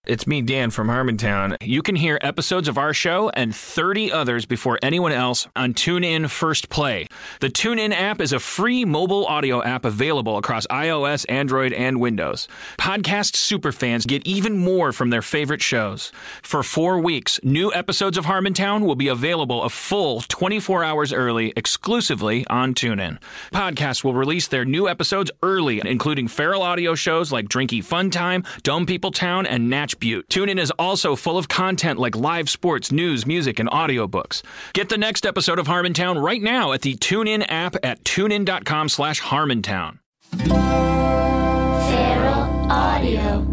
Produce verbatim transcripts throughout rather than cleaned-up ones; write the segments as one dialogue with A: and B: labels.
A: It's me, Dan, from Harmontown. You can hear episodes of our show and thirty others before anyone else on TuneIn First Play. The TuneIn app is a free mobile audio app available across iOS, Android, and Windows. Podcast superfans get even more from their favorite shows. For four weeks, new episodes of Harmontown will be available a full twenty-four hours early exclusively on TuneIn. Podcasts will release their new episodes early, including feral audio shows like Drinky Fun Time, Dumb People Town, and Natch Butte. TuneIn is also full of content like live sports, news, music, and audiobooks. Get the next episode of Harmontown right now at the TuneIn app at tunein.com slash Harmontown.
B: Feral Audio.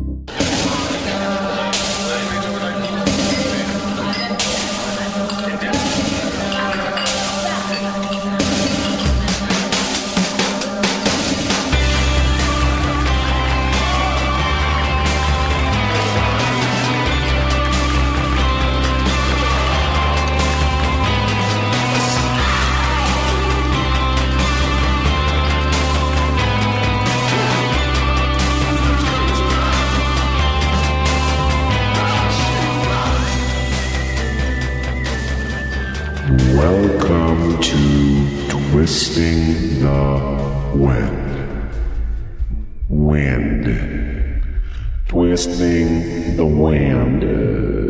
C: Welcome to Twisting the Wind. Wind. Twisting the Wind.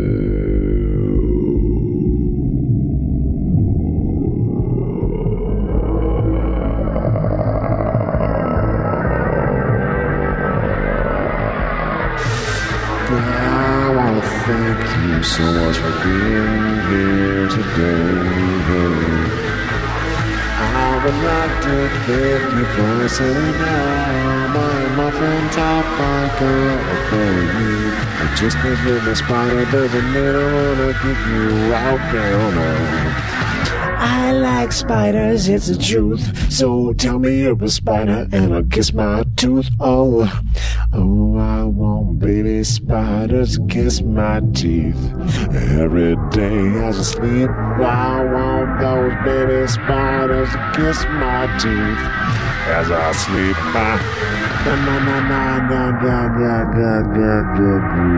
C: I want to thank you so much for being here today. I would like to thank you for sitting down my muffin top I got for you. And just cause you're the spider doesn't mean I wanna kick you out down. I like spiders, it's the truth. So tell me you're a spider and I'll kiss my tooth. Oh, oh, I want baby spiders to kiss my teeth. Every day as I sleep, I want those baby spiders to kiss my teeth. As I sleep, I... Na, na, na, na, na, na, na, na, na,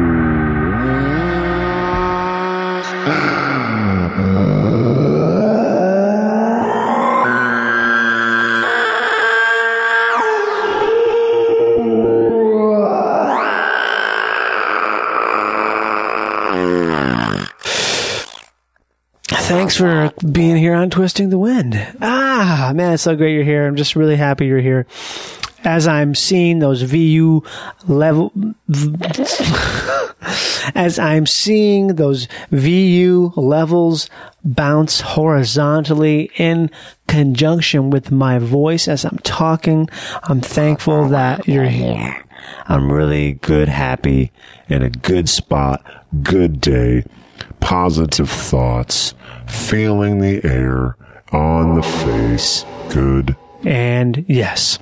C: na.
D: Thanks for being here on Twisting the Wind. Ah, man, it's so great you're here. I'm just really happy you're here. As I'm seeing those V U level, as I'm seeing those V U levels bounce horizontally in conjunction with my voice as I'm talking, I'm thankful that you're here. I'm really good, happy,
C: in a good spot, good day, positive thoughts, feeling the air on the face, good.
D: And yes.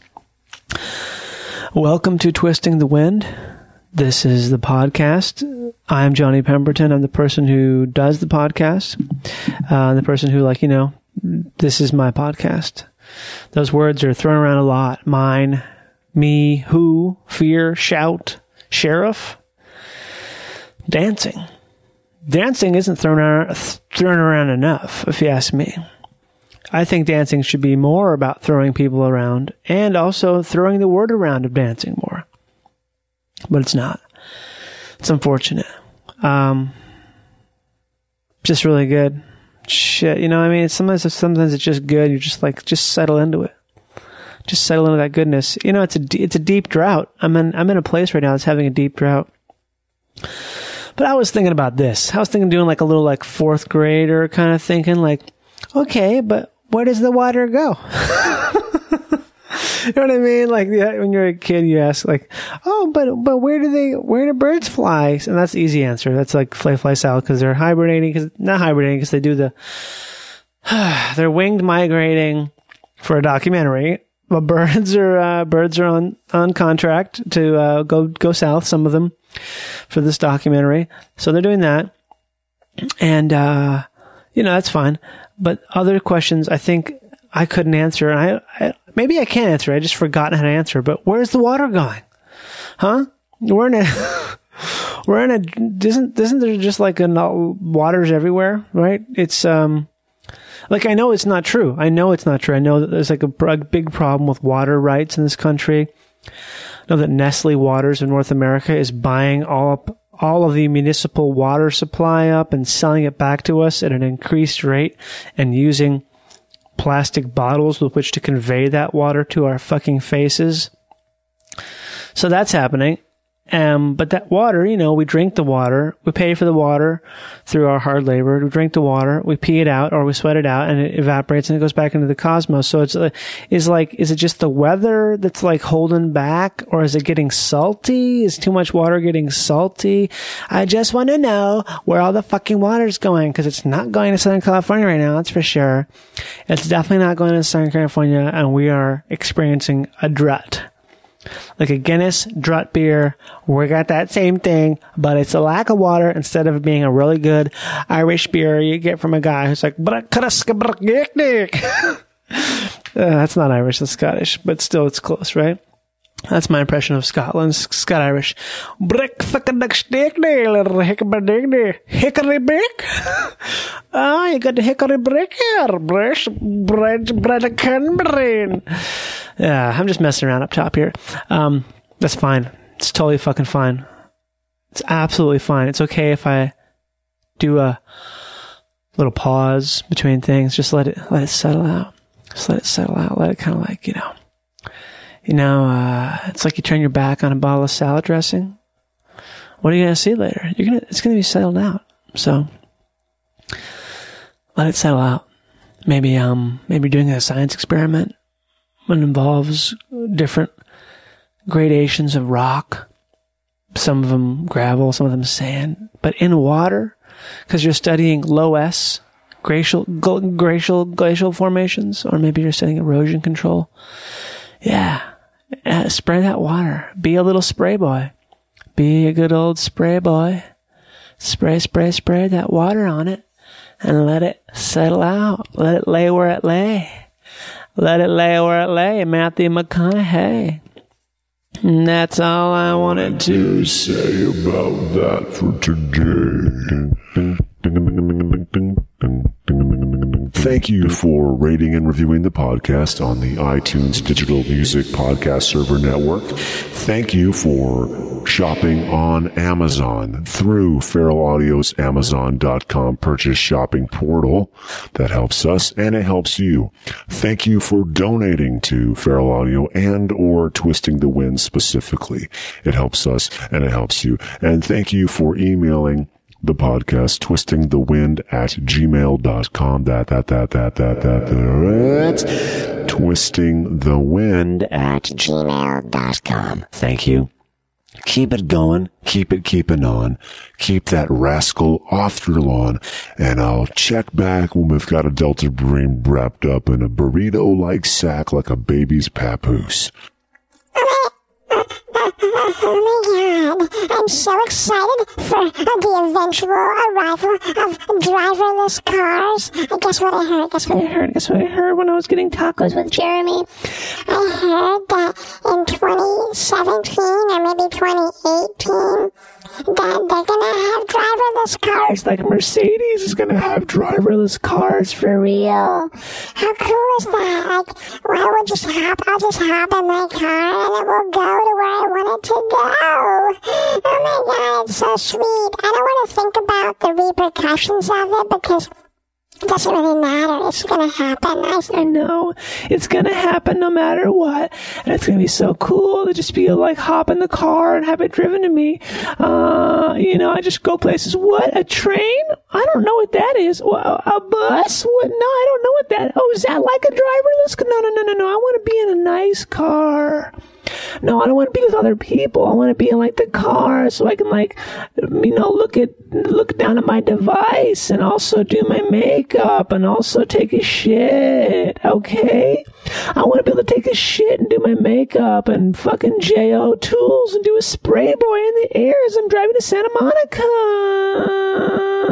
D: Welcome to Twisting the Wind. This is the podcast. I'm Johnny Pemberton. I'm the person who does the podcast. Uh, the person who, like, you know, this is my podcast. Those words are thrown around a lot. Mine, me, who, fear, shout, sheriff, dancing. Dancing isn't thrown around, thrown around enough, if you ask me. I think dancing should be more about throwing people around and also throwing the word around of dancing more. But it's not. It's unfortunate. Um, just really good. Shit, you know what I mean? Sometimes, sometimes it's just good. You're just like, just settle into it. Just settle into that goodness. You know, it's a, it's a deep drought. I'm in, I'm in a place right now that's having a deep drought. But I was thinking about this. I was thinking doing like a little like fourth grader kind of thinking like, okay, but where does the water go? You know what I mean? Like, yeah, when you're a kid, you ask like, oh, but but where do they, where do birds fly? And that's the easy answer. That's like fly fly salad because they're hibernating, because not hibernating because they do the, they're winged migrating for a documentary. But birds are uh, birds are on, on contract to uh, go go south. Some of them for this documentary, so they're doing that, and uh, you know that's fine. But other questions, I think I couldn't answer. And I, I maybe I can answer. I just forgotten how to answer. But where's the water going? Huh? Where in we're in a, isn't, isn't there just like a, waters everywhere, right? It's, um, like, I know it's not true. I know it's not true. I know that there's like a, a big problem with water rights in this country. I know that Nestle Waters in North America is buying all up, all of the municipal water supply up and selling it back to us at an increased rate and using plastic bottles with which to convey that water to our fucking faces. So that's happening. Um, but that water, you know, we drink the water, we pay for the water through our hard labor, we drink the water, we pee it out or we sweat it out and it evaporates and it goes back into the cosmos. So it's, uh, is like, is it just the weather that's like holding back, or is it getting salty? Is too much water getting salty? I just want to know where all the fucking water's going, because it's not going to Southern California right now, that's for sure. It's definitely not going to Southern California, and we are experiencing a drought. Like a Guinness Draught beer, we got that same thing, but it's a lack of water instead of being a really good Irish beer you get from a guy who's like, uh, that's not Irish, that's Scottish, but still it's close, right? That's my impression of Scotland, Scott Irish. Hickory brick. Ah, you got the hickory brick here. Bread, bread, bread, Canberra. Yeah, I'm just messing around up top here. Um, that's fine. It's totally fucking fine. It's absolutely fine. It's okay if I do a little pause between things. Just let it, let it settle out. Just let it settle out. Let it kind of like, you know, you know, uh, it's like you turn your back on a bottle of salad dressing. What are you going to see later? You're going to, it's going to be settled out. So let it settle out. Maybe, um, maybe doing a science experiment that involves different gradations of rock. Some of them gravel, some of them sand, but in water, because you're studying low S, glacial, glacial, glacial formations, or maybe you're studying erosion control. Yeah. Uh, spray that water. Be a little spray boy. Be a good old spray boy. Spray, spray, spray that water on it and let it settle out. Let it lay where it lay. Let it lay where it lay. Matthew McConaughey. And that's all I wanted to
C: say about that for today. Thank you for rating and reviewing the podcast on the iTunes Digital Music Podcast Server Network. Thank you for shopping on Amazon through Feral Audio's Amazon dot com purchase shopping portal. That helps us and it helps you. Thank you for donating to Feral Audio and or Twisting the Wind specifically. It helps us and it helps you. And thank you for emailing the podcast, twisting the wind at gmail dot com. That, that, that, that, that, that, that's twisting the wind at gmail dot com. Thank you. Keep it going. Keep it keeping on. Keep that rascal off your lawn. And I'll check back when we've got a Delta Bream wrapped up in a burrito-like sack like a baby's papoose.
E: Oh my god, I'm so excited for the eventual arrival of driverless cars. And guess what I heard? Guess what I heard? Guess what I heard when I was getting tacos with Jeremy? I heard that in twenty seventeen or maybe twenty eighteen, that they're gonna have driverless cars. Like Mercedes is gonna have driverless cars for real. How cool is that? Like, I will just hop, I'll just hop in my car and it will go to where I want it to go. Oh my god, it's so sweet. I don't want to think about the repercussions of it because it doesn't really matter. It's gonna happen. I, I know. It's gonna happen no matter what. And it's gonna be so cool to just be able to like hop in the car and have it driven to me. Uh, you know, I just go places. What? A train? I don't know what that is. Well, a bus? What? No, I don't know what that. Oh, is that like a driverless? No, no, no, no, no. I want to be in a nice car. No, I don't want to be with other people. I want to be in like the car so I can like, you know, look at, look down at my device and also do my makeup and also take a shit. Okay. I want to be able to take a shit and do my makeup and fucking J O tools and do a spray boy in the air as I'm driving to Santa Monica.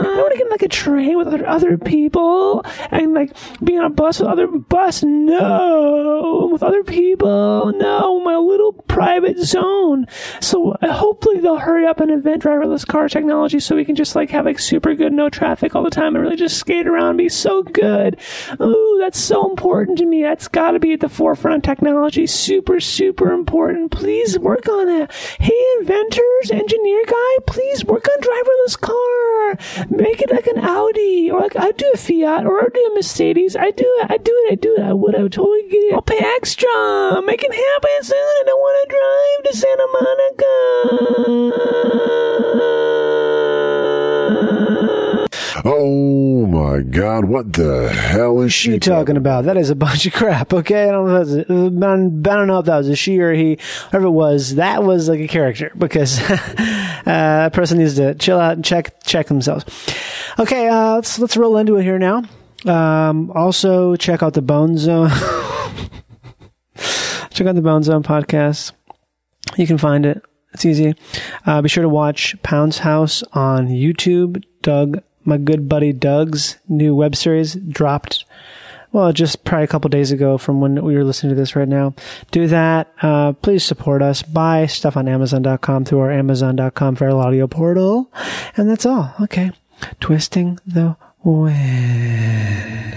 D: I want to get in, like, a train with other, other people and, like, be on a bus with other bus. No, with other people. No, my little private zone. So uh, hopefully they'll hurry up and invent driverless car technology so we can just, like, have, like, super good no traffic all the time and really just skate around and be so good. Ooh, that's so important to me. That's got to be at the forefront of technology. Super, super important. Please work on it. Hey, inventors, engineer guy, please work on driverless car. Make it like an Audi, or like I do a Fiat, or I do a Mercedes. I do it. I do it. I do it. I would. I would totally get it. I'll pay extra. Make it happen soon. I don't want to drive to Santa Monica.
C: Oh my God! What the hell is she
D: you talking about? That is a bunch of crap. Okay, I don't know. If that's a, I don't know if that was a she or he, whatever it was. That was like a character because uh, that person needs to chill out and check check themselves. Okay, uh, let's let's roll into it here now. Um, also, check out the Bone Zone. Check out the Bone Zone podcast. You can find it. It's easy. Uh, be sure to watch Pound's House on YouTube. Doug. My good buddy Doug's new web series dropped, well, just probably a couple days ago from when we were listening to this right now. Do that. Uh, please support us. Buy stuff on Amazon dot com through our Amazon dot com Feral Audio portal. And that's all. Okay. Twisting the wind.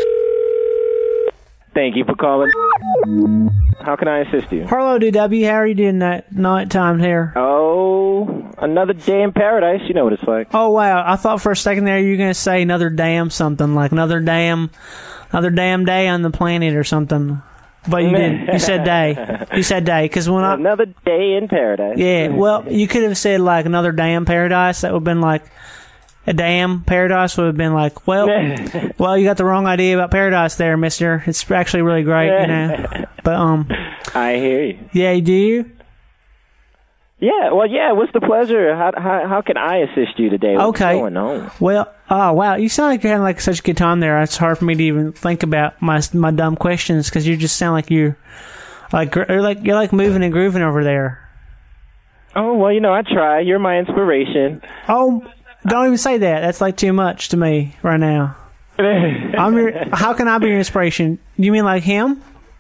F: Thank you for calling. How can I assist you?
D: Hello, D W. How are you doing that night time here?
F: Oh, another day in paradise. You know what it's like.
D: Oh, wow. I thought for a second there you were going to say another damn something, like another damn, another damn day on the planet or something. But you didn't. You said day. You said day. Cause when I,
F: another day in paradise.
D: Yeah, well, you could have said like another damn paradise. That would have been like, a damn paradise would have been like, well, well, you got the wrong idea about paradise there, mister. It's actually really great, you know. But, um.
F: I hear you.
D: Yeah, do you?
F: Yeah, well, yeah, what's the pleasure? How how, how can I assist you today? What's
D: okay.
F: going on?
D: Well, oh, wow, you sound like you're having like such a good time there. It's hard for me to even think about my my dumb questions because you just sound like you're like, you're like, you're like moving and grooving over there.
F: Oh, well, you know, I try. You're my inspiration.
D: Oh, don't even say that. That's like too much to me right now. I'm your, how can I be your inspiration? You mean like him?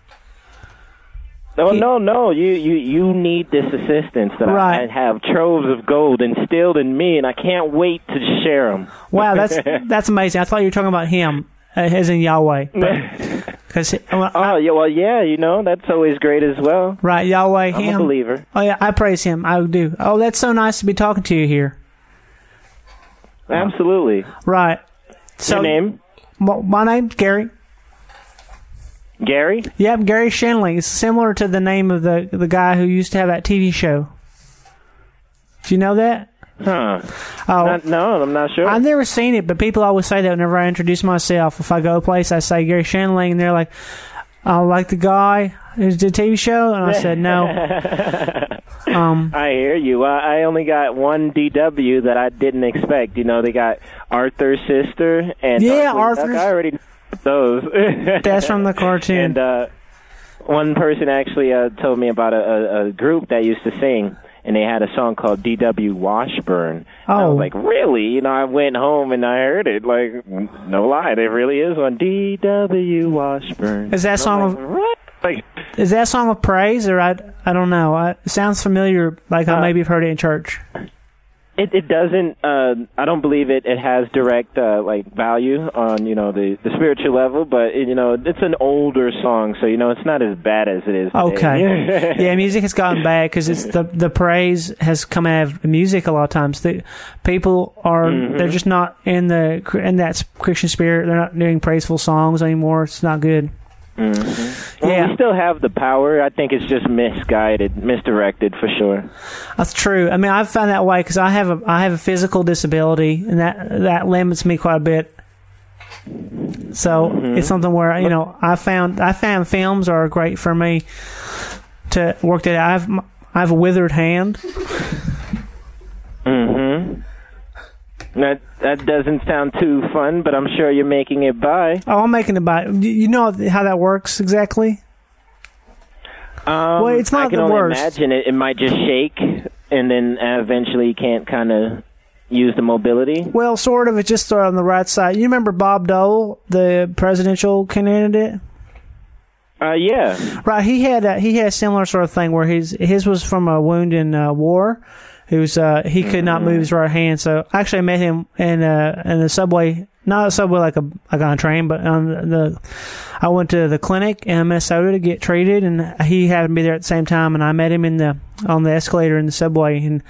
F: No, no, no. You, you, you need this assistance that
D: right.
F: I have troves of gold instilled in me, and I can't wait to share them.
D: Wow, that's that's amazing. I thought you were talking about him, uh, as in Yahweh. But, cause, well,
F: oh,
D: I,
F: yeah, well, yeah, you know, that's always great as well.
D: Right, Yahweh,
F: I'm
D: him.
F: a believer.
D: Oh, yeah, I praise him. I do. Oh, that's so nice to be talking to you here.
F: Absolutely.
D: Right. So,
F: your name?
D: My, my name's Gary.
F: Gary?
D: Yep, Gary Shenley. It's similar to the name of the the guy who used to have that T V show. Do you know that?
F: Huh.
D: Oh,
F: not, no, I'm not sure.
D: I've never seen it, but people always say that whenever I introduce myself. If I go a place, I say Gary Shenley, and they're like, "Oh, like the guy who did the T V show?" And I said, "No." um,
F: I hear you. Uh, I only got one D W that I didn't expect. You know, they got Arthur's sister and
D: yeah,
F: Arthur's.
D: Arthur's.
F: I already know those.
D: That's from the cartoon.
F: And uh, one person actually uh, told me about a, a, a group that used to sing, and they had a song called D W Washburn.
D: Oh.
F: I was like, really? You know, I went home and I heard it. Like, no lie, there really is one. D W Washburn.
D: Is that song
F: like,
D: of
F: what? Like,
D: is that song of praise, or I I don't know. I, it sounds familiar, like I
F: uh,
D: maybe have heard it in church.
F: It it doesn't. Uh, I don't believe it. It has direct uh, like value on you know the, the spiritual level, but it, you know it's an older song, so you know it's not as bad as it is today.
D: Okay. Yeah, music has gotten bad because it's the the praise has come out of music a lot of times. The people are mm-hmm. they're just not in the in that Christian spirit. They're not doing praiseful songs anymore. It's not good.
F: Mm-hmm. Well,
D: yeah,
F: we still have the power. I think it's just misguided, misdirected for sure.
D: That's true. I mean, I've found that way because I have a I have a physical disability, and that that limits me quite a bit. So mm-hmm. it's something where you know I found I found films are great for me to work that. I have I have a withered hand.
F: Mm-hmm. That that doesn't sound too fun, but I'm sure you're making it by.
D: Oh, I'm making it by. You know how that works exactly?
F: Um,
D: well, it's not
F: I can
D: the
F: only
D: worst.
F: imagine it. It might just shake, and then eventually you can't kind of, use the mobility?
D: Well, sort of. It's just on the right side. You remember Bob Dole, the presidential candidate?
F: Uh, yeah.
D: Right. He had a, he had a similar sort of thing where his his was from a wound in uh, war. He was uh, he could not move his right hand. So actually, I met him in uh, in the subway. Not a subway like a like on a train, but on the. I went to the clinic in Minnesota to get treated, and he happened to be there at the same time. And I met him in the on the escalator in the subway, and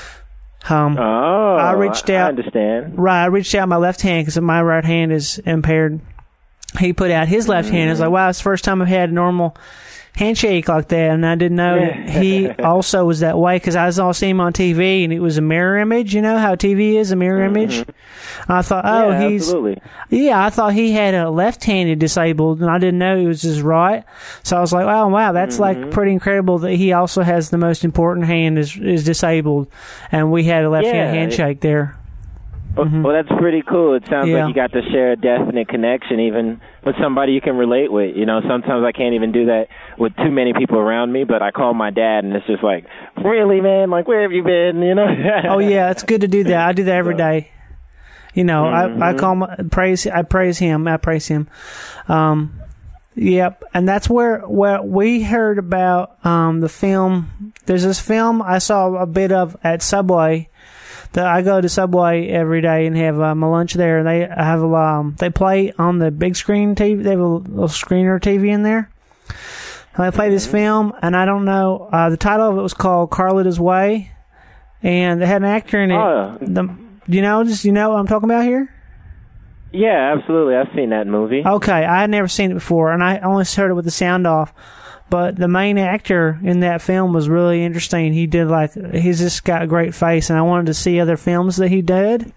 D: um,
F: oh,
D: I reached out.
F: I understand.
D: Right, I reached out my left hand because my right hand is impaired. He put out his left mm-hmm. hand. I was like, wow, it's the first time I've had a normal handshake like that, and I didn't know that he also was that way because I was all seeing him on T V, and it was a mirror image. You know how T V is, a mirror mm-hmm. image. I thought, oh,
F: yeah,
D: he's
F: absolutely.
D: yeah. I thought he had a left-handed disabled, and I didn't know it was his right. So I was like, oh wow, that's mm-hmm. like pretty incredible that he also has the most important hand is is disabled, and we had a left-handed
F: yeah.
D: handshake there.
F: Well, mm-hmm. well, that's pretty cool. It sounds
D: yeah.
F: like you got to share a definite connection, even with somebody you can relate with. You know, sometimes I can't even do that with too many people around me, but I call my dad, and it's just like, really, man? Like, where have you been? You know?
D: Oh, yeah, it's good to do that. I do that every day. You know, mm-hmm. I, I call my, praise, I praise him. I praise him. Um, yep, and that's where, where we heard about um, the film. There's this film I saw a bit of at Subway. The, I go to Subway every day and have uh, my lunch there. They have a, um, they play on the big screen T V. They have a little screener T V in there. And they play this film, and I don't know. Uh, the title of it was called Carlita's Way, and they had an actor in it.
F: Oh.
D: The, you know, just you know what I'm talking about here?
F: Yeah, absolutely. I've seen that movie.
D: Okay, I had never seen it before, and I only heard it with the sound off. But the main actor in that film was really interesting. He did like, he's just got a great face, and I wanted to see other films that he did.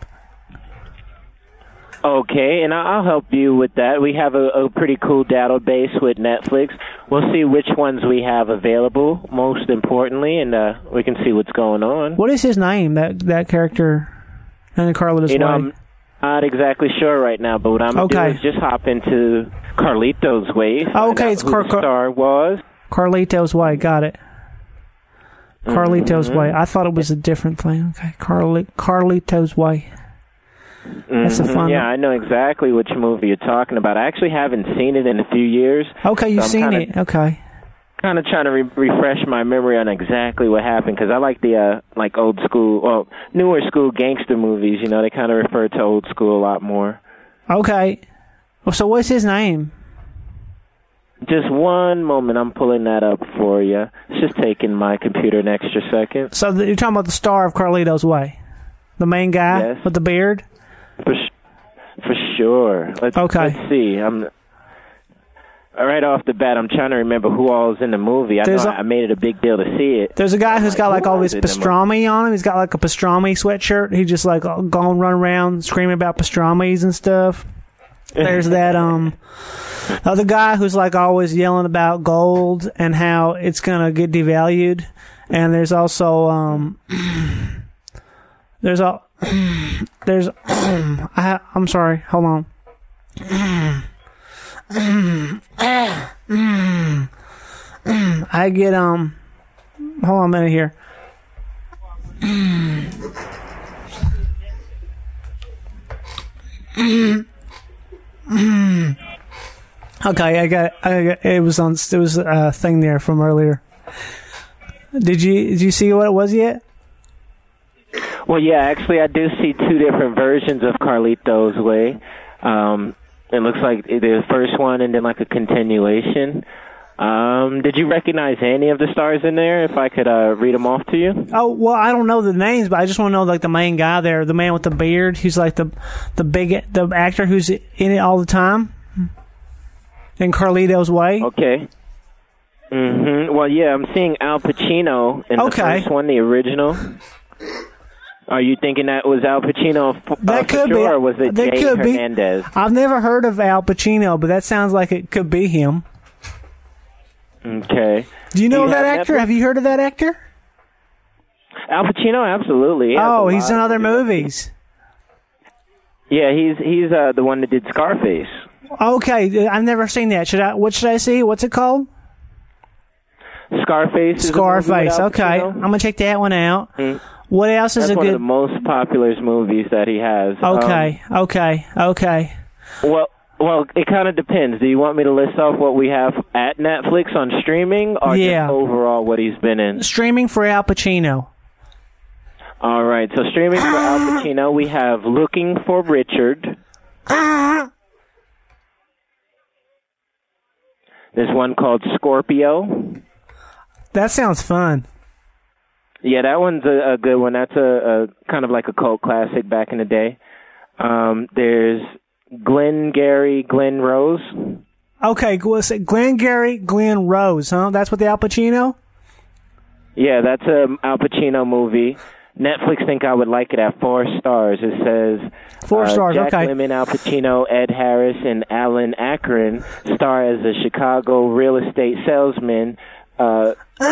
F: Okay, and I'll help you with that. We have a, a pretty cool database with Netflix. We'll see which ones we have available, most importantly, and uh, we can see what's going on.
D: What is his name, that that character in Carlita's
F: You know,
D: Way?
F: I'm not exactly sure right now, but what I'm going to
D: Okay.
F: do is just hop into Carlito's Way.
D: Oh, okay, it's
F: who
D: Car-
F: the star was.
D: Carlito's Way, got it. Carlito's
F: Mm-hmm.
D: Way. I thought it was a different thing. Okay, Carli- Carlito's Way. That's a
F: Mhm.
D: fun
F: Yeah,
D: one.
F: I know exactly which movie you're talking about. I actually haven't seen it in a few years.
D: Okay, you've
F: so I'm
D: seen
F: kinda,
D: it. Okay.
F: Kind of trying to re- refresh my memory on exactly what happened because I like the uh, like old school, well, newer school gangster movies. You know, they kind of refer to old school a lot more.
D: Okay. Well, so what's his name?
F: Just one moment, I'm pulling that up for you. It's just taking my computer an extra second.
D: So the, you're talking about the star of Carlito's Way, the main guy
F: Yes.
D: with the beard.
F: For sh- for sure. Let's,
D: Okay.
F: let's see. I'm right off the bat. I'm trying to remember who all is in the movie. I
D: There's
F: know
D: a-
F: I made it a big deal to see it.
D: There's a guy who's got
F: Who
D: like all
F: was
D: this
F: in the
D: pastrami on him. He's got like a pastrami sweatshirt. He just like going run around screaming about pastramis and stuff. There's that um other guy who's like always yelling about gold and how it's gonna get devalued. And there's also um there's a there's I I'm sorry, hold on. I get um hold on a minute here. Okay, I got, I got it was on it was a thing there from earlier. Did you did you see what it was yet?
F: Well, yeah, actually, I do see two different versions of Carlito's Way. Um, it looks like the first one and then like a continuation. Um, did you recognize any of the stars in there? If I could uh, read them off to you.
D: Oh well, I don't know the names, but I just want to know like the main guy there, the man with the beard. He's like the the big the actor who's in it all the time. In Carlito's Way.
F: Okay. Mm-hmm. Well, yeah, I'm seeing Al Pacino in
D: Okay.
F: the first one, the original. Are you thinking that was Al Pacino f- uh,
D: That
F: for
D: could
F: sure,
D: be.
F: or was it
D: That
F: Jay
D: could be.
F: Hernandez?
D: I've never heard of Al Pacino, but that sounds like it could be him.
F: Okay.
D: Do you know
F: Do you
D: that
F: have
D: actor?
F: Netflix?
D: Have you heard of that actor?
F: Al Pacino, absolutely. He has
D: Oh,
F: a
D: he's
F: lot
D: in
F: of
D: other
F: movies.
D: movies.
F: Yeah, he's he's uh, the one that did Scarface.
D: Okay, I've never seen that. Should I? What should I see? What's it called?
F: Scarface. Is a movie with
D: Scarface.
F: Al
D: Okay,
F: Pacino.
D: I'm gonna check that one out.
F: Mm.
D: What else is
F: That's
D: a
F: one
D: good?
F: of the most popular movies that he has.
D: Okay, um, okay, okay.
F: Well, well, it kind of depends. Do you want me to list off what we have at Netflix on streaming, or
D: yeah.
F: just overall what he's been in?
D: Streaming for Al Pacino.
F: All right, so streaming for Al Pacino, we have Looking for Richard. There's one called Scorpio.
D: That sounds fun.
F: Yeah, that one's a, a good one. That's a, a kind of like a cult classic back in the day. Um, there's Glenn Gary, Glenn Rose.
D: Okay, Glenn Gary, Glenn Rose, huh? That's what the Al Pacino?
F: Yeah, that's a Al Pacino movie. Netflix think I would like it at four stars. It says
D: four
F: uh,
D: stars.
F: Jack
D: Okay.
F: Lemmon, Al Pacino, Ed Harris, and Alan Akron star as a Chicago real estate salesman, uh,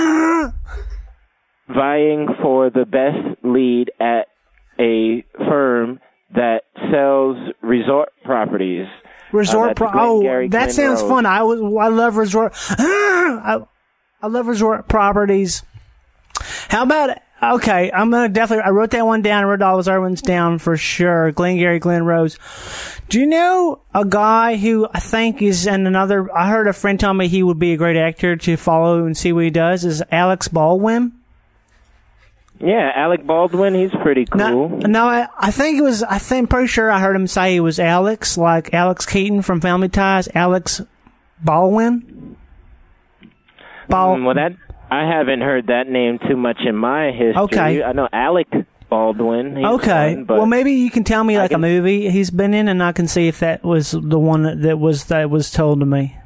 F: vying for the best lead at a firm that sells resort properties.
D: Resort.
F: Uh,
D: Pro- oh,
F: Gary,
D: that
F: Glenn
D: sounds
F: Rose.
D: fun. I was. I love resort. I, I love resort properties. How about? Okay, I'm gonna definitely. I wrote that one down. I wrote all those other ones down for sure. Glenn Gary, Glenn Rose. Do you know a guy who I think is in another? I heard a friend tell me he would be a great actor to follow and see what he does. Is Alex Baldwin?
F: Yeah, Alec Baldwin. He's pretty cool.
D: No, no I, I think it was. I think I'm pretty sure I heard him say it was Alex, like Alex Keaton from Family Ties. Alex Baldwin. Bal-
F: Mm, well, that I haven't heard that name too much in my history.
D: Okay.
F: I know Alec Baldwin. He's
D: Okay.
F: one, but
D: well, maybe you can tell me like
F: can-
D: a movie he's been in, and I can see if that was the one that, that was that was told to me.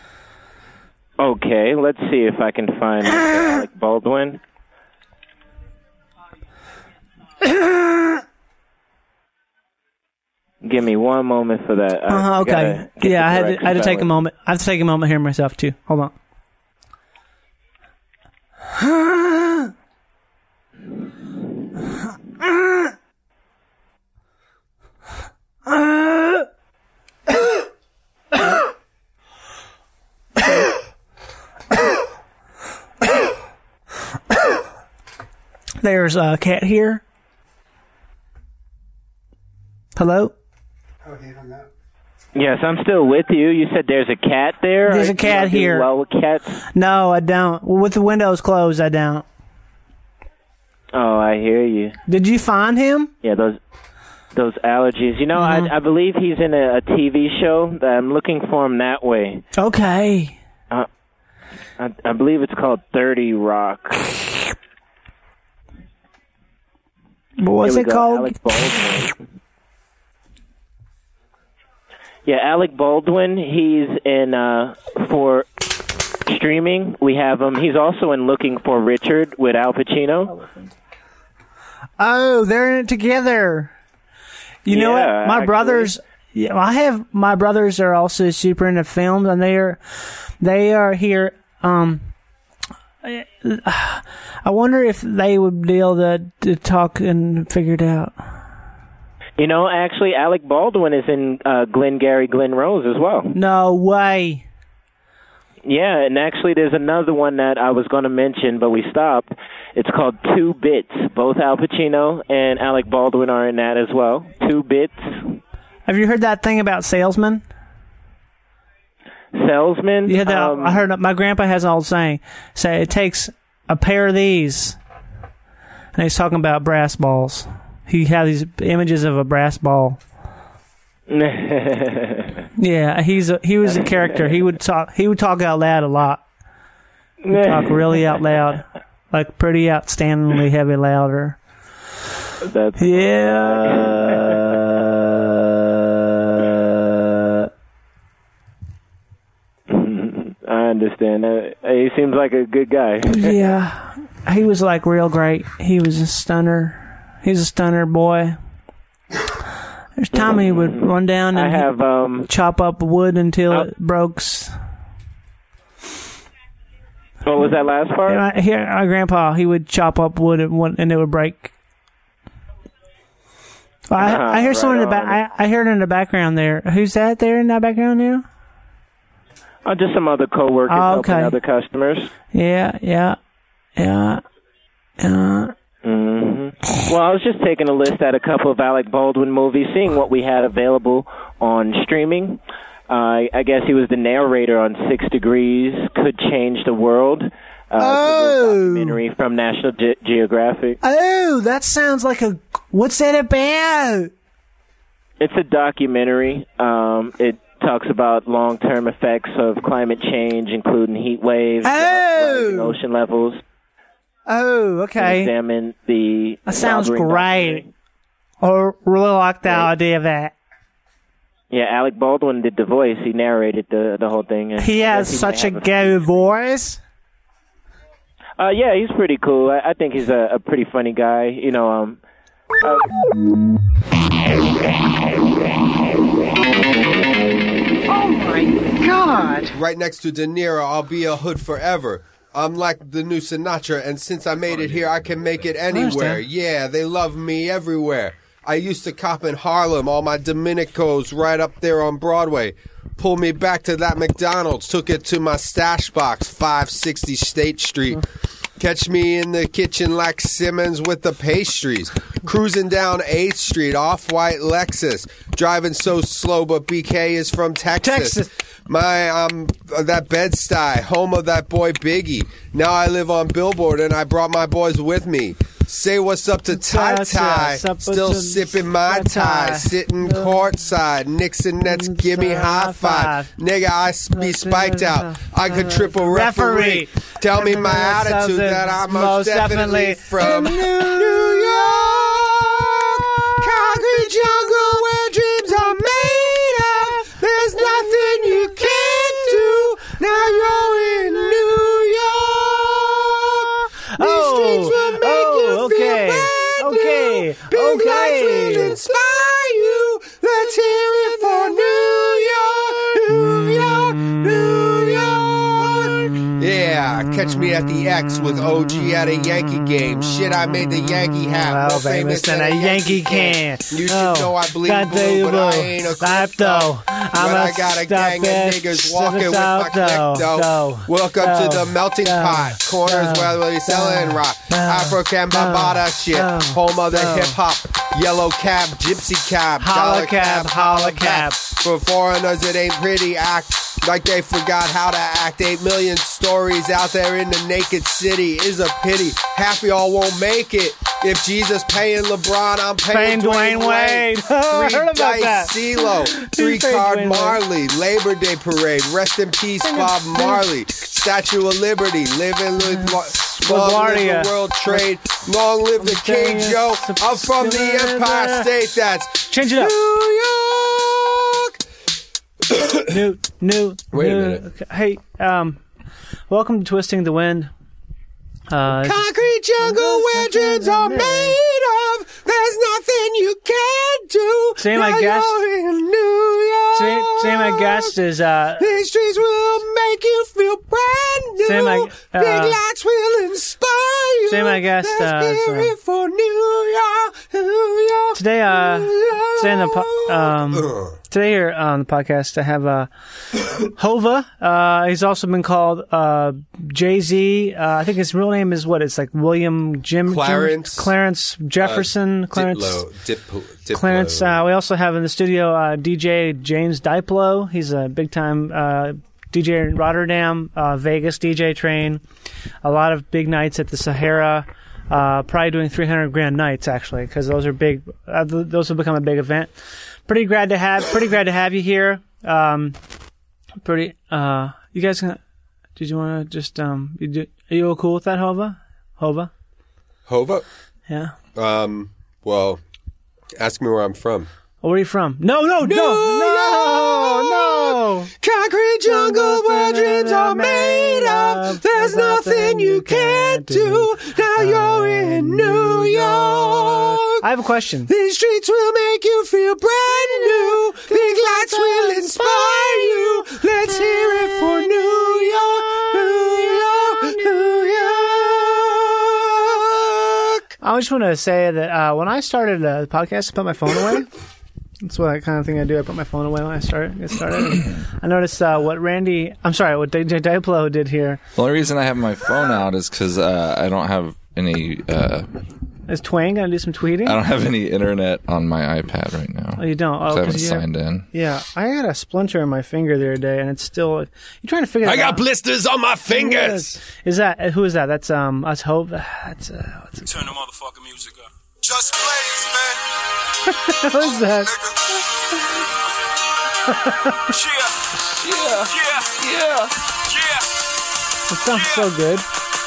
F: Okay, let's see if I can find Mister Alec Baldwin. Give me one moment for that. I
D: Uh-huh, okay.
F: gotta get
D: Yeah,
F: the
D: I had
F: correct
D: to, I had to take a
F: spelling.
D: moment. I have to take a moment here myself too. Hold on. There's a cat here. Hello?
F: Yes, I'm still with you. You said there's a cat there?
D: There's
F: Or
D: a cat
F: do you do
D: here.
F: well with cats?
D: No, I don't. Well, with the windows closed, I don't.
F: Oh, I hear you.
D: Did you find him?
F: Yeah, those those allergies. You know,
D: Mhm.
F: I, I believe he's in a, a T V show. That I'm looking for him that way.
D: Okay.
F: Uh, I, I believe it's called thirty Rock.
D: But what's
F: Here
D: it
F: we go,
D: called?
F: Alec Baldwin. Yeah, Alec Baldwin. He's in uh, for streaming. We have him. He's also in Looking for Richard with Al Pacino.
D: Oh, they're in it together. You know what?
F: Yeah,
D: My
F: actually.
D: brothers, yeah, I have my brothers are also super into films, and they are they are here. Um, I wonder if they would be able to, to talk and figure it out.
F: You know, actually, Alec Baldwin is in uh, Glenn Gary, Glenn Rose as well.
D: No way.
F: Yeah, and actually, there's another one that I was going to mention, but we stopped. It's called Two Bits. Both Al Pacino and Alec Baldwin are in that as well. Two Bits.
D: Have you heard that thing about salesmen?
F: Salesman.
D: Yeah, that,
F: um,
D: I heard my grandpa has an old saying. Say it takes a pair of these, and he's talking about brass balls. He had these images of a brass ball. Yeah, he's a, he was a character. He would talk. He would talk out loud a lot. He'd talk really out loud, like pretty outstandingly heavy louder.
F: That's
D: Yeah.
F: I understand. Uh, he seems like a good guy.
D: Yeah, he was like real great. He was a stunner. He's a stunner boy. There's time he would run down
F: I
D: and
F: have um.
D: chop up wood until
F: Oh.
D: it breaks.
F: What was that last part?
D: And I, here, our grandpa, he would chop up wood and, would- and it would break. Well, I,
F: Uh-huh,
D: I hear someone in the
F: right
D: back. I, I heard it in the background there. Who's that there in that background now?
F: Oh, just some other coworkers
D: Oh, okay.
F: helping other customers.
D: Yeah, yeah, yeah, yeah.
F: hmm Well, I was just taking a list at a couple of Alec Baldwin movies, seeing what we had available on streaming. Uh, I guess he was the narrator on Six Degrees, Could Change the World. Uh,
D: Oh.
F: documentary from National Ge- Geographic.
D: Oh, that sounds like a... What's that about?
F: It's a documentary. Um, it talks about long-term effects of climate change, including heat waves,
D: Oh.
F: rising ocean levels.
D: Oh, okay.
F: Examine the...
D: That sounds
F: soldering
D: great.
F: documentary.
D: I really like the
F: Right.
D: idea of that.
F: Yeah, Alec Baldwin did the voice. He narrated the the whole thing. and
D: He
F: I
D: has
F: guess he
D: such a
F: may have
D: go voice.
F: Uh, yeah, he's pretty cool. I, I think he's a, a pretty funny guy. You know, um... Uh,
G: Oh my God!
H: Right next to De Niro, I'll be a hood forever. I'm like the new Sinatra, and since I made it here, I can make it anywhere.
D: understand.
H: Yeah, they love me everywhere. I used to cop in Harlem, all my Dominicos right up there on Broadway. Pulled me back to that McDonald's, took it to my stash box, five sixty State Street. Catch me in the kitchen like Simmons with the pastries. Cruising down eighth Street, off-white Lexus. Driving so slow, but B K is from Texas.
D: Texas.
H: My, um, that Bed-Stuy, home of that boy Biggie. Now I live on Billboard and I brought my boys with me. Say what's up to Ty Ty, still sipping my tie, sitting courtside. Nixon Nets, give me high five. Nigga, I be spiked out. I could triple referee. Tell me my attitude that I'm most definitely from New York. Concrete jungle where dreams are made of. There's nothing you can't do. Now you're in New York. These streets will make you
D: okay.
H: feel brand
D: Okay.
H: new. Big lights
D: Okay.
H: will inspire you. Let's hear it for New York, New York, New York. Yeah, catch me at the X with O G at a Yankee game. Shit, I made the Yankee hat.
D: Well,
H: More
D: famous than a Yankee can.
H: You should
D: Oh,
H: know I bleed
D: God,
H: blue, but I
D: blue.
H: ain't a
D: Life,
H: crypto.
D: though.
H: But
D: I'm
H: I
D: a
H: got a
D: stop
H: gang of
D: it.
H: niggas
D: To
H: walking
D: the
H: with my
D: south,
H: click,
D: though,
H: though.
D: though,
H: Welcome
D: though,
H: to the melting
D: though,
H: pot. Corners
D: though,
H: where we selling rock.
D: though,
H: African Bambata shit.
D: though,
H: Home of the
D: though.
H: hip hop. Yellow cab, gypsy cab.
D: Holla
H: dollar
D: cab, holla cab.
H: For foreigners, it ain't pretty act. Like they forgot how to act. Eight million stories out there in the naked city is a pity. Half of y'all won't make it. If Jesus paying LeBron, I'm paying,
D: Paying Dwayne Wade. Oh, I
H: Three
D: heard about
H: dice
D: that.
H: CeeLo. Three
D: paid
H: card
D: Dwayne Wade.
H: Marley. Labor Day parade. Rest in peace, Bob Marley. Statue of Liberty. Living with long live
D: LaGuardia.
H: the World Trade. Long live the King Joe. I'm from the Empire State. That's
D: Change it up.
H: New York.
D: New, new.
H: Wait a
D: new.
H: minute.
D: Okay. Hey, um, welcome to Twisting the Wind. Uh,
H: Concrete jungle where dreams are made of. There's nothing you can't do.
D: Say my
H: Now
D: guest-
H: you're in New York.
D: Today, today my guest is uh,
H: These streets will make you feel brand new.
D: Say my- uh,
H: Big lights will inspire you.
D: say my guest,
H: Let's
D: uh,
H: hear
D: so-
H: it for New York, New York.
D: today. Uh,
H: New York.
D: today in the po- um, today here on the podcast I have uh, Hova. Uh, he's also been called uh, Jay Z. Uh, I think his real name is what? It's like William Jim
H: Clarence.
D: Jim, Clarence Jefferson. Clarence.
H: Diplo, Diplo, Diplo.
D: Clarence. Uh, we also have in the studio uh, D J James Diplo. He's a big time uh, D J in Rotterdam, uh, Vegas D J train. A lot of big nights at the Sahara. Uh, probably doing three hundred grand nights actually, because those are big. Uh, th- those have become a big event. Pretty glad to have. Pretty glad to have you here. Um, pretty. Uh, you guys gonna? Did you want to just um? You do, are you all cool with that, Hova? Hova?
H: Hova?
D: Yeah.
H: Um, well, ask me where I'm from.
D: Oh, where are you from? No, no, no, no, no.
H: Concrete jungle where dreams are made of. There's nothing you can't do. Now you're in New York.
D: I have a question.
H: These streets will make you feel brand new. Big lights will inspire you. Let's hear it for New York, New York, New York.
D: I just want to say that uh, when I started the podcast, I put my phone away. That's what kind of thing I do. I put my phone away when I start get started. I noticed uh, what Randy, I'm sorry, what D J Diplo did here.
I: The only reason I have my phone out is because uh, I don't have any uh,
D: Is Twang going to do some tweeting?
I: I don't have any internet on my iPad right now.
D: Oh, you don't? Oh,
I: I haven't
D: you
I: signed
D: have,
I: in.
D: Yeah. I had a splinter in my finger the other day, and it's still... You're trying to figure that
H: I got
D: out.
H: blisters on my fingers.
D: Is that... Who is that? That's, um... Let's hope... That's, uh... What's it?
J: Turn the motherfucking music up. Just blaze, man.
D: What is that?
J: Yeah. Yeah. Yeah. Yeah. Yeah.
D: It sounds so good.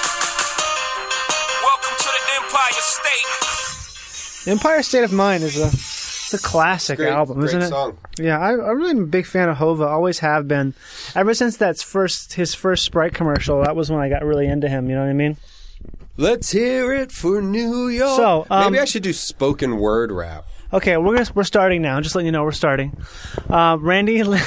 J: Welcome to the Empire State.
D: Empire State of Mind is a... It's a classic
H: Great,
D: album,
H: great
D: isn't it?
H: song.
D: Yeah, I, I really am a big fan of Hova. Always have been. Ever since that's first his first Sprite commercial, that was when I got really into him. You know what I mean?
H: Let's hear it for New York.
D: So, um,
H: maybe I should do spoken word rap.
D: Okay, we're gonna we're starting now. Just letting you know we're starting. Uh, Randy, we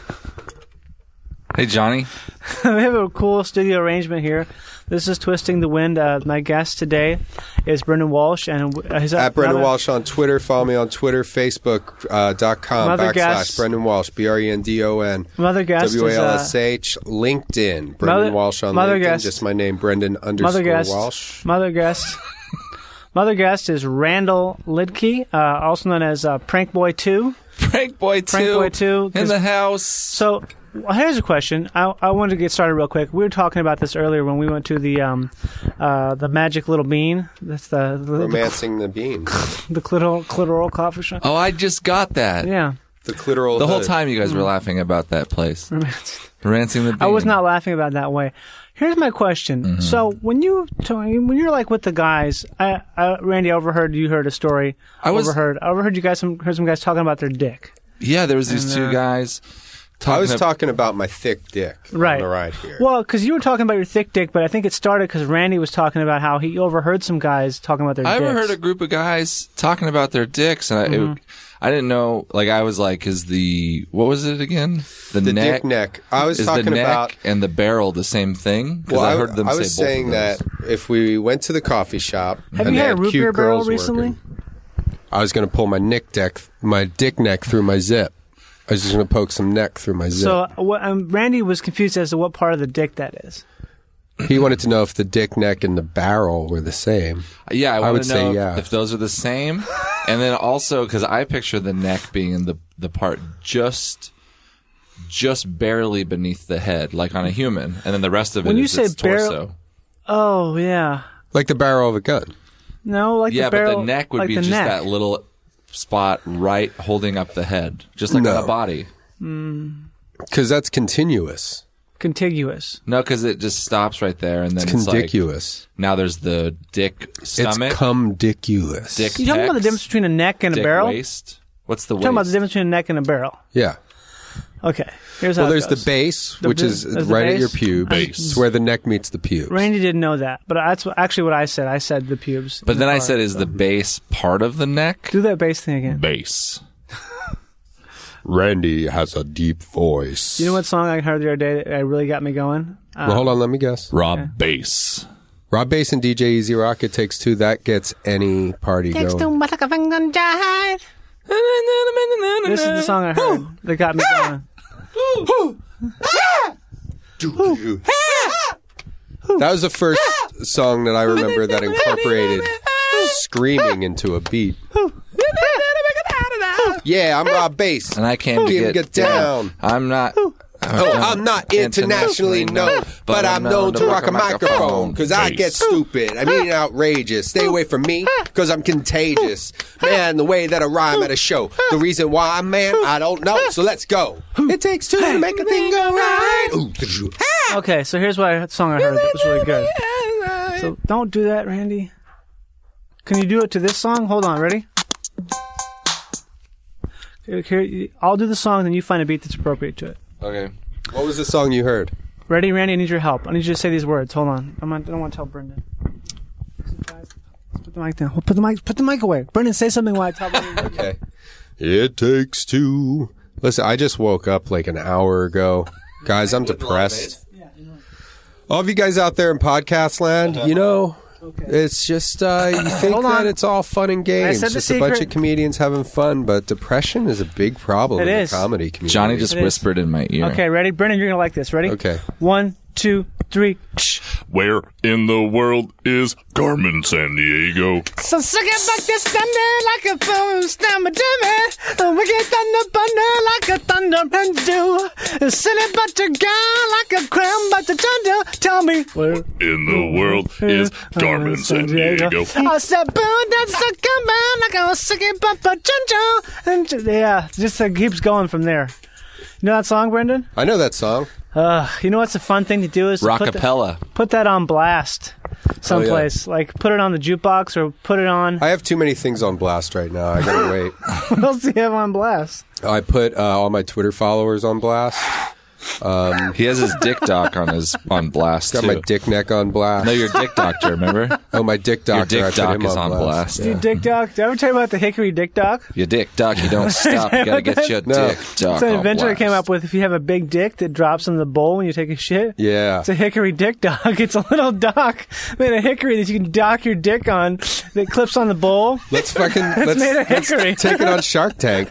I: Hey, Johnny.
D: have a cool studio arrangement here. This is Twisting the Wind. Uh, my guest today is Brendan Walsh, and uh, his
H: At Brendan
D: another-
H: Walsh on Twitter. Follow me on Twitter, Facebook uh, dot com
D: Another
H: backslash
D: guest-
H: Brendan Walsh, B R E N D O N
D: Mother guest
H: W A
D: is
H: L
D: uh,
H: S H, LinkedIn. Brendan
D: Mother-
H: Walsh on
D: Mother
H: LinkedIn.
D: guest-
H: Just my name, Brendan underscore
D: Mother guest.
H: Walsh.
D: Mother guest. Mother guest is Randall Lidke, uh, also known as uh, Prank Boy Two.
I: Prank Boy two.
D: Prank Boy two.
I: In the house.
D: So well, here's a question. I, I wanted to get started real quick. We were talking about this earlier when we went to the um, uh, the Magic Little Bean. That's the the,
H: Romancing the bean.
D: the clitoral, clitoral coffee shop.
I: Oh, I just got that.
D: Yeah.
H: The clitoral
I: The whole
H: hood.
I: time you guys were laughing about that place. Rancing the bean.
D: I was not laughing about that way. Here's my question.
I: Mm-hmm.
D: So when you when you're like with the guys, I, I Randy, I overheard you heard a story.
I: I was-
D: overheard. I overheard you guys some heard some guys talking about their dick.
I: Yeah, there was these
D: And,
I: two
D: uh,
I: guys. Talking
H: I was
I: ab-
H: talking about my thick dick
D: Right.
H: on the ride here.
D: Well, because you were talking about your thick dick, but I think it started because Randy was talking about how he overheard some guys talking about their
I: I
D: dicks.
I: overheard a group of guys talking about their dicks, and I,
D: Mm-hmm.
I: it, I didn't know. Like, I was like, "Is the what was it again? The,
H: the
I: neck,
H: dick neck. I was
I: is
H: talking
I: the neck
H: about.
I: and the barrel the same thing?" Because
H: Well,
I: I heard them
H: I
I: say
H: was
I: both
H: saying
I: of those.
H: that if we went to the coffee shop
D: Have
H: and
D: you
H: they
D: had a
H: had
D: root
H: cute
D: beer barrel
H: girls
D: recently?
H: working, I was going to pull my nick deck, my dick neck through my zip. I was just going to poke some neck through my zip.
D: So what, um, Randy was confused as to what part of the dick that is.
H: He wanted to know if the dick neck and the barrel were the same.
I: Yeah, I,
H: I
I: want
H: would
I: to
H: say
I: know if,
H: yeah.
I: if those are the same, and then also because I picture the neck being in the the part just just barely beneath the head, like on a human, and then the rest of it
D: When you
I: is
D: say
I: its
D: barrel-
I: torso.
D: Oh yeah.
H: Like the barrel of a gun.
D: No, like
I: Yeah,
D: the barrel.
I: but the neck would
D: like
I: be
D: the
I: just
D: neck.
I: that little spot right holding up the head, just like
H: No.
I: on the body.
H: Because that's continuous.
D: Contiguous.
I: No, because it just stops right there, and then
H: It's
I: it's, like
H: condicuous.
I: now there's the dick stomach,
H: It's cumdicuous.
I: dick
D: You talking about the
I: pecs,
D: difference between a neck and a
I: dick
D: barrel?
I: waist. What's the
D: You're talking about
I: waist?
D: the difference between a neck and a barrel.
H: Yeah.
D: Okay. Here's how
H: Well,
D: it
H: there's
D: goes.
H: the base,
D: The
H: which
D: b-
H: is
D: there's the
H: right at
D: base.
H: your pubes.
D: Base.
H: It's where the neck meets the pubes.
D: Randy didn't know that, but that's what, actually what I said. I said the pubes.
I: But
D: in
I: then
D: the
I: I
D: car,
I: said, is
D: so.
I: the base part of the neck?
D: Do that bass thing again.
I: Base.
H: Randy has a deep voice.
D: You know what song I heard the other day that really got me going? Uh,
H: Well, hold on, let me guess.
I: Rob
D: Okay.
I: Bass.
H: Rob Bass and D J Easy Rock, It Takes Two. That gets any party going.
D: This is the song I heard that got me going.
H: That was the first song that I remember that incorporated screaming into a beat. Yeah, I'm Rob Bass.
I: And I came to
H: Get-
I: get,
H: get down.
I: I'm not.
H: Oh, I'm not internationally known, but I'm known to rock a microphone because I get stupid. I mean outrageous. Stay away from me because I'm contagious. Man, the way that I rhyme at a show. The reason why I'm man, I don't know. So let's go. It takes two to make a thing go right. Ooh,
D: Okay, so here's what I, song I heard that was really good. So don't do that, Randy. Can you do it to this song? Hold on, ready? Here, here, I'll do the song, then you find a beat that's appropriate to it.
I: Okay.
H: What was the song you heard?
D: Ready, Randy? I need your help. I need you to say these words. Hold on. I'm not, I don't want to tell Brendan. Guys, put the mic down. Put the mic. Put the mic away. Brendan, say something while I tell Brendan.
H: Okay. It takes two. Listen, I just woke up like an hour ago. Guys, I'm depressed. All of you guys out there in podcast land, you know, it's just, uh, you think
D: Hold
H: that
D: on.
H: it's all fun and games.
D: said the
H: Just a bunch
D: secret.
H: of comedians having fun, but depression is a big problem
D: It
H: in
D: is.
H: the comedy community.
I: Johnny just
D: It is.
I: whispered in my ear.
D: Okay, ready? Brendan, you're going to like this. Ready?
H: Okay.
D: One, two, three.
K: Where in the world is Carmen Sandiego?
D: So suck it back this thunder like a phone stammer dummy. We get thunder thunder like a thunder and do. Silly butter girl like a crown butter thunder. Tell me where
K: in the world is Carmen Sandiego?
D: I said boom that's a coming like a sucky papa junjo. And yeah, just uh, keeps going from there. You know that song, Brendan?
H: I know that song.
D: Uh, you know what's a fun thing to do is to put,
I: Rockapella.
D: the, put that on blast someplace.
H: Oh, yeah.
D: Like put it on the jukebox or put it on.
H: I have too many things on blast right now. I gotta wait.
D: What else do you have on blast?
H: I put uh, all my Twitter followers on blast. Um,
I: he has his dick doc on his on blast.
H: Got
I: too.
H: my dick neck on blast.
I: No, your dick doctor. Remember?
H: Oh, my dick doctor.
I: Your dick
H: I put
I: doc
H: him
I: is on blast.
H: blast.
I: Yeah.
D: Dude, dick doc. Did I ever tell you about the hickory dick doc?
I: Your dick doc. You don't stop. You gotta get your
H: No.
I: dick doc.
D: It's an
I: on
D: invention that
I: blast.
D: came up with if you have a big dick that drops in the bowl when you take a shit.
H: Yeah.
D: It's a hickory dick dock. It's a little dock made of hickory that you can dock your dick on that clips on the bowl.
H: Let's fucking
D: It's
H: let's,
D: made of
H: let's
D: hickory.
H: take it on Shark Tank.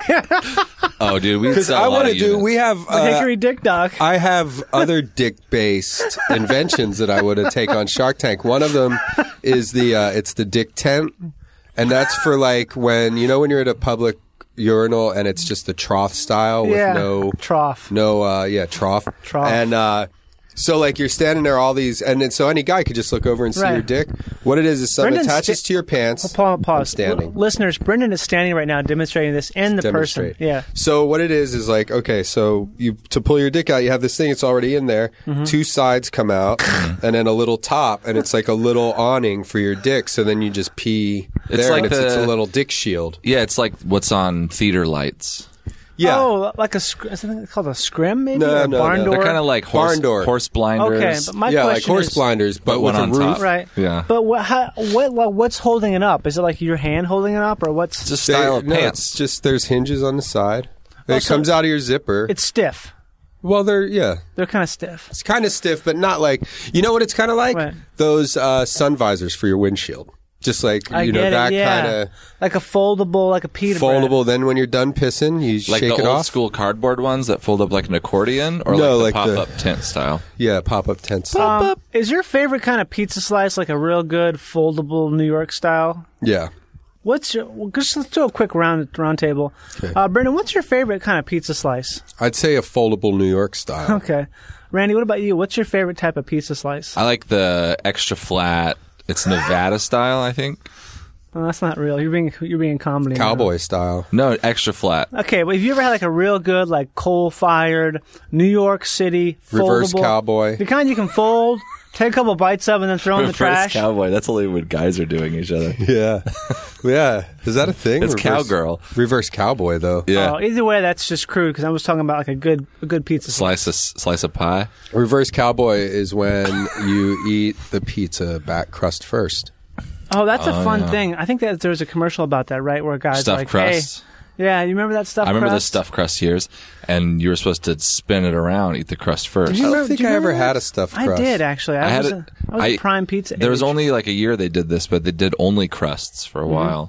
I: Oh, dude, we
H: Because
I: sell
H: I
I: a lot
H: want
I: of
H: to do.
I: units.
H: We have.
D: The
H: Uh,
D: hickory dick dock.
H: I have other dick-based inventions that I would have take on Shark Tank. One of them is the uh, it's the dick tent, and that's for like when you know when you're at a public urinal and it's just the trough style with
D: Yeah.
H: no
D: Trough.
H: no uh, yeah trough
D: Trough.
H: and uh, so like you're standing there all these and then so any guy could just look over and see
D: Right.
H: your dick. What it is is something
D: Brendan's
H: attaches
D: sta-
H: to your pants.
D: Pause. pause.
H: I'm standing.
D: L- listeners, Brendan is standing right now demonstrating this and the
H: Demonstrate.
D: person. Yeah.
H: So what it is is like okay, so you to pull your dick out, you have this thing. It's already in there.
D: Mm-hmm.
H: Two sides come out, and then a little top, and it's like a little awning for your dick. So then you just pee
I: It's
H: there.
I: like
H: and it's, it's a
I: the-
H: little dick shield.
I: Yeah, it's like what's on theater lights.
H: Yeah.
D: Oh, like a sc- is it called a scrim maybe?
H: No,
D: or a
H: no,
D: barn
H: no.
D: door?
I: They're kind of like horse,
H: Barn door.
I: horse blinders.
D: Okay, but my
H: yeah, like
D: question
H: horse
D: is,
H: blinders, but,
I: But
H: with
I: one
H: a
I: on
H: roof.
I: top.
D: Right.
I: Yeah.
D: But what, how, what, like, what's holding it up? Is it like your hand holding it up, or what's?
I: It's just
H: They-
I: style of
H: no,
I: pants.
H: it's just there's hinges on the side. It
D: Oh, so-
H: comes out of your zipper.
D: It's stiff.
H: well, they're yeah.
D: They're kind of stiff.
H: It's kind of stiff, but not like you know what it's kind of like
D: What?
H: those uh, sun visors for your windshield. Just like
D: I
H: you know
D: get
H: that
D: it. Yeah.
H: kind of
D: Like a foldable, like a pita bread.
H: foldable. Then when you're done pissing, you
I: Like
H: shake
I: the
H: it
I: old
H: off.
I: school cardboard ones that fold up like an accordion, or
H: No,
I: like the
H: like the-
I: pop up tent style.
H: Yeah, pop up tent.
D: Um, is your favorite kind of pizza slice like a real good foldable New York style?
H: Yeah.
D: What's your? Well, just let's do a quick round round table.
H: Okay.
D: Uh, Brendan, what's your favorite kind of pizza slice?
H: I'd say a foldable New York style.
D: Okay, Randy, what about you? What's your favorite type of pizza slice?
I: I like the extra flat. It's Nevada style, I think.
D: Well, that's not real. You're being you're being comedy. now.
H: Cowboy style.
I: No, extra flat.
D: Okay, but have you ever had like a real good like coal fired New York City
H: Reverse
D: foldable
H: cowboy.
D: The kind you can fold, take a couple bites of, and then throw in the trash.
I: cowboy. That's only when guys are doing each other.
H: Yeah. Yeah. Is that a thing?
I: It's
H: Reverse-
I: cowgirl.
H: Reverse cowboy, though.
I: Yeah.
D: Oh, either way, that's just crude because I was talking about like a good a good pizza slice.
I: Slice of slice of pie.
H: Reverse cowboy is when you eat the pizza back crust first.
D: Oh, that's a
I: Oh,
D: fun
I: yeah.
D: thing. I think that there was a commercial about that, right? Where a guy's
I: Stuffed
D: like,
I: crust.
D: "Hey, yeah, you remember that stuff?"
I: I remember the
D: crust?
I: stuffed crust years, and you were supposed to spin it around, eat the crust first.
D: Did you
H: I
D: remember-
H: don't think
D: do you
H: I ever
D: remember
H: had
D: that?
H: a stuffed
D: I
H: crust.
D: did actually. I,
I: I had
D: was,
I: it-
D: a, I was a
I: I-
D: prime pizza.
I: There was
D: age.
I: only like a year they did this, but they did only crusts for a
D: Mm-hmm.
I: while.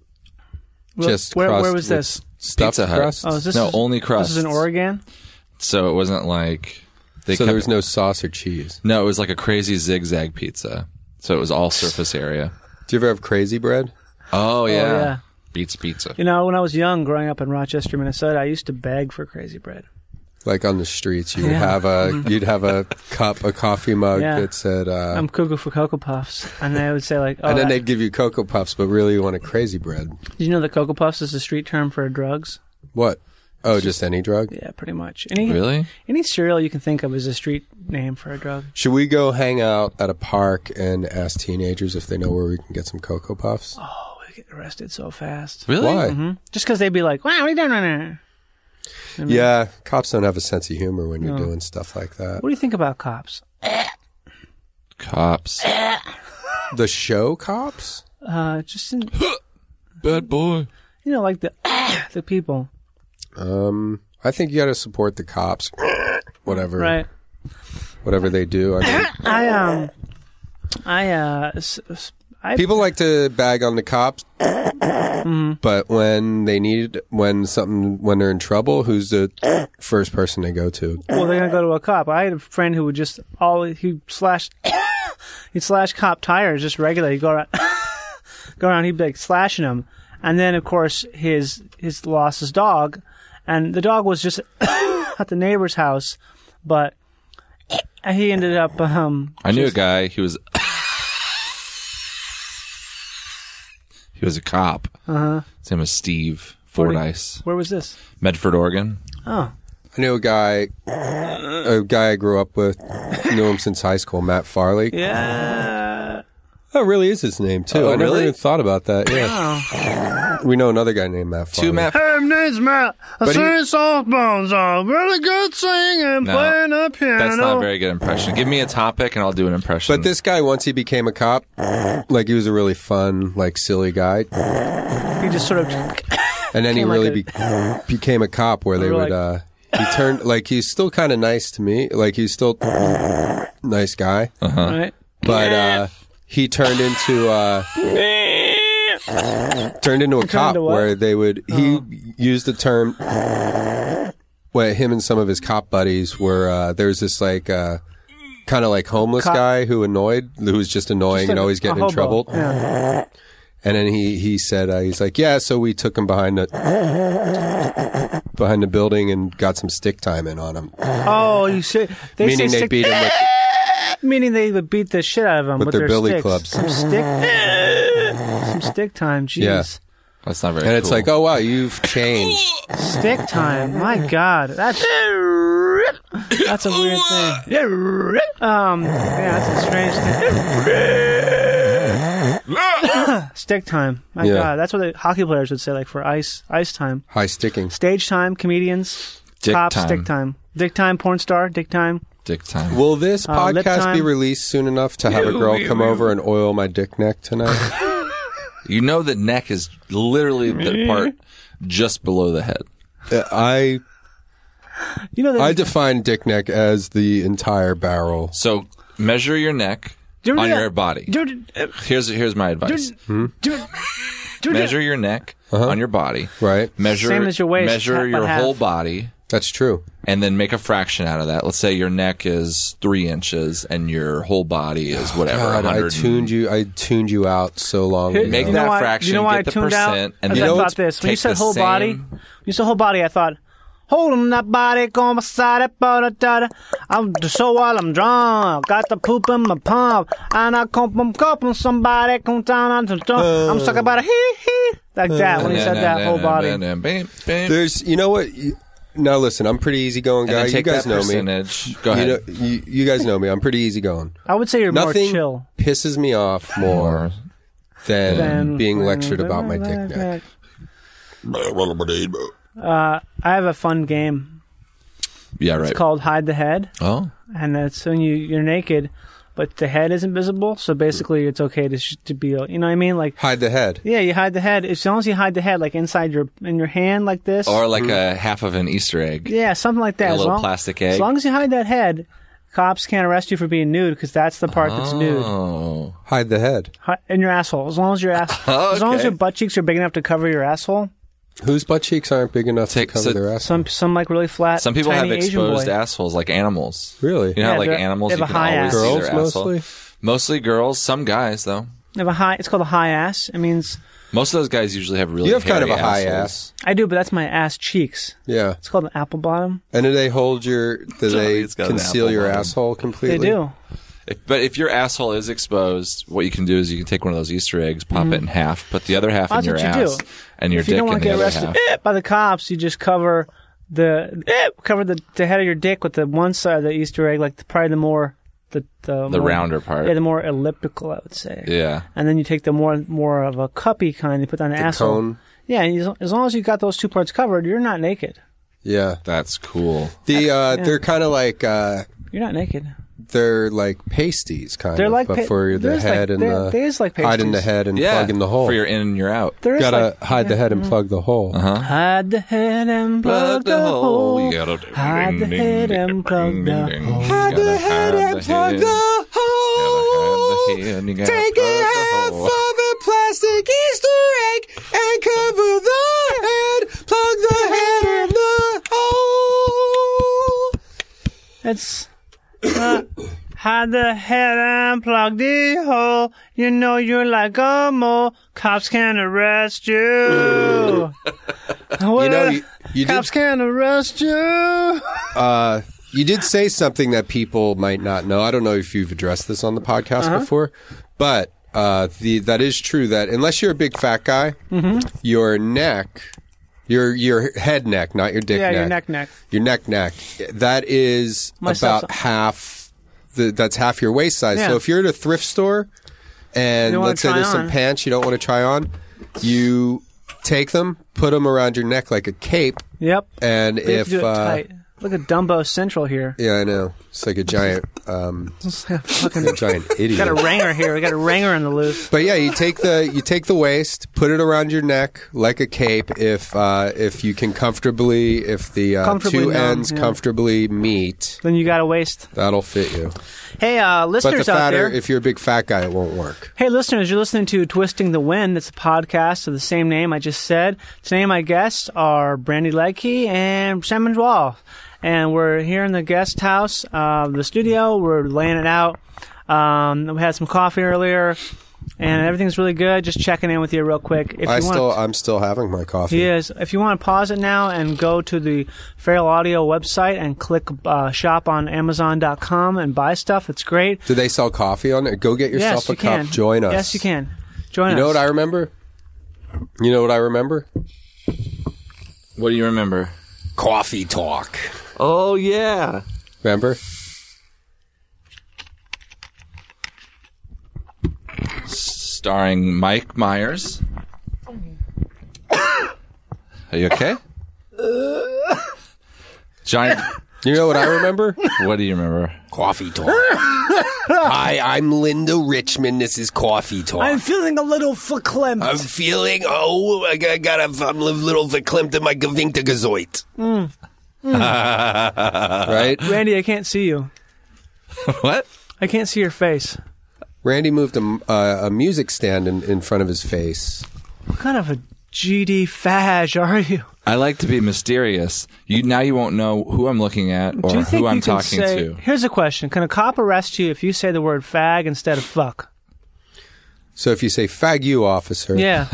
D: Where-
H: Just
D: where,
H: crust
D: where was
H: with
D: this?
H: Stuffed
I: Pizza Hut.
H: crust.
D: Oh, is this
I: No,
D: is-
I: only crust.
D: This is in Oregon.
I: So it wasn't like they
H: so
I: kept,
H: there was no sauce or cheese.
I: no. It was like a crazy zigzag pizza. So it was all surface area.
H: Do you ever have crazy bread?
I: Oh yeah,
D: yeah.
I: beats pizza.
D: You know, when I was young, growing up in Rochester, Minnesota, I used to beg for crazy bread.
H: Like on the streets, you would
D: Yeah.
H: have a you'd have a cup, a coffee mug
D: Yeah.
H: that said, uh,
D: I'm cuckoo for Cocoa Puffs, and they would say like, "Oh,
H: and then
D: that-
H: they'd give you Cocoa Puffs, but really you want a crazy bread.
D: did you know that Cocoa Puffs is a street term for drugs?"
H: What? Oh, just any drug?
D: Yeah, pretty much. Any
I: Really?
D: any cereal you can think of is a street name for a drug.
H: Should we go hang out at a park and ask teenagers if they know where we can get some Cocoa Puffs?
D: Oh, we get arrested so fast.
I: Really?
H: Why?
D: hmm Just because they'd be like, "Wow, what are you doing right now?" I mean,
H: Yeah, cops don't have a sense of humor when you're
D: No.
H: doing stuff like that.
D: What do you think about cops?
I: Cops.
H: The show Cops?
D: Uh, just in,
I: Bad boy.
D: you know, like the the people,
H: Um, I think you got to support the cops, whatever,
D: right?
H: whatever they do. I mean,
D: I um, I uh, s- s- I
H: people like to bag on the cops,
D: Mm-hmm.
H: but when they need, when something, when they're in trouble, who's the first person they go to?
D: well, they're gonna go to a cop. I had a friend who would just always he slashed he'd slash cop tires just regularly. He'd go around, go around. He'd be like slashing them, and then of course his his lost his dog, and the dog was just at the neighbor's house, but he ended up. Um,
I: I knew
D: just,
I: a guy. He was he was a cop.
D: Uh huh.
I: His name was Steve Fordyce.
D: Where was this?
I: Medford, Oregon.
D: Oh.
H: I knew a guy, a guy I grew up with, knew him since high school, Matt Farley.
D: Yeah.
H: That really is his name, too.
I: Oh,
H: I never
I: really?
H: even thought about that. Yeah.
D: Oh.
H: We know another guy named Matt Farley.
I: Two Matt.
D: Hey, my name's Matt. I
H: But he-
D: sing softballs. I'm really good singing,
I: No,
D: playing the piano.
I: That's not a very good impression. Give me a topic and I'll do an impression.
H: But this guy, once he became a cop, like he was a really fun, like silly guy.
D: He just sort of.
H: And then he
D: Became
H: really
D: like a-
H: be- became a cop where they
D: Or
H: would,
D: like-
H: uh, he turned, like he's still kind of nice to me. Like he's still nice guy.
I: Uh-huh.
D: Right.
H: But, uh, he turned into, uh, turned into a
D: Turned
H: cop
D: into what?
H: where they would, he used the term, where him and some of his cop buddies were, uh, there was this like, uh, kind of like homeless
D: Cop-
H: guy who annoyed, who was just annoying
D: Just
H: and
D: like
H: always
D: a
H: getting in
D: hobo.
H: trouble.
D: Yeah.
H: And then he, he said, uh, he's like, yeah, so we took him behind the, behind the building and got some stick time in on him.
D: Oh, you say they
H: Meaning
D: say
H: they
D: stick,
H: beat him with,
D: meaning they would beat the shit out of him
H: With
D: with,
H: their
D: their
H: billy
D: sticks.
H: clubs.
D: Some stick, some stick time. Jeez.
H: Yeah.
I: That's not very
H: and it's
I: cool.
H: like, oh wow, you've changed.
D: Stick time. My God, that's that's a weird thing. Um, yeah, that's a strange thing. Stick time. My
H: Yeah.
D: God, that's what the hockey players would say, like for ice, ice time.
H: High sticking.
D: Stage time. Comedians.
I: Dick
D: Cops.
I: time.
D: Stick time. Dick time. Porn star. Dick time.
I: Dick time.
H: Will this
D: Uh, lip
H: podcast be
D: time.
H: released soon enough to have a girl come over and oil my dick neck tonight?
I: You know that neck is literally the part just below the head.
H: Uh, I
D: You know that.
H: I define dick neck as the entire barrel.
I: So measure your neck
D: Do you
I: on
D: remember
I: your
D: that-
I: body.
D: Dude, uh,
I: Here's here's my advice.
D: dude, dude, dude,
I: Measure your neck on your body.
H: Right?
I: Measure
D: Same as your waist,
I: Measure
D: half by
I: your
D: half.
I: whole body,
H: That's true.
I: and then make a fraction out of that. Let's say your neck is three inches and your whole body is whatever.
H: God, I
I: 100
H: tuned you. I tuned you out so long
D: Here-
H: ago.
I: Make
D: you
I: that
D: know why,
I: fraction,
D: You know why
I: get
D: I
I: the
D: tuned out?
I: percent, and
D: As
I: then
D: I thought
I: let's
D: this. When you
I: take
D: said
I: the
D: whole
I: same-
D: body, when you said whole body, I thought, holding that body, going beside it, da da. I'm so while I'm drunk, got the poop in my pump, and I come I'm cupping somebody, come down on the top. I'm sucking about a hee hee like that when he said that whole body.
H: There's, you know what? You, now listen, I'm pretty easygoing
I: And
H: guy.
I: then
H: You
I: take
H: guys
I: that
H: know me.
I: percentage. Go
H: You,
I: ahead.
H: know, you, you guys know me. I'm pretty easygoing.
D: I would say you're
H: Nothing
D: more chill
H: pisses me off more than
D: than
H: being lectured about my dick neck.
D: Uh, I have a fun game.
I: Yeah, right.
D: It's called Hide the Head,
I: Oh,
D: and it's when you you're naked, but the head isn't visible. So basically, it's okay to sh- to be, you know what I mean? Like,
H: Hide the head.
D: yeah, you hide the head as long as you hide the head, like inside your in your hand, like this.
I: or like a half of an Easter egg.
D: Yeah, something like that.
I: A
D: As
I: little
D: long-
I: plastic
D: As
I: egg.
D: long as you hide that head, cops can't arrest you for being nude because that's the part that's nude.
I: Oh,
H: Hide the head.
D: Hi- In your asshole. As long as your ass, as long as
I: Okay.
D: your butt cheeks are big enough to cover your asshole.
H: Whose butt cheeks aren't big enough
I: Take-
H: to cover
I: so-
H: their ass?
D: Some some like really flat.
I: some people have
D: tiny Asian
I: exposed
D: boy.
I: assholes like animals.
H: Really?
I: You know,
D: Yeah,
I: how, like
D: they're-
I: animals,
D: they have
I: you
D: a
I: can
D: high
I: always
D: ass.
I: see
H: Girls
I: their asshole.
H: mostly?
I: Mostly girls. Some guys though.
D: They have a high. It's called a high ass. It means
I: Most of those guys usually have really.
H: You have kind of a
I: hairy
H: high
I: assholes.
H: ass.
D: I do, but that's my ass cheeks.
H: Yeah.
D: It's called an apple bottom.
H: And do they hold your, do they
I: Johnny's got an
H: conceal
I: apple
H: your
I: bottom.
H: asshole
D: They
H: completely?
D: do.
I: If, but if your asshole is exposed, what you can do is you can take one of those Easter eggs, pop it in half, put the other half
D: That's
I: in your
D: what you
I: ass,
D: do.
I: and your
D: If you
I: dick
D: don't
I: in
D: want
I: the
D: to get
I: other
D: arrested
I: half.
D: eh, by the cops, you just cover the eh, cover the, the head of your dick with the one side of the Easter egg, like the, probably the more the the,
I: The
D: more,
I: rounder part.
D: Yeah, the more elliptical, I would say.
I: Yeah.
D: And then you take the more more of a cuppy kind, you put on the,
H: The
D: asshole.
H: cone?
D: Yeah, and you, as long as you got those two parts covered, you're not naked.
H: Yeah.
I: That's cool.
H: The, uh,
D: Yeah.
H: they're kind of like, uh,
D: You're not naked.
H: they're like pasties, kind
D: They're
H: of,
D: like
H: but
D: pa-
H: for the
D: there's
H: head
D: like-
H: and
D: there-
H: the
D: there's like
H: hiding the
D: pasties.
H: head and
I: Yeah.
H: plugging the hole.
I: For your in and your out.
D: There is
H: Gotta
D: like,
H: hide the head and plug the hole.
I: Uh-huh.
D: hide the head and plug, the, hole.
I: You gotta do-
D: Hide the
I: ding, ding,
D: head
I: ding,
D: and plug
I: ding,
D: the
I: ding, ding.
D: hole.
I: You
H: Hide
I: gotta
H: the head
I: hide
H: and plug
I: head.
H: the
I: You gotta
H: hole.
I: hide the head and you gotta
H: Take
I: plug
H: it
I: the
H: half
I: hole.
H: of a plastic Easter egg and cover the head. Plug the head in the hole.
D: It's uh, How the hell unplug the hole? You know you're like a mole. Cops can arrest you.
H: you know, you, you
D: Cops
H: did,
D: can arrest you.
H: uh, you did say something that people might not know. I don't know if you've addressed this on the podcast
D: Uh-huh.
H: before, but uh, the that is true that unless you're a big fat guy,
D: Mm-hmm.
H: your neck, your your head neck, not your dick
D: Yeah,
H: neck,
D: your neck neck.
H: your neck neck, that is
D: Myself-
H: about half. The, that's half your waist size.
D: Yeah.
H: So if you're at a thrift store and
D: You wanna
H: let's say
D: try
H: there's
D: on.
H: some pants you don't want to try on, you take them, put them around your neck like a cape,
D: Yep.
H: and
D: But you have
H: if
D: to do it
H: uh,
D: tight. Look at Dumbo Central here.
H: yeah, I know. It's like a giant, um,
D: It's like a fucking
H: a giant idiot.
D: got a ranger here. We got a ranger in the loose.
H: But yeah, you take the you take the waist, put it around your neck like a cape. If uh, if you can comfortably, if the uh,
D: Comfortably
H: two
D: numb,
H: ends
D: yeah.
H: comfortably meet,
D: Then you got a waist.
H: that'll fit you.
D: Hey, uh,
H: But the
D: listeners out
H: fatter,
D: there.
H: if you're a big fat guy, it won't work.
D: Hey, listeners, you're listening to Twisting the Wind. It's a podcast of the same name I just said. Today, my guests are Brandy Ledke and Sam Dwall. And we're here in the guest house, uh, the studio. We're laying it out. Um, we had some coffee earlier, and everything's really good. Just checking in with you real quick. If
H: I
D: you
H: still,
D: want,
H: I'm still having my coffee.
D: he is. If you want to pause it now and go to the Feral Audio website and click uh, shop on Amazon dot com and buy stuff, it's great.
H: Do they sell coffee on it? Go get yourself
D: Yes,
H: a
D: you
H: cup.
D: can.
H: Join us.
D: Yes, you can. Join
H: You
D: us.
H: know what I remember? You know what I remember?
I: What do you remember?
H: Coffee talk.
I: Oh, yeah.
H: Remember?
I: Starring Mike Myers. Are you okay? Giant.
H: You know what I remember?
I: What do you remember?
H: Coffee talk. Hi, I'm Linda Richmond. This is Coffee Talk.
D: I'm feeling a little verklempt.
H: I'm feeling, oh, I got, got a, I'm a little verklempt in my Gewinkte Gezoit.
D: Mm.
H: Right?
D: Randy, I can't see you.
I: What?
D: I can't see your face.
H: Randy moved a, uh, a music stand in, in front of his face.
D: What kind of a G D fag are you?
I: I like to be mysterious. You now you won't know who I'm looking at or
D: Do you think
I: who I'm
D: you can
I: talking
D: say,
I: to.
D: Here's a question. Can a cop arrest you if you say the word fag instead of fuck?
H: So if you say, fag you, officer.
D: Yeah.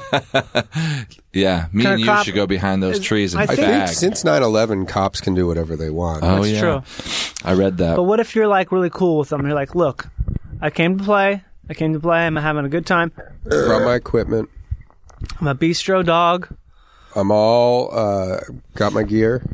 I: Yeah, me
D: Can a
I: and you
D: cop-
I: should go behind those
D: Is-
I: trees and
D: I
H: I
D: think-
H: think
I: fag.
H: since nine eleven, cops can do whatever they want.
I: Oh,
D: That's
I: yeah.
D: true.
I: I read that.
D: But what if you're like really cool with them? You're like, look, I came to play. I came to play. I'm having a good time.
H: Brought my equipment.
D: I'm a bistro dog.
H: I'm all, uh, got my gear.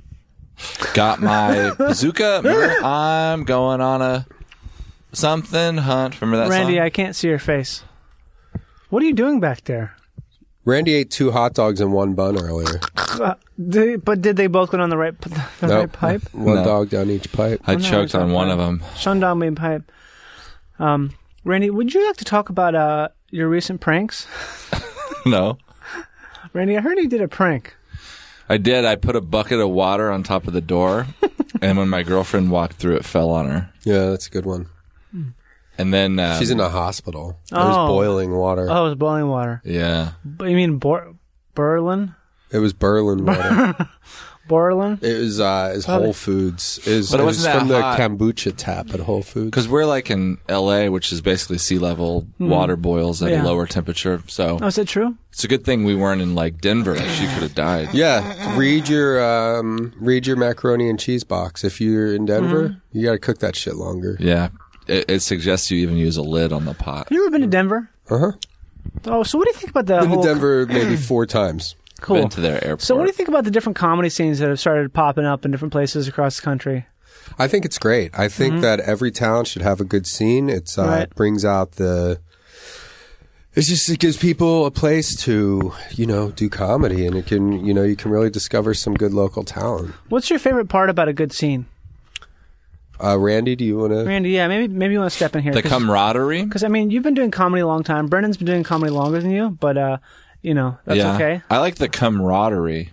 I: Got my bazooka. Remember? I'm going on a something hunt. Remember that
D: Randy,
I: song?
D: I can't see your face. What are you doing back there?
H: Randy ate two hot dogs and one bun earlier.
D: Uh, did, but did they both go on the right, the
H: Nope.
D: right pipe?
H: One
I: No.
H: dog down each pipe.
I: I
D: Oh, no,
I: choked
D: it's
I: on
D: not
I: one
D: pipe.
I: of them.
D: Shundong main pipe. Um, Randy, would you like to talk about uh, your recent pranks?
I: No.
D: Randy, I heard you did a prank.
I: I did. I put a bucket of water on top of the door, and when my girlfriend walked through, it fell on her.
H: Yeah, that's a good one.
I: And then um,
H: She's in a hospital. It
D: Oh.
H: was boiling water.
D: Oh, it was boiling water.
I: Yeah.
D: But you mean Bor- Berlin?
H: It was Berlin water.
D: Berlin?
H: It was uh, it was
D: Probably.
H: Whole Foods. It was,
I: But it
H: it was
I: wasn't
H: from
I: that
H: the
I: hot.
H: kombucha tap at Whole Foods.
I: Because we're like in L A, which is basically sea level. Water boils at
D: Yeah.
I: a lower temperature. So
D: Oh, is that true?
I: it's a good thing we weren't in like Denver. She could have died.
H: Yeah, read your um, read your macaroni and cheese box. If you're in Denver, you got to cook that shit longer.
I: Yeah. It, it suggests you even use a lid on the pot.
D: Have you ever been to Denver?
H: Uh huh.
D: Oh, so what do you think about the
H: Been
D: whole...
H: to Denver maybe four times.
D: Cool.
I: Been to their airport.
D: So what do you think about the different comedy scenes that have started popping up in different places across the country?
H: I think it's great. I think that every town should have a good scene. It's uh,
D: Right.
H: it brings out the. It's just it gives people a place to you know do comedy, and it can you know you can really discover some good local talent.
D: What's your favorite part about a good scene?
H: Uh, Randy, do you want to?
D: Randy, yeah, maybe maybe you want to step in here.
I: The camaraderie?
D: Because, I mean, you've been doing comedy a long time. Brendan's been doing comedy longer than you, but, uh, you know, that's
I: yeah.
D: okay.
I: I like the camaraderie.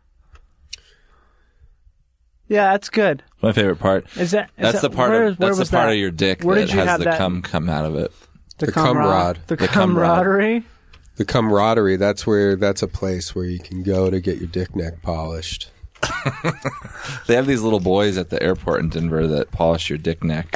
D: Yeah, that's good.
I: My favorite part.
D: Is that? Is
I: That's
D: that,
I: the part
D: where-
I: of
D: where
I: that's the
D: was
I: part
D: that?
I: of your dick
D: Where
I: that
D: did you
I: has
D: have
I: the
D: that?
I: cum come out of it.
D: The,
H: The
D: camara-
H: comrade.
D: The,
I: The comrade.
D: camaraderie.
H: The camaraderie. That's where. That's a place where you can go to get your dick neck polished.
I: They have these little boys at the airport in Denver that polish your dick neck.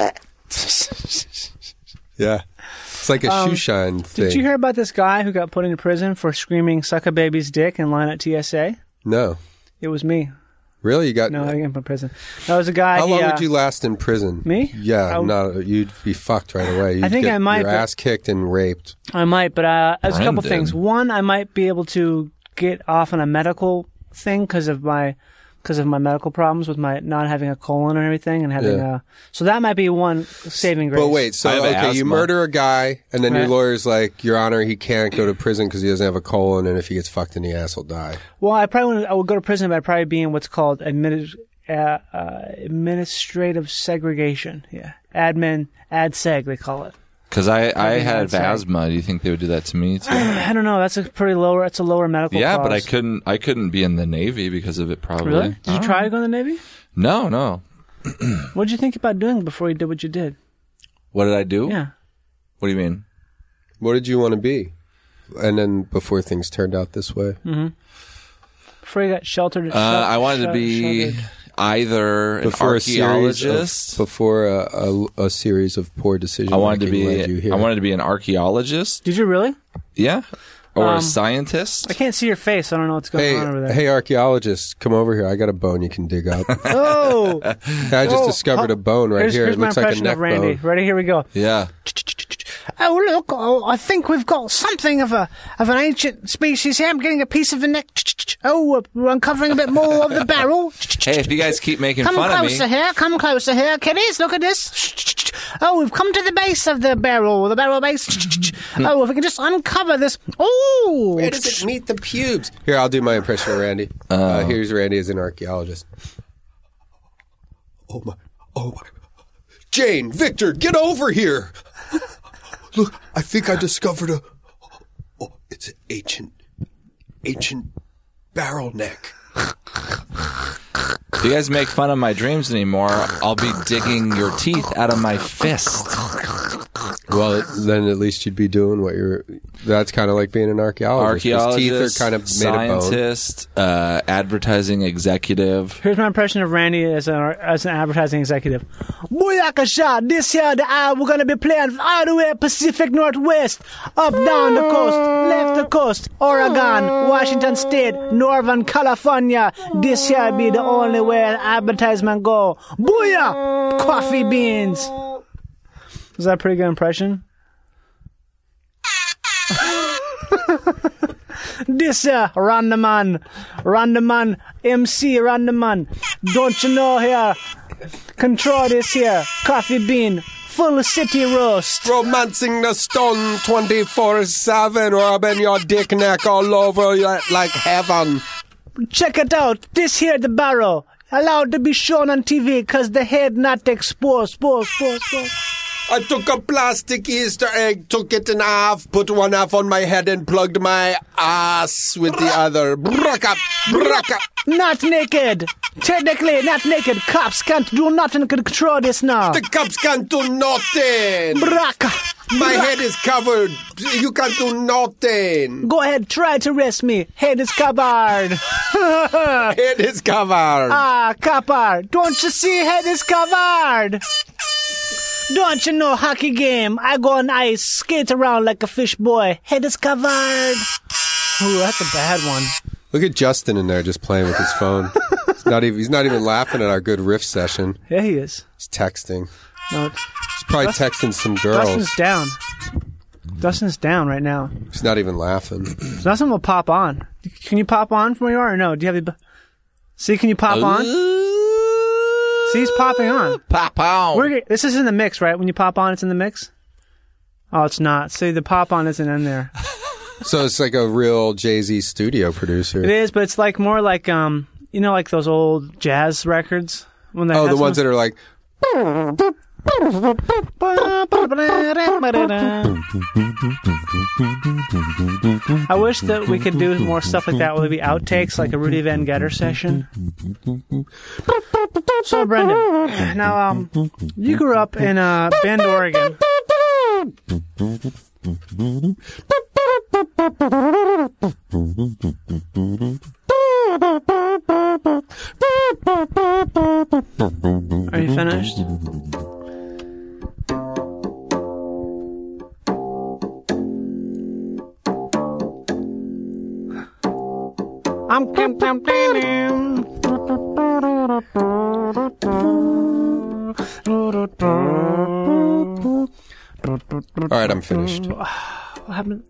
H: Yeah. It's like a
D: Um,
H: shoe shine thing.
D: Did you hear about this guy who got put into prison for screaming "suck a baby's dick" in line at T S A?
H: No.
D: It was me.
H: Really? You got
D: No, I didn't get put in prison. That was a guy.
H: How
D: he,
H: long
D: uh,
H: would you last in prison?
D: Me?
H: Yeah,
D: I-
H: not you'd be fucked right away. You'd
D: I think
H: get
D: I might,
H: your
D: but-
H: ass kicked and raped.
D: I might, but uh, there's a couple
H: Brendan.
D: things. One, I might be able to get off on a medical thing because of my because of my medical problems with my not having a colon and everything, and having
H: Yeah.
D: a. So that might be one saving grace.
H: But wait, so okay, you murder a guy, and then your
D: Right.
H: lawyer's like, Your Honor, he can't go to prison because he doesn't have a colon, and if he gets fucked in the ass, he'll die.
D: Well, I probably would, I would go to prison, but I'd probably be in what's called admitted, uh, uh, administrative segregation. Yeah, admin, ad seg they call it.
I: Because I, I
D: Having
I: had
D: outside.
I: asthma. Do you think they would do that to me too?
D: I don't know. That's a pretty lower. That's a lower medical.
I: Yeah, but I
D: cause.
I: couldn't. I couldn't be in the Navy because of it. Probably.
D: Really? Did you
I: Oh.
D: try to go in the Navy?
I: No, no.
D: What did you think about doing before you did what you did?
I: What did I do?
D: Yeah.
I: What do you mean?
H: What did you want to be? And then before things turned out this way.
D: Mm-hmm. Before you got sheltered.
I: Uh, I wanted to be either an
H: Before a series
I: archaeologist.
H: of, before a, a, a series of poor decisions.
I: I wanted to
H: led you
I: be.
H: here.
I: I wanted to be an archaeologist.
D: Did you really?
I: Yeah. Or
D: Um,
I: a scientist.
D: I can't see your face. I don't know what's going
H: Hey,
D: on over there.
H: hey, archaeologist, come over here. I got a bone you can dig up.
D: Oh!
H: I just
D: Oh,
H: discovered a bone right
D: here's,
H: here.
D: Here's
H: It
D: my
H: looks like a
D: impression
H: neck
D: of Randy.
H: bone.
D: Ready? Here we go.
I: Yeah.
L: Oh, look, oh, I think we've got something of a of an ancient species here. I'm getting a piece of the neck. Oh, we're uncovering a bit more of the barrel.
I: Hey, if you guys keep making
L: Come
I: fun of me,
L: closer here. Come closer here, kiddies. Look at this. Oh, we've come to the base of the barrel, the barrel base. Oh, if we can just uncover this. Oh!
H: Where does it meet the pubes? Here, I'll do my impression of Randy. Uh, here's Randy as an archaeologist. Oh, my. Oh, my. Jane, Victor, get over here. Look, I think I discovered a... Oh, it's an ancient, ancient barrel neck.
I: if you guys make fun of my dreams anymore, I'll be digging your teeth out of my fist.
H: Well, then at least you'd be doing what you're... That's kind of like being an archaeologist. His
I: Archaeologist,
H: teeth are kind of made of bone.
I: scientist, uh, advertising executive.
D: Here's my impression of Randy as an as an advertising executive. Booyakasha! This here, the hour we're gonna be playing all the way Pacific Northwest, up down the coast, left the coast, Oregon, Washington State, Northern California. This here be the only way an advertisement go. Booyah! Coffee beans. Is that a pretty good impression? This uh, Randaman, Randaman, M C Randaman. Don't you know here? Control this here. Coffee bean, full city roast.
H: Romancing the stone twenty-four seven, rubbing your dick neck all over you like heaven.
D: Check it out. This here the barrel. Allowed to be shown on T V because the head not exposed. Exposed, exposed, exposed.
H: I took a plastic Easter egg, took it in half, put one half on my head and plugged my ass with the other. Braka, braka.
D: Not naked. Technically, not naked. Cops can't do nothing to control this now.
H: The cops can't do nothing.
D: Braka.
H: My
D: Braka.
H: head is covered. You can't do nothing.
D: Go ahead, try to arrest me. Head is covered.
H: Head is covered.
D: Ah, covered. Don't you see head is covered? Don't you know hockey game? I go on ice, skate around like a fish boy. Head is covered. Ooh, that's a bad one.
H: Look at Justin in there just playing with his phone. He's not even, he's not even laughing at our good riff session.
D: Yeah, he is.
H: He's texting.
D: No,
H: He's probably
D: Dustin-
H: texting some girls.
D: Dustin's down. Dustin's down right now.
H: He's not even laughing.
D: Dustin will pop on. Can you pop on from where you are or no? Do you have the... See, can you pop on? See, he's popping on.
I: Pop on.
D: We're, this is in the mix, right? When you pop on, it's in the mix? Oh, it's not. See, the pop on isn't in there.
H: So it's like a real Jay-Z studio producer.
D: It is, but it's like more like, um, you know, like those old jazz records? When they
H: Oh,
D: have
H: the ones
D: some-
H: that are like...
D: I wish that we could do more stuff like that, where it'd be outtakes, like a Rudy Van Getter session. So, Brendan, now, um, you grew up in uh, Bend, Oregon. Are you finished?
L: I'm down, down, down.
H: All right, I'm finished.
L: What happened?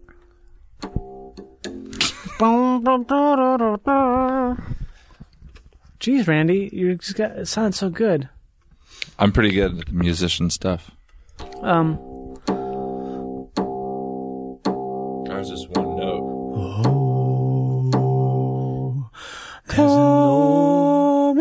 L: Jeez, Randy, you just got it sounded so good.
I: I'm pretty good at musician stuff.
L: Um.
I: Ours is one note.
L: Oh, there's an old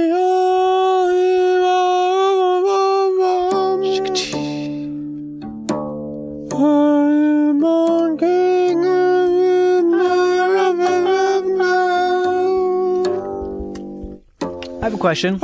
L: I have a question.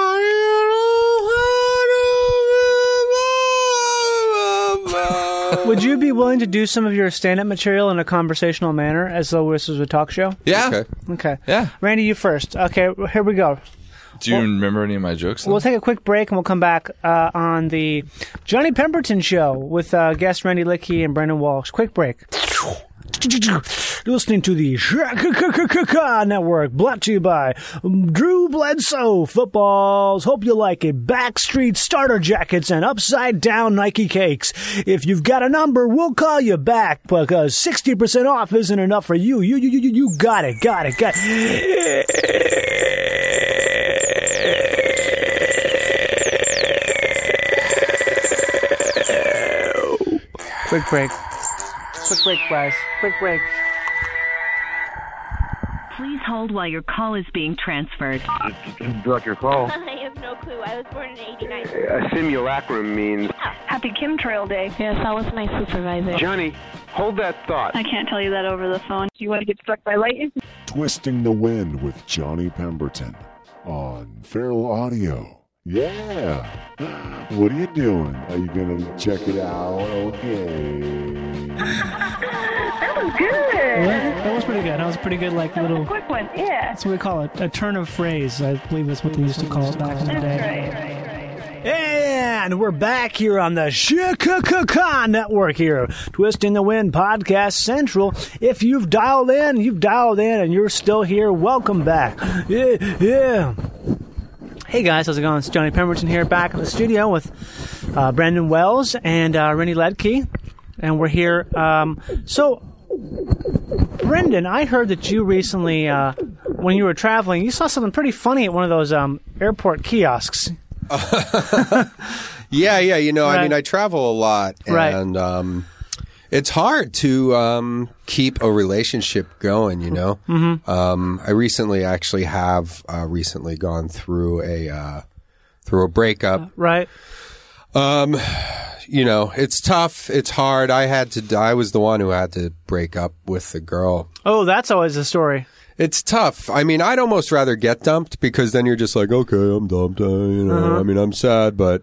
L: Would you be willing to do some of your stand-up material in a conversational manner, as though this was a talk show?
I: Yeah.
H: Okay.
L: Okay.
I: Yeah.
L: Randy, you first. Okay, here we go.
I: Do you
L: Well-
I: remember any of my jokes?
L: We'll take a quick break and we'll come back uh, on the Johnny Pemberton Show with uh, guests Randy Lickey and Brendan Walsh. Quick break. You're listening to the Shaka Network, brought to you by Drew Bledsoe Footballs. Hope you like it. Backstreet starter jackets and upside down Nike cakes. If you've got a number, we'll call you back because sixty percent off isn't enough for you. You, you, you, you got it, got it, got it. Quick break. Quick break, guys. Quick break.
M: Please hold while your call is being transferred.
N: Direct your call.
E: I have no clue. I was born in eighty-nine.
N: A simulacrum means...
M: Happy Chemtrail Day.
E: Yes, that was my supervisor.
N: Johnny, hold that thought.
M: I can't tell you that over the phone. Do you want to get struck by lightning?
C: Twisting the Wind with Johnny Pemberton on Feral Audio. Yeah. What are you doing? Are you going to check it out? Okay.
M: That was good.
D: Yeah, that was pretty good. That was a pretty good, like, little...
M: Quick one, yeah.
D: That's what we call it. A turn of phrase. I believe that's what they used to call it back in the day.
L: And we're back here on the Shaka Network here, Twisting the Wind Podcast Central. If you've dialed in, you've dialed in, and you're still here, welcome back. Yeah, yeah. Hey guys, how's it going? It's Johnny Pemberton here, back in the studio with uh, Brendan Wells and uh, Rennie Ledke, and we're here. Um, so, Brendan, I heard that you recently, uh, when you were traveling, you saw something pretty funny at one of those um, airport kiosks.
H: Yeah, yeah. You know,
L: Right.
H: I mean, I travel a lot,
L: Right.
H: and um, it's hard to um, keep a relationship going. You know,
L: Mhm.
H: um, I recently actually have uh, recently gone through a uh, through a breakup.
L: Right.
H: Um, you know, it's tough. It's hard. I had to. I was the one who had to break up with the girl.
L: Oh, that's always a story.
H: It's tough. I mean, I'd almost rather get dumped because then you're just like, okay, I'm dumped. Uh, you know,
L: Uh-huh.
H: I mean, I'm sad, but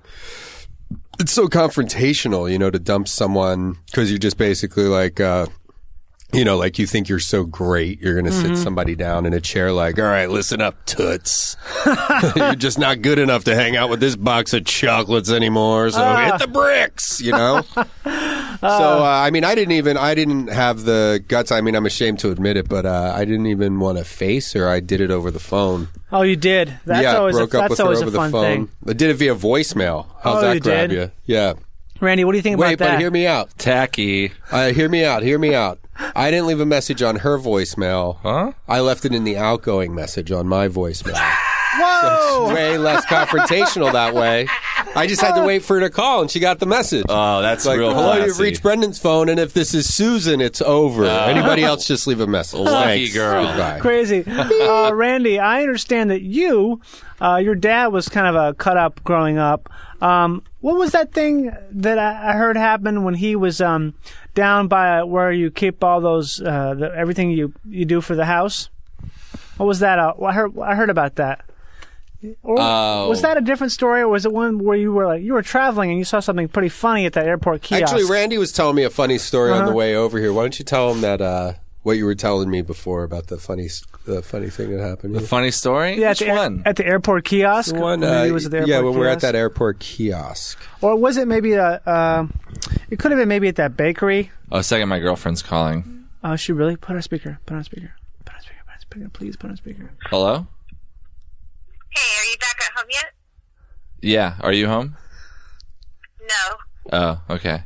H: it's so confrontational, you know, to dump someone because you're just basically like, uh, you know, like you think you're so great. You're going to
L: Mhm.
H: sit somebody down in a chair like, all right, listen up, toots. You're just not good enough to hang out with this box of chocolates anymore. So
L: Ah.
H: hit the bricks, you know? So, uh, I mean, I didn't even, I didn't have the guts. I mean, I'm ashamed to admit it, but uh, I didn't even want to face her. I did it over the phone.
L: Oh, you did. That's
H: yeah,
L: always
H: broke
L: a,
H: up
L: that's
H: with her
L: always
H: over
L: a fun
H: the phone.
L: thing.
H: I did it via voicemail. How's
L: Oh,
H: that
L: you
H: grab
L: did?
H: you? Yeah.
L: Randy, what do you think
H: Wait,
L: about that?
H: but hear me out.
I: Tacky.
H: Uh, hear me out. Hear me out. I didn't leave a message on her voicemail.
I: Huh?
H: I left it in the outgoing message on my voicemail.
L: Whoa!
H: It's way less confrontational that way. I just had to wait for her to call, and she got the message.
I: Oh, that's
H: Like,
I: real
H: hello,
I: classy.
H: you've reached Brendan's phone, and if this is Susan, it's over.
I: Uh.
H: Anybody else, just leave a message.
I: Lucky
H: Thanks.
I: girl.
H: Goodbye.
L: Crazy. Uh, Randy, I understand that you, uh, your dad was kind of a cut up growing up. Um, what was that thing that I, I heard happened when he was um, down by where you keep all those, uh, the, everything you, you do for the house? What was that? Uh, I heard I heard about that. Or
I: Oh.
L: was that a different story, or was it one where you were like you were traveling and you saw something pretty funny at that airport kiosk?
H: Actually, Randy was telling me a funny story on
L: Uh-huh.
H: the way over here. Why don't you tell him that uh, what you were telling me before about the funny, s- the funny thing that happened?
I: The funny story?
L: yeah,
I: Which
L: at the, air-
I: one?
L: at the airport kiosk.
H: The one,
L: Maybe
H: uh,
L: it was at the airport
H: yeah, when we're at
L: kiosk?
H: that airport kiosk.
L: Or was it maybe a? Uh, it could have been maybe at that bakery.
I: Oh, a second, my girlfriend's calling.
L: Oh, she really put her speaker. Put on speaker. Put on speaker. Put on speaker.
D: Please put on speaker.
I: Hello?
O: Hey, are you back at home yet?
I: Yeah. Are you home?
O: No.
I: Oh, okay.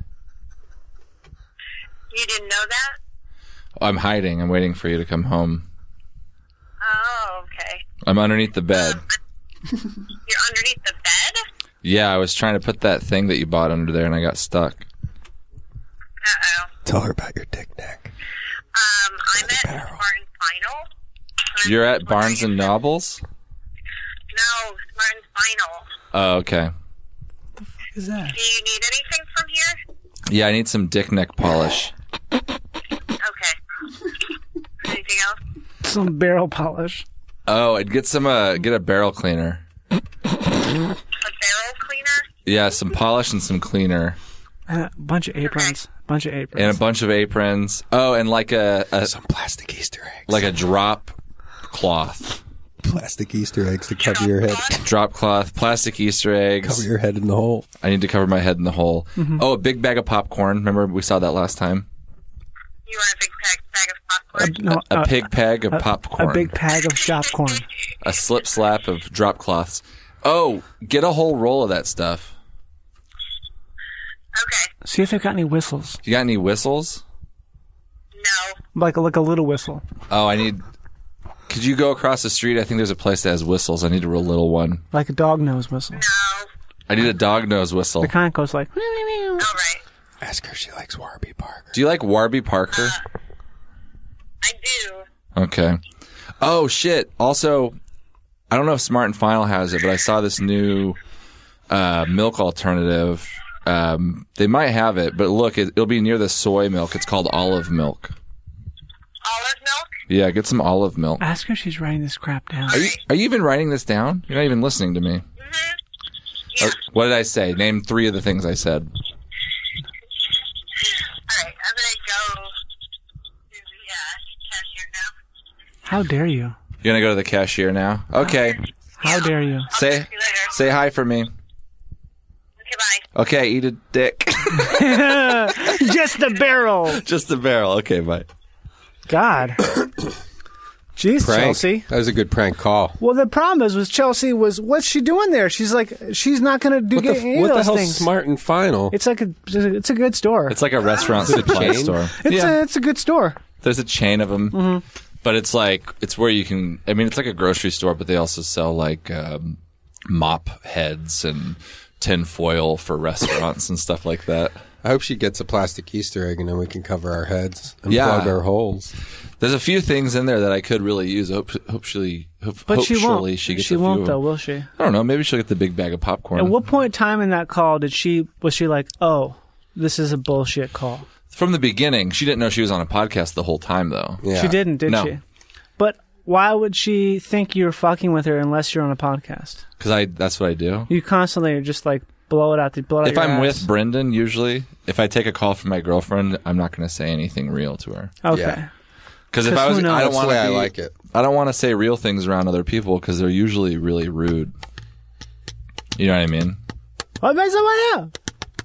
O: You didn't know that?
I: I'm hiding. I'm waiting for you to come home.
O: Oh, okay.
I: I'm underneath the bed.
O: You're underneath the bed?
I: Yeah, I was trying to put that thing that you bought under there, and I got stuck.
O: Uh-oh.
H: Tell her about your dick neck.
O: Um, I'm at Spartan Final.
I: You're at Barnes and Nobles?
O: No, Spartan Final.
I: Oh, okay.
D: What is that?
O: Do you need anything from here?
I: Yeah, I need some dick neck polish.
O: Okay. Anything else?
D: Some barrel polish.
I: Oh, I'd get some, uh, get a barrel cleaner.
O: A barrel cleaner?
I: Yeah, some polish and some cleaner.
D: A bunch of aprons. A bunch of aprons.
I: And a bunch of aprons. Oh, and like a... a
H: some plastic Easter eggs.
I: Like a drop cloth.
H: Plastic Easter eggs to cover your head.
I: Drop cloth, plastic Easter eggs.
H: Cover your head in the hole.
I: I need to cover my head in the hole.
D: Mm-hmm.
I: Oh, a big bag of popcorn. Remember we saw that last time?
O: You want a big bag, bag of popcorn?
D: A, no,
I: A
D: uh,
I: pig peg of
D: a,
I: popcorn.
D: A big bag of shop corn.
I: A slip slap of drop cloths. Oh, get a whole roll of that stuff.
O: Okay.
D: See if they've got any whistles.
I: You got any whistles?
O: No.
D: Like a, like a little whistle.
I: Oh, I need... Could you go across the street? I think there's a place that has whistles. I need a real little one.
D: Like a dog nose whistle.
O: No.
I: I need a dog nose whistle.
D: The kind goes like...
O: All right.
H: Ask her if she likes Warby Parker.
I: Do you like Warby Parker?
O: Uh, I do.
I: Okay. Oh, shit. Also, I don't know if Smart and Final has it, but I saw this new uh, milk alternative. Um, they might have it, but look, it, it'll be near the soy milk. It's called olive milk.
O: Olive milk?
I: Yeah, get some olive milk.
D: Ask her if she's writing this crap down.
I: Are you, are you even writing this down? You're not even listening to me.
O: Mm-hmm. Yeah.
I: Uh, what did I say? Name three of the things I said.
O: All right, I'm going to go to the uh, cashier now.
D: How dare you?
I: You're going to go to the cashier now? Okay.
D: How dare you?
I: Say say hi for me.
O: Okay, bye.
I: Okay, eat a dick.
D: Just the barrel.
I: Just the barrel. Okay, bye.
D: God. Jeez,
H: Prank.
D: Chelsea.
H: That was a good prank call.
D: Well, the problem is, was Chelsea was, what's she doing there? She's like, she's not going to do
H: What
D: get
H: the,
D: any
H: what
D: of
H: the
D: those
H: hell's
D: things.
H: Smart and Final?
D: It's like a, it's a good store.
I: It's like a restaurant supply
H: chain?
I: store.
D: It's
I: yeah.
D: a, it's a good store.
I: There's a chain of them,
D: Mm-hmm.
I: but it's like it's where you can. I mean, it's like a grocery store, but they also sell like um, mop heads and tin foil for restaurants and stuff like that.
H: I hope she gets a plastic Easter egg and then we can cover our heads and
I: Yeah.
H: plug our holes.
I: There's a few things in there that I could really use. Hope, hopefully, hope,
D: But
I: hopefully
D: she won't.
I: she gets
D: she
I: a few
D: won't,
I: of
D: though,
I: them.
D: will she?
I: I don't know. Maybe she'll get the big bag of popcorn.
D: At what point in time in that call did she, was she like, oh, this is a bullshit call?
I: From the beginning, she didn't know she was on a podcast the whole time, though.
H: Yeah.
D: She didn't, did
I: No.
D: she? But why would she think you're fucking with her unless you're on a podcast?
I: Because I that's what I do.
D: You constantly are just like, blow it out. The, blow it out
I: If
D: your
I: I'm
D: ass.
I: with Brendan, usually, if I take a call from my girlfriend, I'm not going to say anything real to her.
D: Okay.
H: Yeah.
I: Because if
D: 'Cause
I: I was,
D: who knows?
I: I don't
H: That's the
I: want
H: way
I: to.
H: I like it.
I: I don't want to say real things around other people because they're usually really rude. You know what I mean?
D: What makes someone else?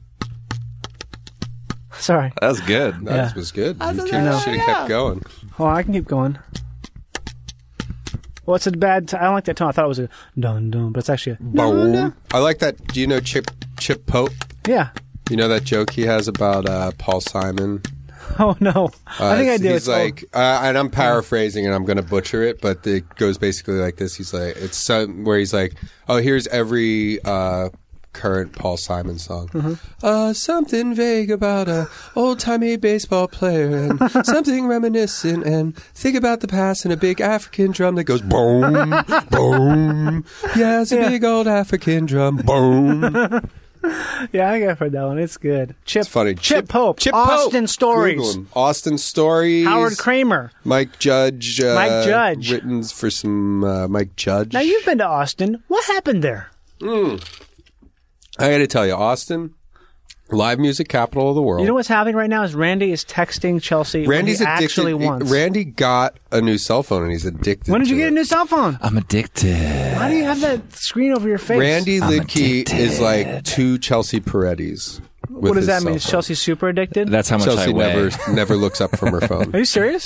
D: Sorry.
I: That was good.
H: That
D: Yeah.
H: was good.
D: I
H: You
D: don't
H: should
D: know.
H: have kept going.
D: Well, I can keep going. Well, it's a bad. T- I don't like that tone. I thought it was a dun dun, but it's actually a dun, dun.
H: I like that. Do you know Chip Chip Pope?
D: Yeah.
H: You know that joke he has about uh, Paul Simon?
D: Oh no, I think I do.
H: He's
D: It's
H: like, uh, and I'm paraphrasing, and I'm going to butcher it, but it goes basically like this. He's like, it's some, where he's like, oh, here's every uh, current Paul Simon song.
D: Mm-hmm.
H: Uh, something vague about a old timey baseball player, and something reminiscent, and think about the past, and a big African drum that goes boom, boom. Yeah, it's a
D: Yeah.
H: big old African drum, boom.
D: Yeah, I think I've heard that one. It's good. Chip,
H: It's funny.
D: Chip, Pope.
H: Chip
D: Austin
H: Pope.
D: Stories.
H: Google him. Austin Stories.
D: Howard Kramer.
H: Mike Judge. Uh,
D: Mike Judge.
H: Written for some uh, Mike Judge.
D: Now you've been to Austin. What happened there?
H: Mm. I got to tell you, Austin, live music capital of the world.
D: You know what's happening right now is Randy is texting Chelsea.
H: Randy's
D: when he
H: addicted.
D: actually wants.
H: Randy got a new cell phone and he's addicted.
D: When did you
H: to
D: get
H: it.
D: a new cell phone?
I: I'm addicted.
D: Why do you have that screen over your face?
H: Randy
I: I'm
H: Lidkey
I: addicted.
H: is like two Chelsea Paredes.
D: What does that mean? Is Chelsea super addicted?
I: That's how much
H: Chelsea
I: I weigh.
H: never never looks up from her phone.
D: Are you serious?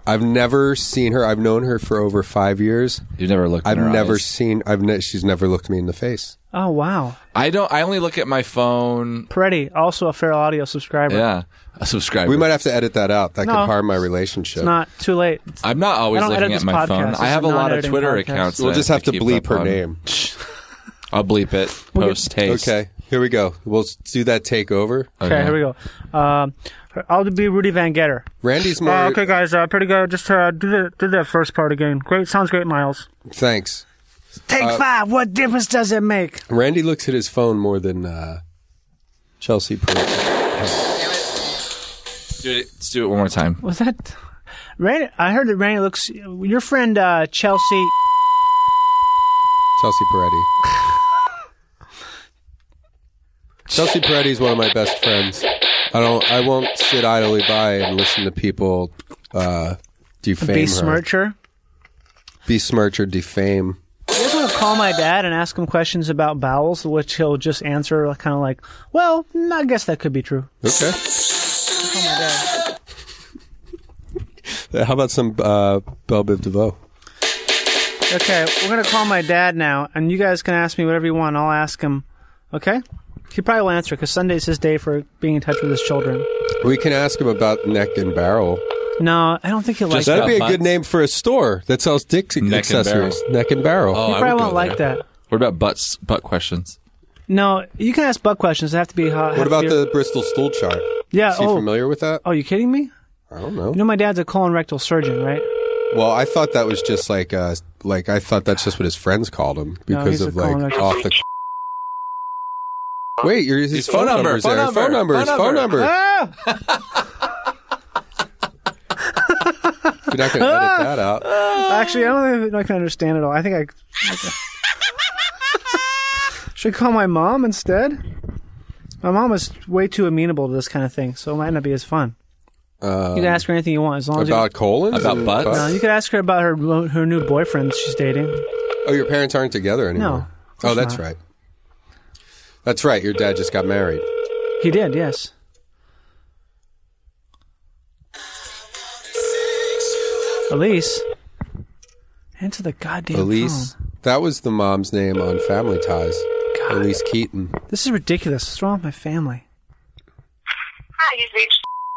H: I've never seen her. I've known her for over five years.
I: You've never looked in
H: I've
I: her
H: never
I: eyes?
H: seen, I've ne- she's never looked me in the face.
D: Oh, wow.
I: I don't. I only look at my phone.
D: Peretti, also a Feral Audio subscriber.
I: Yeah, a subscriber.
H: We might have to edit that out. That
D: No.
H: could harm my relationship.
D: It's not too late.
I: I'm not always
D: I don't
I: looking
D: edit
I: at
D: this
I: my
D: podcast.
I: phone.
D: It's
I: I have
D: a
I: a lot of
D: non-editing
I: Twitter
D: podcast.
I: accounts.
H: We'll
I: that
H: just
I: I
H: have to
I: keep
H: bleep
I: up
H: her
I: on.
H: name.
I: I'll bleep it
D: We'll get-
I: post haste.
H: Okay, here we go. We'll do that takeover.
D: Okay, here we go. Um, I'll be Rudy Van Getter.
H: Randy's more.
D: Uh, okay, guys, uh, pretty good. Just uh, do, the, do that first part again. Great. Sounds great, Miles.
H: Thanks.
D: Take
H: Uh,
D: five. What difference does it make?
H: Randy looks at his phone more than uh, Chelsea Peretti.
I: Do it, let's do it one more time.
D: Was that Randy? I heard that Randy looks. Your friend uh, Chelsea.
H: Chelsea Peretti. Chelsea Peretti is one of my best friends. I don't. I won't sit idly by and listen to people uh, defame
D: Besmirch
H: her.
D: her.
H: Besmirch or defame.
D: I just want to call my dad and ask him questions about bowels, which he'll just answer kind of like, "Well, I guess that could be true."
H: Okay.
D: Call my dad.
H: How about some uh, Belle Biv DeVoe?
D: Okay, we're gonna call my dad now, and you guys can ask me whatever you want. I'll ask him. Okay? He probably will answer because Sunday's his day for being in touch with his children.
H: We can ask him about Neck and Barrel.
D: No, I don't think he'll like
H: That'd
D: that.
H: be a good name for a store that sells dick
I: Neck and
H: accessories.
I: Barrel.
H: Neck and Barrel.
I: Oh,
D: He
I: I
D: probably
I: would go
D: won't like
I: there.
D: that.
I: What about butts? Butt questions?
D: No, you can ask butt questions. They have to be. Uh,
H: What about the Bristol stool chart?
D: Yeah.
H: Is he
D: oh,
H: familiar with that?
D: oh, you kidding me?
H: I don't know.
D: You know, my dad's a colon rectal surgeon, right?
H: Well, I thought that was just like, uh, like I thought that's just what his friends called him
D: No,
H: because
D: he's
H: of
D: a colon
H: like
D: rectal-
H: off the. Wait, your his,
I: His
H: phone,
I: phone number,
H: number's
I: phone
H: there.
I: number,
H: phone number,
I: phone
H: his phone
I: number.
H: number.
D: Ah!
H: You're not going to edit that out.
D: Actually, I don't think I can understand it all. I think I. I should I call my mom instead? My mom is way too amenable to this kind of thing, so it might not be as fun.
H: Um,
D: You can ask her anything you want, as long as
H: about
D: you,
H: colons?
I: About
H: and
I: butts?
D: No, you could ask her about her her new boyfriend she's dating.
H: Oh, your parents aren't together anymore.
D: No, of
H: Oh,
D: course
H: that's
D: not.
H: right. That's right. Your dad just got married.
D: He did, yes. Elise, answer the goddamn
H: Elise.
D: phone.
H: That was the mom's name on Family Ties.
D: God.
H: Elise Keaton.
D: This is ridiculous. What's wrong with my family?
O: Hi, you've reached.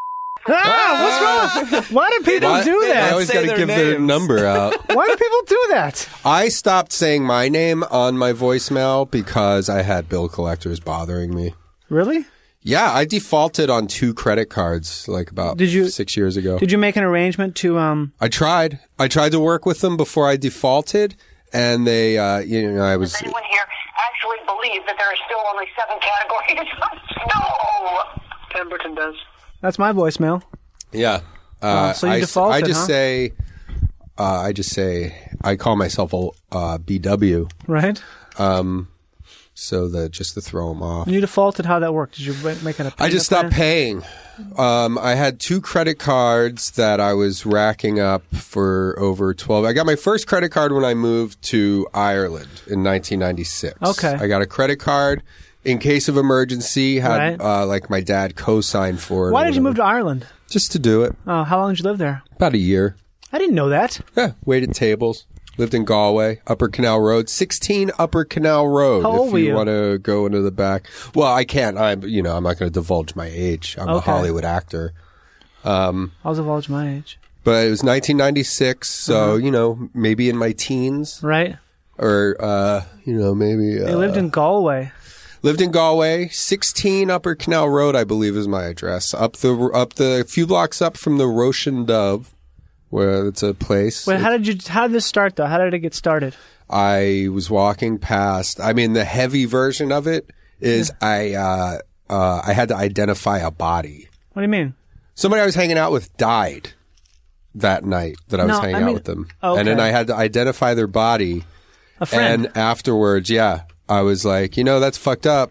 D: Ah, what's wrong? Why do people
H: Why-
D: do
H: I
D: that?
H: always
I: Say
H: got to
I: their
H: give their
I: names.
H: number out.
D: Why do people do that?
H: I stopped saying my name on my voicemail because I had bill collectors bothering me.
D: Really?
H: Yeah, I defaulted on two credit cards like about
D: Did you-
H: six years ago.
D: Did you make an arrangement to um?
H: I tried. I tried to work with them before I defaulted, and they, uh, you know, I was.
O: Does anyone here actually believe that there are still only seven categories of snow? Pemberton does.
D: That's my voicemail.
H: Yeah. Uh,
D: Oh, so you
H: I, s-
D: defaulted,
H: I just
D: huh?
H: say, uh, I just say, I call myself a uh, B W.
D: Right?
H: Um, so that just to throw them off.
D: When you defaulted, how that worked? Did you ma- make it a
H: I just
D: payment
H: stopped paying. Um, I had two credit cards that I was racking up for over twelve. I got my first credit card when I moved to Ireland in nineteen ninety-six.
D: Okay.
H: I got a credit card in case of emergency. Had
D: Right.
H: uh, like my dad co-signed for it.
D: Why
H: or
D: did you move
H: whatever.
D: to Ireland?
H: Just to do it.
D: Oh, how long did you live there?
H: About a year.
D: I didn't know that.
H: Yeah, waited tables. Lived in Galway, Upper Canal Road, sixteen Upper Canal Road.
D: How old
H: if
D: were
H: you
D: you?
H: want to go into the back. Well, I can't. I'm, you know, I'm not going to divulge my age. I'm a
D: Okay.
H: Hollywood actor. Um,
D: I was divulge my age.
H: but it was nineteen ninety-six, so
D: Uh-huh.
H: you know, maybe in my teens,
D: Right?
H: or uh, you know, maybe uh,
D: You lived in Galway.
H: lived in Galway, sixteen Upper Canal Road, I believe, is my address. Up the up the a few blocks up from the Roche and Dove, where it's a place.
D: Wait, how did you? How did this start though? How did it get started?
H: I was walking past. I mean, the heavy version of it is I uh, uh, I had to identify a body.
D: What do you mean?
H: Somebody I was hanging out with died that night that I was
D: No,
H: hanging
D: I
H: out
D: mean-
H: with them,
D: okay.
H: and then I had to identify their body.
D: A friend.
H: And afterwards, yeah, I was like, you know, that's fucked up.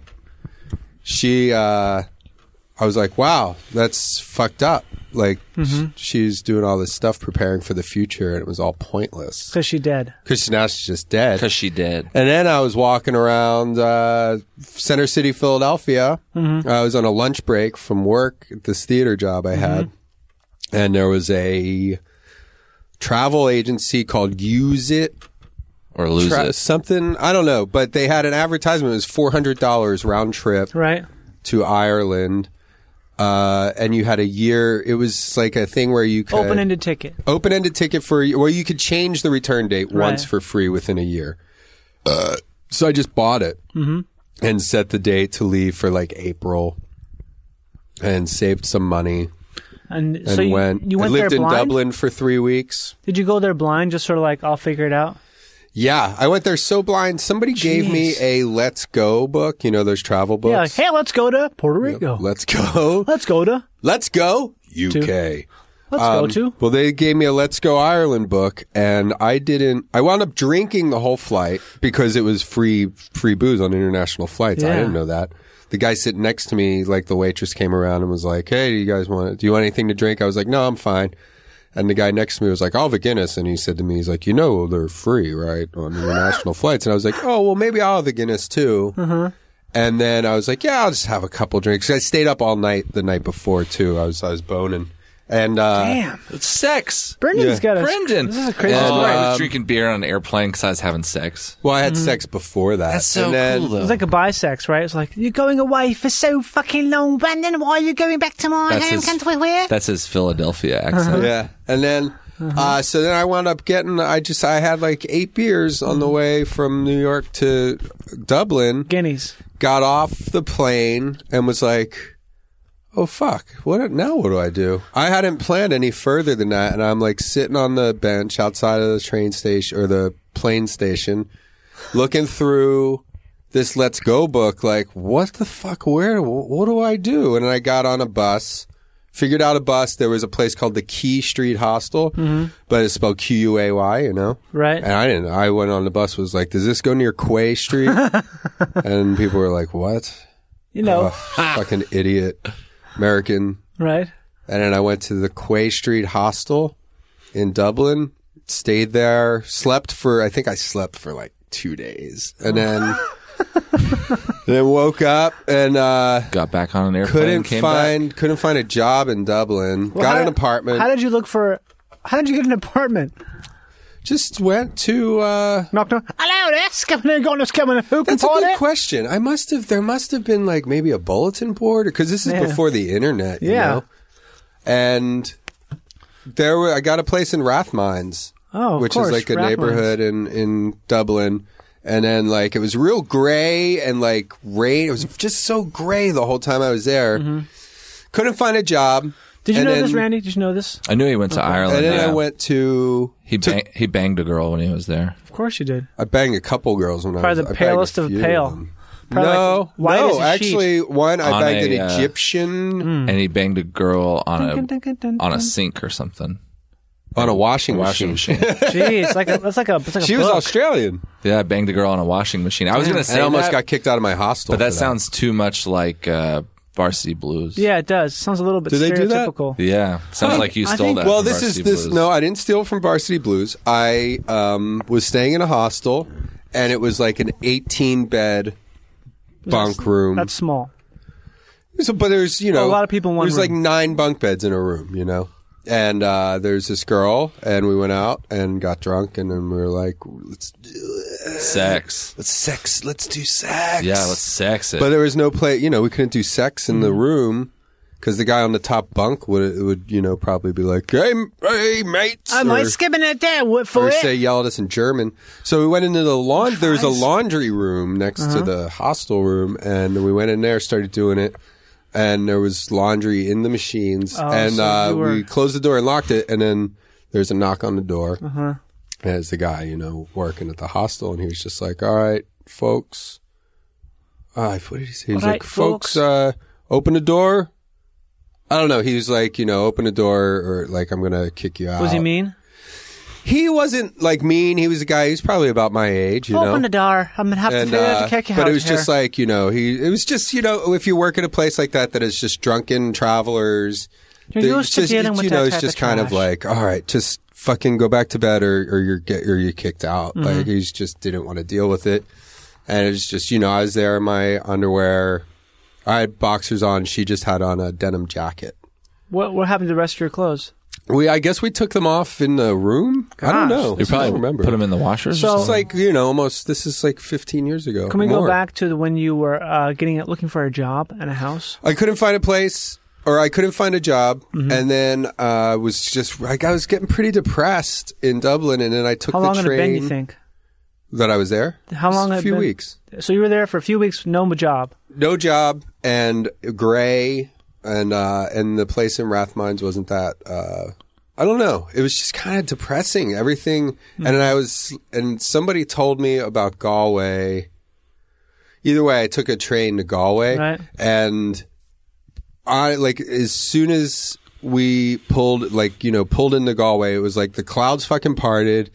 H: She, uh, I was like, wow, that's fucked up. Like,
D: Mhm.
H: sh- she's doing all this stuff preparing for the future, and it was all pointless.
D: Because she dead.
H: Because now she's just dead.
I: Because she did.
H: And then I was walking around uh, Center City, Philadelphia.
D: Mhm.
H: I was on a lunch break from work at this theater job I had. And there was a travel agency called Use It.
I: Or Lose
H: Tra-
I: It.
H: Something, I don't know. But they had an advertisement. It was four hundred dollars round trip
D: Right.
H: to Ireland. Uh, and you had a year. It was like a thing where you could...
D: Open-ended ticket.
H: Open-ended ticket for... Well, you could change the return date
D: Right.
H: once for free within a year. Uh, so I just bought it.
D: Mm-hmm.
H: And set the date to leave for like April. And saved some money.
D: And,
H: And
D: so you
H: went.
D: you went
H: I lived
D: there
H: in
D: blind?
H: Dublin for three weeks.
D: Did you go there blind, just sort of like, I'll figure it out?
H: Yeah, I went there so blind. Somebody gave me
D: Jeez.
H: a Let's Go book. You know those travel books?
D: Yeah, like, hey, let's go to Puerto Rico.
H: Let's go.
D: Let's go to.
H: Let's go U K.
D: Let's go
H: Um,
D: to.
H: Well, they gave me a Let's Go Ireland book, and I didn't. I wound up drinking the whole flight because it was free free booze on international flights. I
D: Yeah.
H: didn't know that. The guy sitting next to me, like the waitress, came around and was like, "Hey, do you guys want? Do you want anything to drink?" I was like, "No, I'm fine." And the guy next to me was like, "I'll have a Guinness," and he said to me, "He's like, you know, they're free, right, on international flights." And I was like, "Oh, well, maybe I'll have a Guinness too."
D: Uh-huh.
H: And then I was like, "Yeah, I'll just have a couple drinks." I stayed up all night the night before too. I was I was boning. And uh,
D: Damn.
I: It's sex.
D: Brendan's
H: Yeah.
D: got a...
I: Brendan.
D: This is a crazy
I: Oh,
D: story.
I: I was
H: Um,
I: drinking beer on an airplane because I was having sex.
H: Well, I had sex before that.
I: That's so
H: and then,
I: cool, though.
D: It's like a bisex, right? It's like, you're going away for so fucking long, Brandon. Why are you going back to my
I: That's
D: home
I: his-
D: country? Where?
I: That's his Philadelphia accent.
H: Yeah, and then uh, so then I wound up getting. I just I had like eight beers on the way from New York to Dublin.
D: Guineas.
H: Got off the plane and was like, "Oh fuck! What now? What do I do?" I hadn't planned any further than that, and I'm like sitting on the bench outside of the train station or the plane station, looking through this Let's Go book. Like, what the fuck? Where? What do I do? And I got on a bus. Figured out a bus. There was a place called the Quay Street Hostel,
D: Mm-hmm.
H: but it's spelled Q U A Y, you know?
D: Right.
H: And I didn't. I went on the bus, was like, does this go near Quay Street? And people were like, what?
D: You know.
H: Ugh, fucking idiot. American.
D: Right.
H: And then I went to the Quay Street Hostel in Dublin, stayed there, slept for, I think I slept for like two days. And then... then woke up and uh,
I: got back on an airplane.
H: Couldn't
I: came
H: find
I: back.
H: couldn't find a job in Dublin.
D: Well,
H: got
D: how-
H: an apartment.
D: How did you look for... How did you get an apartment?
H: Just went to uh,
D: knock knock. Hello, this coming in, going to coming in. Who can
H: That's a
D: afford
H: good
D: it?
H: question. I must have. There must have been like maybe a bulletin board because this is
D: Yeah.
H: before the internet. You
D: Yeah.
H: know? And there were. I got a place in Rathmines.
D: Oh, of
H: which
D: course,
H: is like a
D: Rathmines.
H: neighborhood in in Dublin. And then like it was real gray and like rain. It was just so gray the whole time I was there. Couldn't find a job.
D: Did you
H: And
D: know
H: then-
D: this, Randy? Did you know this?
I: I knew he went to
D: Okay.
I: Ireland.
H: And then
I: yeah.
H: I went to.
I: He bang, he banged a girl when he was there.
D: Of course you did.
H: I banged a couple girls when I
D: Probably
H: was.
D: the
H: I banged a
D: palest of
H: few
D: pale.
H: them.
D: Probably
H: No,
D: like white
H: no.
D: as a
H: Actually,
D: sheet.
H: one I
I: On
H: banged
I: a,
H: an
I: uh,
H: Egyptian
I: And he banged a girl on
D: Dun, dun, dun, dun,
I: a on
D: dun.
I: a sink or something.
H: on a washing
I: Washing
H: machine.
I: machine.
D: Jeez, like a, that's like a. It's like a
H: She was
D: book.
H: Australian.
I: Yeah, I banged a girl on a washing machine. I was going to say
H: I almost
I: that,
H: got kicked out of my hostel.
I: but that
H: for
I: sounds too much like uh, Varsity Blues.
D: Yeah, it does. Sounds a little bit
H: Did they do that?
D: stereotypical.
I: Yeah, sounds like you
D: I
I: stole
D: think-
I: that.
H: Well,
I: from
H: this is
I: Varsity
H: this.
I: Blues.
H: No, I didn't steal from Varsity Blues. I um, was staying in a hostel, and it was like an eighteen bed bunk room.
D: That's small.
H: So, but there's you know
D: Well, a lot of people in one
H: There's like
D: room.
H: nine bunk beds in a room, you know. And uh, there's this girl, and we went out and got drunk, and then we were like, "Let's do it.
I: Sex.
H: Let's sex. Let's do sex."
I: Yeah, let's sex it.
H: But there was no play. You know, we couldn't do sex in the
D: Mm-hmm.
H: room because the guy on the top bunk would would you know probably be like, "Hey, m- hey, mates,"
D: I
H: or,
D: might skipping it there what for
H: or
D: it.
H: say yell at us in German. So we went into the laundry. There was a laundry room next
D: Uh-huh.
H: to the hostel room, and we went in there, started doing it. And there was laundry in the machines,
D: Oh,
H: and
D: so
H: uh,
D: you were-
H: we closed the door and locked it. And then there's a knock on the door.
D: Uh-huh.
H: And it's the guy, you know, working at the hostel, and he was just like, "All right, folks." Uh, what did he say? He was
D: All
H: like,
D: right,
H: "Folks,
D: folks."
H: uh, open the door." I don't know. He was like, you know, open the door, or like, I'm gonna kick you out.
D: Was he mean?
H: He wasn't like mean. He was a guy. He's probably about my age, you know.
D: Open the door. I'm gonna have
H: And,
D: to figure out
H: uh,
D: to kick you
H: but
D: out
H: it was
D: here.
H: just like, you know, he. It was just, you know, if you work at a place like that that is just drunken travelers,
D: You're
H: they're
D: used to
H: just,
D: dealing
H: it's,
D: with
H: you
D: that
H: know, it's
D: type
H: just
D: of
H: kind of
D: trash.
H: like, all right, just fucking go back to bed, or or you're get or you're kicked out.
D: Mm-hmm.
H: Like he just didn't want to deal with it, and it was just, you know, I was there in my underwear. I had boxers on. She just had on a denim jacket.
D: What what happened to the rest of your clothes?
H: We, I guess we took them off in the room.
L: Gosh.
H: I don't know.
I: You probably
H: I don't remember.
I: put them in the washers.
L: So-
H: It's like, you know, almost, this is like fifteen years ago.
L: Can we
H: More.
L: go back to the, when you were uh, getting it, looking for a job and a house?
H: I couldn't find a place, or I couldn't find a job,
L: Mm-hmm.
H: and then I uh, was just, like, I was getting pretty depressed in Dublin, and then I took
L: How
H: the
L: long had
H: train.
L: it been, you think?
H: That I was there?
L: How long
H: A
L: had it
H: few
L: been?
H: weeks.
L: So you were there for a few weeks, no job.
H: No job, and gray, and uh, and the place in Rathmines wasn't that. Uh, I don't know. It was just kind of depressing. Everything,
L: Hmm.
H: and I was, and somebody told me about Galway. Either way, I took a train to Galway,
L: Right.
H: and I like as soon as we pulled, like you know, pulled into Galway, it was like the clouds fucking parted.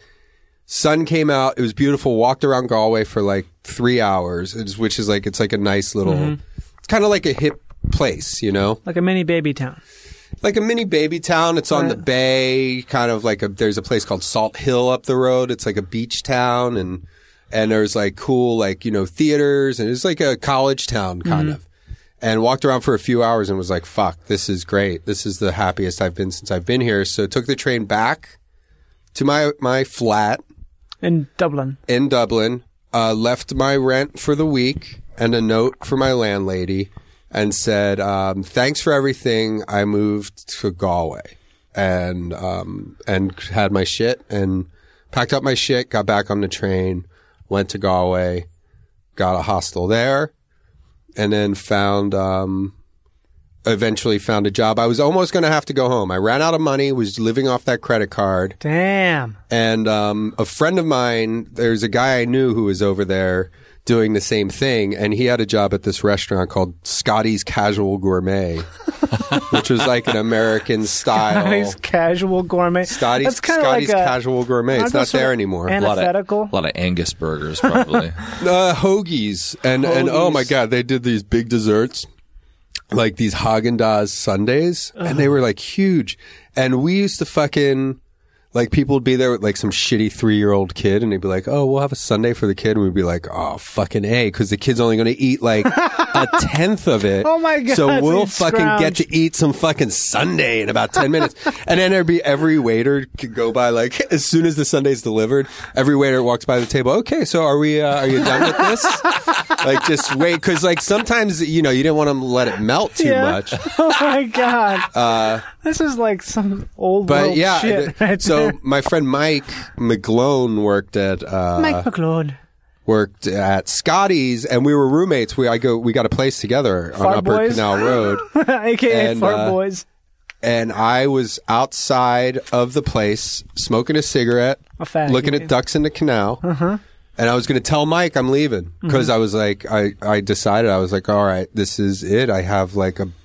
H: Sun came out. It was beautiful. Walked around Galway for like three hours, it's- which is like, it's like a nice little,
L: Mhm.
H: it's kind of like a hip place, you know?
L: Like a mini baby town.
H: Like a mini baby town. It's on
L: Right.
H: the bay, kind of like a, there's a place called Salt Hill up the road. It's like a beach town, and, and there's like cool, like, you know, theaters, and it's like a college town kind
L: Mhm.
H: of. And walked around for a few hours and was like, fuck, this is great. This is the happiest I've been since I've been here. So took the train back to my, my flat.
L: In Dublin.
H: In Dublin, uh, left my rent for the week and a note for my landlady, and said, um, thanks for everything. I moved to Galway, and um, and had my shit, and packed up my shit, got back on the train, went to Galway, got a hostel there, and then found um, eventually found a job. I was almost going to have to go home. I ran out of money, was living off that credit card.
L: Damn.
H: And um, a friend of mine, there's a guy I knew who was over there doing the same thing, and he had a job at this restaurant called Scotty's Casual Gourmet, which was like an American style.
L: Scotty's Casual Gourmet.
H: Scotty's,
L: That's kinda
H: Scotty's
L: like a-
H: Casual Gourmet. It's
L: aren't
H: not
L: those sort
H: there
L: of
H: anymore.
L: antithetical?
I: A lot of, a lot of Angus burgers, probably.
H: Uh, hoagies. And, and oh my
L: Hoagies.
H: God, they did these big desserts, like these Haagen-Dazs sundaes, and they were like huge. And we used to fucking, like, people would be there with like some shitty three-year-old kid, and they'd be like, oh, we'll have a sundae for the kid. And we'd be like, oh, fucking A, because the kid's only going to eat like a tenth of it.
L: Oh my God,
H: So
L: so
H: we'll
L: you'd
H: fucking
L: scrounge.
H: get to eat some fucking sundae in about ten minutes. And then there'd be every waiter could go by, like, as soon as the sundae's delivered, every waiter walks by the table. Okay, so are we, uh, are you done with this? Like, just wait, because like sometimes, you know, you didn't want to let it melt too
L: Yeah.
H: much.
L: Oh my God.
H: Uh,
L: This is like some old
H: but
L: world
H: yeah,
L: shit.
H: the-
L: right
H: so
L: there.
H: my friend Mike McGlone worked at uh,
L: Mike McLeod.
H: worked at Scotty's, and we were roommates. We I go we got a place together on
L: Fart
H: Upper
L: Boys?
H: Canal Road,
L: A K A
H: And,
L: Fart
H: uh,
L: Boys.
H: and I was outside of the place smoking a cigarette,
L: A fag,
H: looking
L: you
H: at
L: mean.
H: ducks in the canal.
L: Uh-huh.
H: And I was going to tell Mike I'm leaving because
L: Mhm.
H: I was like, I, I decided, I was like, all right, this is it. I have like a,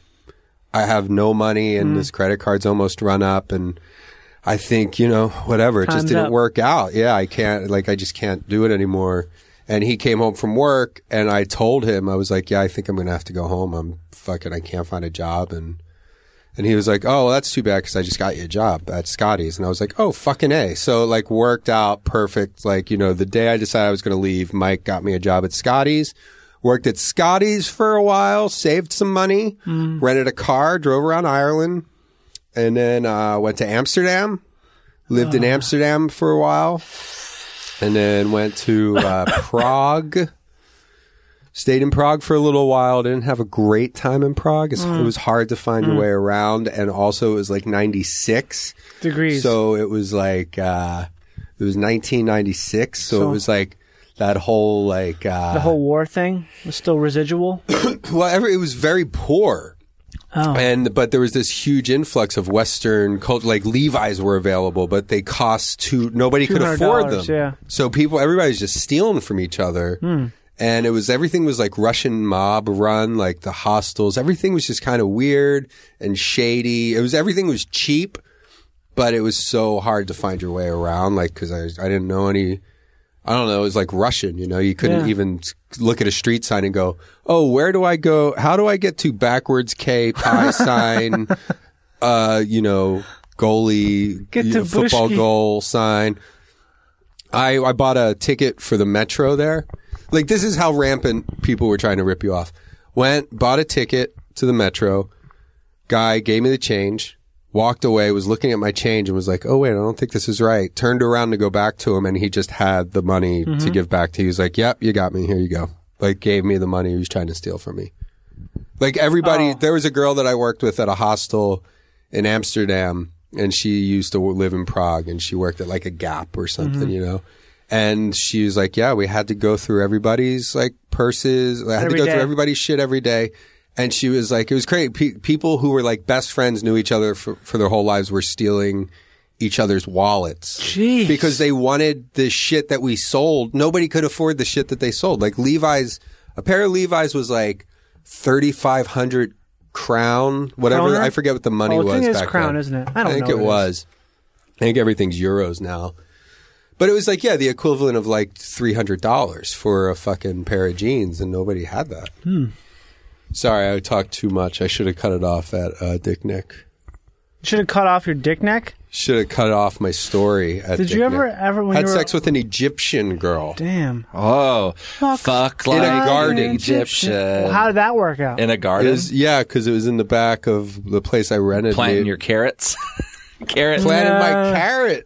H: I have no money and
L: Mm.
H: this credit card's almost run up, and I think, you know, whatever, it
L: Time's
H: just didn't
L: up.
H: work out. Yeah, I can't, like, I just can't do it anymore. And he came home from work, and I told him, I was like, yeah, I think I'm going to have to go home. I'm fucking, I can't find a job. And, and he was like, oh, well, that's too bad because I just got you a job at Scotty's. And I was like, oh, fucking A. So, like, worked out perfect. Like, you know, the day I decided I was going to leave, Mike got me a job at Scotty's. Worked at Scotty's for a while, saved some money,
L: Mm.
H: rented a car, drove around Ireland, and then uh, went to Amsterdam. Lived in Amsterdam for a while. And then went to uh, Prague. Stayed in Prague for a little while. Didn't have a great time in Prague. It's,
L: Mm.
H: It was hard to find your
L: Mm.
H: way around. And also it was like ninety-six.
L: Degrees.
H: So it was like, uh, it was nineteen ninety-six. So,
L: So-
H: it was like that whole like, uh,
L: The whole war thing was still residual.
H: well, every, it was very poor.
L: Oh.
H: And but there was this huge influx of Western culture. Like Levi's were available, but they cost too. Nobody could afford them.
L: two hundred dollars, yeah.
H: So people, everybody's just stealing from each other.
L: Hmm.
H: And it was everything was like Russian mob run, like the hostels. Everything was just kind of weird and shady. It was everything was cheap, but it was so hard to find your way around. Like because I I didn't know any. I don't know. It was like Russian, you know. You couldn't
L: Yeah.
H: even look at a street sign and go, "Oh, where do I go? How do I get to backwards K pi sign? Uh, you know, goalie
L: Get
H: you
L: to
H: know, football
L: Bushki.
H: goal sign." I I bought a ticket for the metro there. Like this is how rampant people were trying to rip you off. Went, bought a ticket to the metro. Guy gave me the change. walked away, was looking at my change and was like, oh, wait, I don't think this is right. Turned around to go back to him and he just had the money
D: Mm-hmm.
H: to give back to. He was like, yep, you got me. Here you go. Like, gave me the money he was trying to steal from me. Like, everybody,
D: Oh.
H: there was a girl that I worked with at a hostel in Amsterdam, and she used to live in Prague, and she worked at like a Gap or something,
D: Mm-hmm.
H: you know? And she was like, yeah, we had to go through everybody's like purses. I had
D: Every
H: to go
D: day.
H: through everybody's shit every day. And she was like, it was great. Pe- people who were like best friends knew each other for, for their whole lives were stealing each other's wallets.
D: Jeez.
H: Because they wanted the shit that we sold. Nobody could afford the shit that they sold. Like Levi's, a pair of Levi's was like thirty-five hundred crown, whatever.
D: Kroner?
H: I forget what the money
D: Oh, I
H: was
D: think it's
H: back
D: crown,
H: then.
D: isn't it? I don't
H: think
D: know
H: it
D: what it
H: was. I think everything's euros now. But it was like, yeah, the equivalent of like three hundred dollars for a fucking pair of jeans, and nobody had that.
D: Hmm.
H: Sorry, I talked too much. I should have cut it off at uh, Dick Nick.
D: Should have cut off your dick neck?
H: Should have cut off my story at
D: Did
H: Dick
D: you ever,
H: Nick.
D: ever, when
H: Had
D: you were...
H: sex with an Egyptian girl.
D: Damn.
I: Oh, fuck,
H: In
I: like
H: a garden.
I: Egyptian.
D: Well, how did that work out?
I: In a
H: It
I: garden?
H: was- yeah, because it was in the back of the place I rented.
I: Planting
H: Made-
I: your carrots? Carrot?
H: Planted
D: No.
H: my carrot.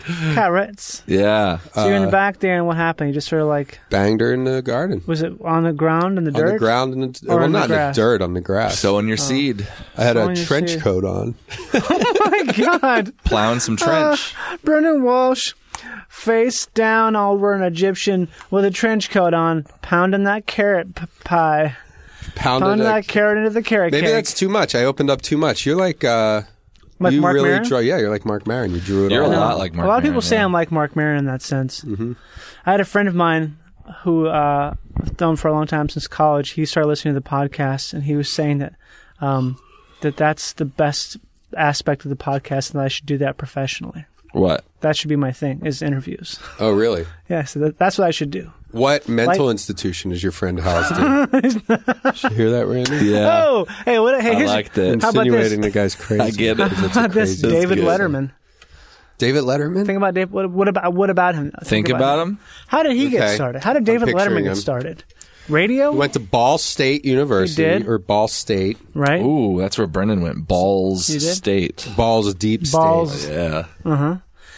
D: Carrots.
I: Yeah.
D: So you're in the
H: Uh,
D: back there, and what happened? You just sort of like...
H: Banged her in the garden.
D: Was it on the ground in the dirt?
H: On the ground. In the,
D: Or
H: well,
D: in the
H: not in the
D: grass?
H: dirt, on the grass.
I: Sowing your seed.
H: I had
D: Sowing
H: a
D: your
H: trench
D: seed.
H: coat on.
D: Oh my God.
I: Plowing some trench.
D: Uh, Brendan Walsh, face down over an Egyptian with a trench coat on, pounding that carrot p- pie.
H: Pounded
D: Pounding
H: a-
D: that carrot into the carrot
H: Maybe
D: cake.
H: that's too much. I opened up too much. You're like, uh,
D: Like
H: you
D: Mark
H: really
D: Maron?
H: draw. Yeah, you're like Mark Maron. You drew it
I: You're
H: all
I: a
H: out.
I: lot like Mark
D: a lot of people
I: Maron,
D: say
I: yeah.
D: I'm like Mark Maron in that sense.
H: Mm-hmm.
D: I had a friend of mine who uh, I've known for a long time since college. He started listening to the podcast, and he was saying that um, that that's the best aspect of the podcast, and that I should do that professionally.
I: What?
D: That should be my thing, is interviews.
H: Oh, really?
D: Yeah, so that, that's what I should do.
H: What mental
D: Like-
H: institution is your friend housed in? Did you hear that, Randy?
I: Yeah.
D: Oh, hey, what? Hey,
I: I
D: here's
I: liked it.
D: How about this?
H: Insinuating the guy's crazy.
I: I get it.
H: Because it's
D: How
H: a
D: about this?
H: crazy-
D: David
I: good.
D: Letterman.
H: David Letterman?
D: Think about Dave. What, what about what about him?
I: Think about him?
D: How did he get
H: Okay.
D: started? How did
H: I'm
D: David
H: picturing
D: Letterman get
H: him.
D: started? Radio,
H: He went to Ball State University.
D: He did?
H: Or Ball State.
D: right?
I: Ooh, that's where Brendan went. Balls
D: You did?
I: State.
H: Balls Deep State.
D: Balls.
I: Yeah.
D: Uh huh.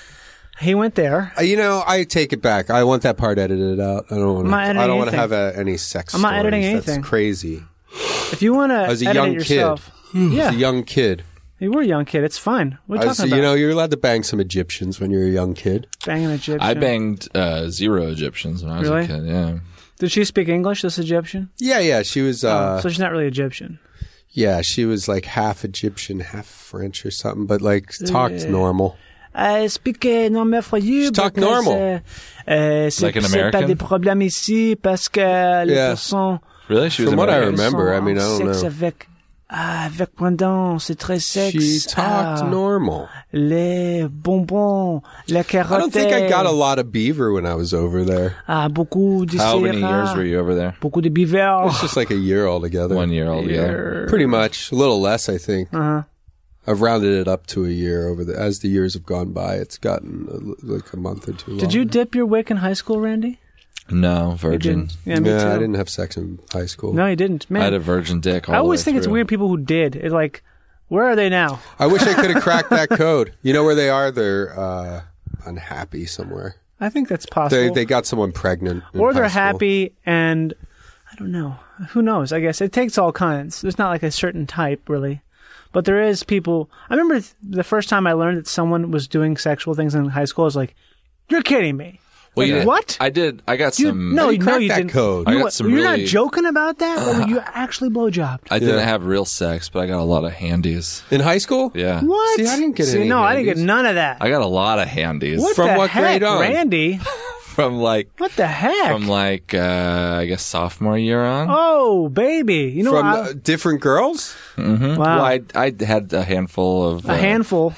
D: He went there.
H: Uh, You know, I take it back. I want that part edited out. I don't want
D: I'm not
H: to.
D: editing
H: I don't want to
D: anything.
H: have uh any sex.
D: I'm not editing
H: stories.
D: anything.
H: That's crazy.
D: If you want to
H: I was a
D: edit
H: young
D: it yourself,
H: kid.
D: yeah,
H: As a young kid.
D: you were a young kid. It's fine. What are
H: I
D: you
H: was,
D: talking
H: you
D: about?
H: know, you're allowed to bang some Egyptians when you're a young kid.
D: Banging an Egyptian.
I: I banged uh, zero Egyptians when I was
D: Really?
I: a kid. Yeah.
D: Did she speak English? This Egyptian?
H: Yeah, yeah. She was. Uh,
D: oh, so she's not really Egyptian.
H: yeah, she was like half Egyptian, half French or something, but like talked
D: Yeah.
H: normal.
D: I speak uh, normal for you.
H: She talked
D: because,
H: normal.
D: Uh, uh, c'est,
I: Like an
D: c'est pas
I: American?
D: des problèmes ici parce que les
H: Yeah.
D: personnes
I: Really? She was
H: From what I
I: American?
H: remember, I
D: sont
H: mean, I
D: en
H: don't
D: sexe
H: know.
D: avec ah, avec Brendan, c'est très sexe.
H: She talked
D: ah,
H: normal.
D: Les bonbons, la carotte.
H: I don't think I got a lot of beaver when I was over there.
D: Ah, beaucoup de
I: How many
D: syrah,
I: years were you over there?
D: Beaucoup de beaver.
H: It's just like a year altogether.
I: One year altogether.
H: Pretty much. A little less, I think.
D: Uh-huh.
H: I've rounded it up to a year over the as the years have gone by. It's gotten a, like a month or two.
D: Did you
H: longer.
D: dip your wick in high school, Randy?
I: No,
D: You
I: virgin.
D: didn't. Yeah, me
H: Yeah,
D: too.
H: I didn't have sex in high school.
D: No, you didn't. Man,
I: I had a virgin dick all
D: I always
I: the way
D: think it's
I: through.
D: weird people who did. It's like, where are they now?
H: I wish I could have cracked that code. You know where they are? They're uh, unhappy somewhere.
D: I think that's possible.
H: They they got someone pregnant. in
D: or they're
H: high school.
D: happy and I don't know. Who knows? I guess it takes all kinds. There's not like a certain type really, but there is people. I remember th- the first time I learned that someone was doing sexual things in high school. I was like, "You're kidding me."
I: Well,
D: Like,
I: yeah,
D: what?
I: I did. I got
D: You,
I: some.
D: no,
H: you
D: no,
H: cracked
D: you
H: that
D: didn't.
H: code?
I: I
D: You,
I: got
D: what-
I: some
D: you're
I: really-
D: not joking about that. Or you actually blowjobbed.
I: I didn't
H: Yeah.
I: have real sex, but I got a lot of handies.
H: in high school.
I: Yeah.
D: What?
H: See, I didn't get
D: See,
H: any
D: no, I didn't get
H: handies.
D: none of that.
I: I got a lot of handies.
D: What
H: From
D: the
H: what
D: heck,
H: grade on?
D: Randy?
I: From like
D: What the heck?
I: from like uh, I guess sophomore year on.
D: oh, baby. You know
H: From
D: I,
H: uh, different girls.
I: Mm-hmm.
D: Wow.
I: Well, I I had a handful of
D: a
I: uh,
D: handful.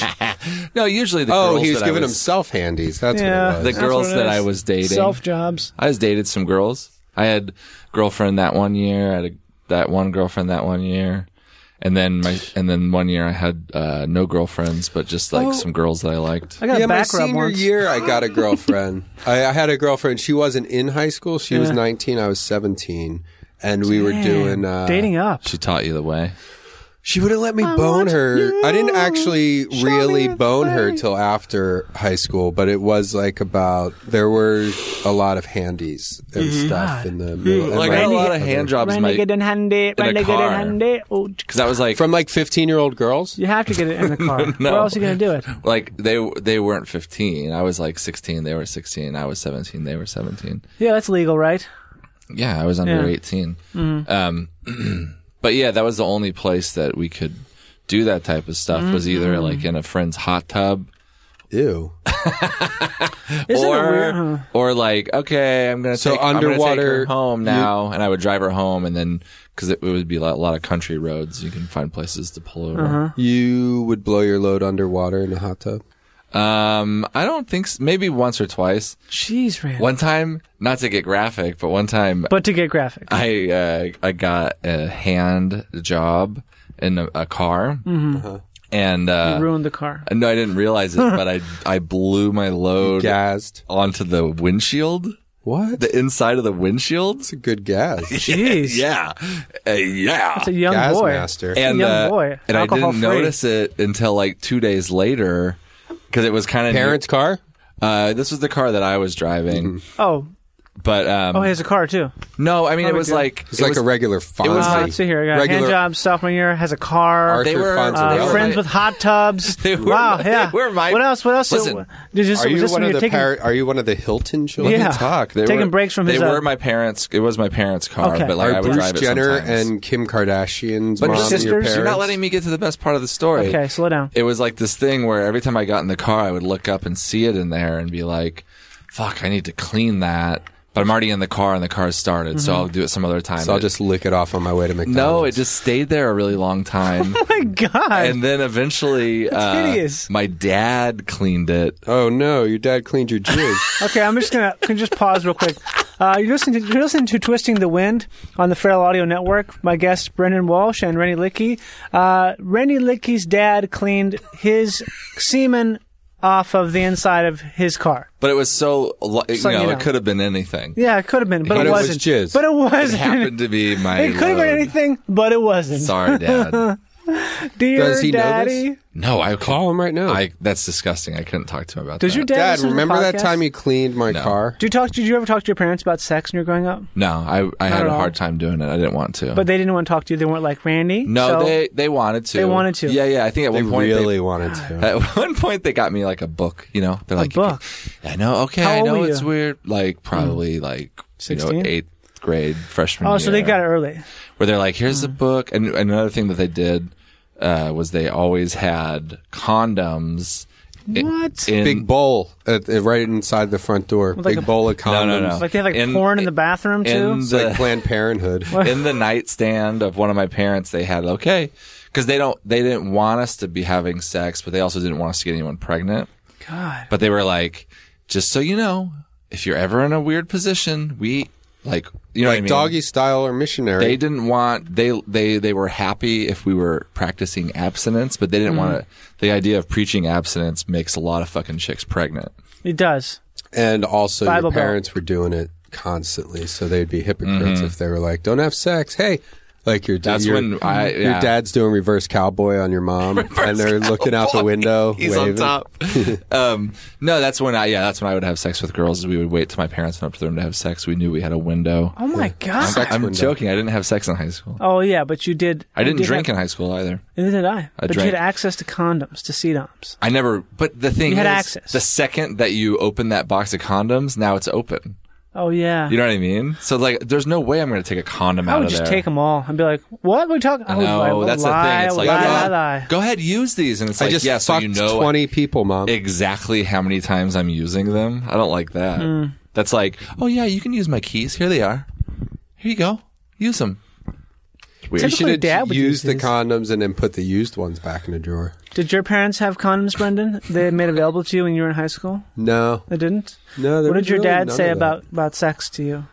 I: No, usually the
H: Oh,
I: girls
H: he was
I: that
H: giving
I: I was,
H: himself handies. That's
D: Yeah.
H: what it
I: the
H: was.
D: That's
I: girls
D: what it
I: that
D: is.
I: I was dating.
D: Self jobs.
I: I was dated some girls. I had girlfriend that one year. I had a, that one girlfriend that one year, and then my and then one year I had uh, no girlfriends, but just like
H: Oh.
I: some girls that I liked.
D: I got
H: Yeah,
D: a
H: my
D: back rub
H: senior
D: once.
H: year, I got a girlfriend. I, I had a girlfriend. She wasn't in high school. She was
D: Yeah.
H: nineteen. I was seventeen, and we were
D: Damn.
H: doing uh,
D: dating up.
I: She taught you the way.
H: She wouldn't let me bone her. I didn't actually really bone her till after high school, but it was like about, there were a lot of handies and
I: Mhm.
H: stuff in the middle.
I: Like, I had a lot of hand jobs in my-
L: Renegade and handy,
I: in a
L: renegade
I: car.
L: and handy. Oh,
I: Because that was like
H: from like fifteen-year-old girls.
L: you have to get it in the car.
I: No.
L: Where else are you going to do it?
I: Like they they weren't fifteen. I was like sixteen. They were sixteen. I was seventeen. They were seventeen.
L: Yeah, that's legal, right?
I: Yeah, I was under
L: Yeah.
I: eighteen.
L: Mhm.
I: Um, but yeah, that was the only place that we could do that type of stuff. Was either
L: Mhm.
I: like in a friend's hot tub.
H: Ew.
L: Isn't it
I: or,
L: weird, huh?
I: or like, okay, I'm gonna
H: So
I: take, I'm gonna take
H: underwater,
I: her home
H: you-
I: now, and I would drive her home, and then because it would be a lot, a lot of country roads, you can find places to pull over.
L: Uh-huh.
H: You would blow your load underwater in a hot tub?
I: Um, I don't think so. Maybe once or twice.
L: Jeez, Randy.
I: One time, not to get graphic, but one time,
L: But to get graphic.
I: I uh, I got a hand job in a, a car,
L: Mhm.
H: Uh-huh.
I: and uh,
L: You ruined the car.
I: no, I didn't realize it, but I I blew my load
H: gassed
I: onto the windshield.
H: What?
I: The inside of the windshield?
H: It's a good gas.
L: Jeez.
I: yeah, uh, yeah.
L: That's a young
H: Gas
L: boy.
H: master.
L: That's
I: And
L: a young
I: uh,
L: boy.
I: and I
L: Alcohol
I: didn't
L: free.
I: notice it until like two days later because it was kind of
H: Parents' car?
I: Uh, this was the car that I was driving,
L: Oh,
I: but um,
L: oh, he has a car too.
I: no, I mean
L: Oh,
I: it
L: we
I: was
L: do.
I: like
H: It's
I: it
H: like
I: was,
H: a regular Fonzie.
I: was
L: Uh,
I: like
L: let's see here. I got
H: regular-
L: hand job, sophomore year, has a car.
H: Arthur
I: They were,
L: Uh,
H: Fonzarelli.
L: friends with hot tubs.
I: They were
L: wow,
I: my-
L: yeah.
I: they were my-
L: what else? What else?
I: Listen,
L: Did you,
H: Are you
L: was this
H: one
L: when
H: of
L: you're
H: the
L: taking,
H: par- Are you one of the Hilton children?
L: Yeah.
I: talk. They
L: taking
I: were,
L: breaks from
I: they
L: his?
I: were
L: uh,
I: my parents. It was my parents' car,
L: Okay.
I: but like
H: Are
I: I would
H: Bruce
I: drive it
H: Jenner
I: sometimes.
H: and Kim Kardashian's
I: but
H: mom
I: just,
H: your
L: sisters?
H: parents?
I: you're not letting me get to the best part of the story.
L: Okay, slow down.
I: It was like this thing where every time I got in the car, I would look up and see it in there and be like, "Fuck, I need to clean that." But I'm already in the car and the car's started, so I'll do it some other time.
H: So I'll
I: It-
H: just lick it off on my way to McDonald's.
I: no, it just stayed there a really long time.
L: Oh my god!
I: And then eventually, uh,
L: hideous.
I: my dad cleaned it.
H: Oh no, your dad cleaned your jizz.
L: Okay, I'm just gonna can just pause real quick. Uh, you're listening to you're listening to Twisting the Wind on the Feral Audio Network. My guests Brendan Walsh and Rennie Licky. Uh, Rennie Licky's dad cleaned his semen off of the inside of his car.
I: But it was so, lo- you
L: So,
I: know,
L: you know.
I: it could have been anything.
L: Yeah, it could have been, but,
H: But
L: it
H: it was
L: wasn't.
H: jizz.
L: But it
I: It
L: wasn't.
I: happened to be my
L: It could have been
I: load.
L: anything, but it wasn't.
I: Sorry, Dad.
L: Dear
H: Does he know
L: Daddy.
H: this?
I: No, I
H: Call him right now.
I: I that's disgusting. I couldn't talk to him about
L: Does
I: that.
L: your dad,
H: Dad,
L: listen to the
H: remember that
L: podcast?
H: time you cleaned my
I: No.
H: car?
L: Did you talk? Did you ever talk to your parents about sex when you were growing up?
I: No, I I
L: Not
I: had
L: at
I: a
L: all.
I: hard time doing it. I didn't want to.
L: But they didn't want to talk to you. They weren't like Randy.
I: no,
L: so
I: they they wanted to.
L: They wanted to.
I: Yeah, yeah. I think at
H: They
I: one point
H: really
I: they,
H: wanted to.
I: at one point they got me like a book. You know, they're
L: A
I: like
L: book.
I: I know. Okay,
L: How
I: I
L: old
I: know
L: were
I: it's
L: you?
I: weird. Like probably like you know
L: sixteen?
I: eighth grade freshman.
L: Oh, so
I: year,
L: they got it early.
I: where they're like, here's
L: Hmm.
I: a book. And another thing that they did uh, was they always had condoms. i-
L: What?
I: In,
H: Big bowl at, uh, right inside the front door.
L: With like
H: Big
L: a-
H: bowl of condoms.
I: No, no, no.
L: Like they have like
I: In-
L: porn in the bathroom too.
I: in
H: It's
I: the,
H: like Planned Parenthood.
I: in the nightstand of one of my parents, they had okay, because they don't, they didn't want us to be having sex, but they also didn't want us to get anyone pregnant.
L: God.
I: But they were like, just so you know, if you're ever in a weird position, we like, you know
H: like
I: what I mean?
H: doggy style or missionary.
I: They didn't want they they they were happy if we were practicing abstinence, but they didn't want to. The idea of preaching abstinence makes a lot of fucking chicks pregnant.
L: It does.
H: and also
L: Bible
H: your parents were doing it constantly, so they'd be hypocrites
I: Mhm.
H: if they were like, "Don't have sex." Hey, like your
I: That's
H: your,
I: when I-
H: your
I: yeah.
H: dad's doing reverse cowboy on your mom, and they're looking out the window.
I: He's
H: waving.
I: on top. um, no, that's when I yeah, that's when I would have sex with girls. We would wait till my parents went up to them to have sex. We knew we had a window.
L: Oh my god.
I: I'm, I'm joking. I didn't have sex in high school.
L: Oh yeah, but you did.
I: I didn't
L: you did
I: drink
L: have-
I: in high school either.
L: Neither did I.
I: I
L: but
I: drank-
L: you had access to condoms, to C-doms.
I: I never. But the thing
L: You had
I: is,
L: access.
I: the second that you open that box of condoms, now it's open.
L: Oh yeah.
I: You know what I mean? So like, there's no way I'm going to take a condom
L: I
I: out
L: would
I: of
L: just
I: there.
L: take them all and be like, "What are we talking?" I would
I: No,
L: lie, I would
I: that's the
L: lie,
I: thing. It's
L: I would
I: like,
L: lie,
I: yeah,
L: lie, lie.
I: go ahead, use these, and it's
H: I
I: like,
H: just
I: yeah, so
H: fucked
I: you know
H: twenty people, mom.
I: exactly how many times I'm using them. I don't like that.
L: Mm.
I: That's like, oh yeah, you can use my keys. Here they are. Here you go. Use them.
H: You
L: Typically,
H: should
L: Dad
H: have
L: would
H: used
L: use
H: the
L: these.
H: condoms and then put the used ones back in a drawer.
L: Did your parents have condoms, Brendan? They made available to you when you were in high school?
H: No,
L: They didn't.
H: no. there
L: What did
H: was
L: your
H: really
L: dad
H: none
L: say
H: of that.
L: about about sex to you?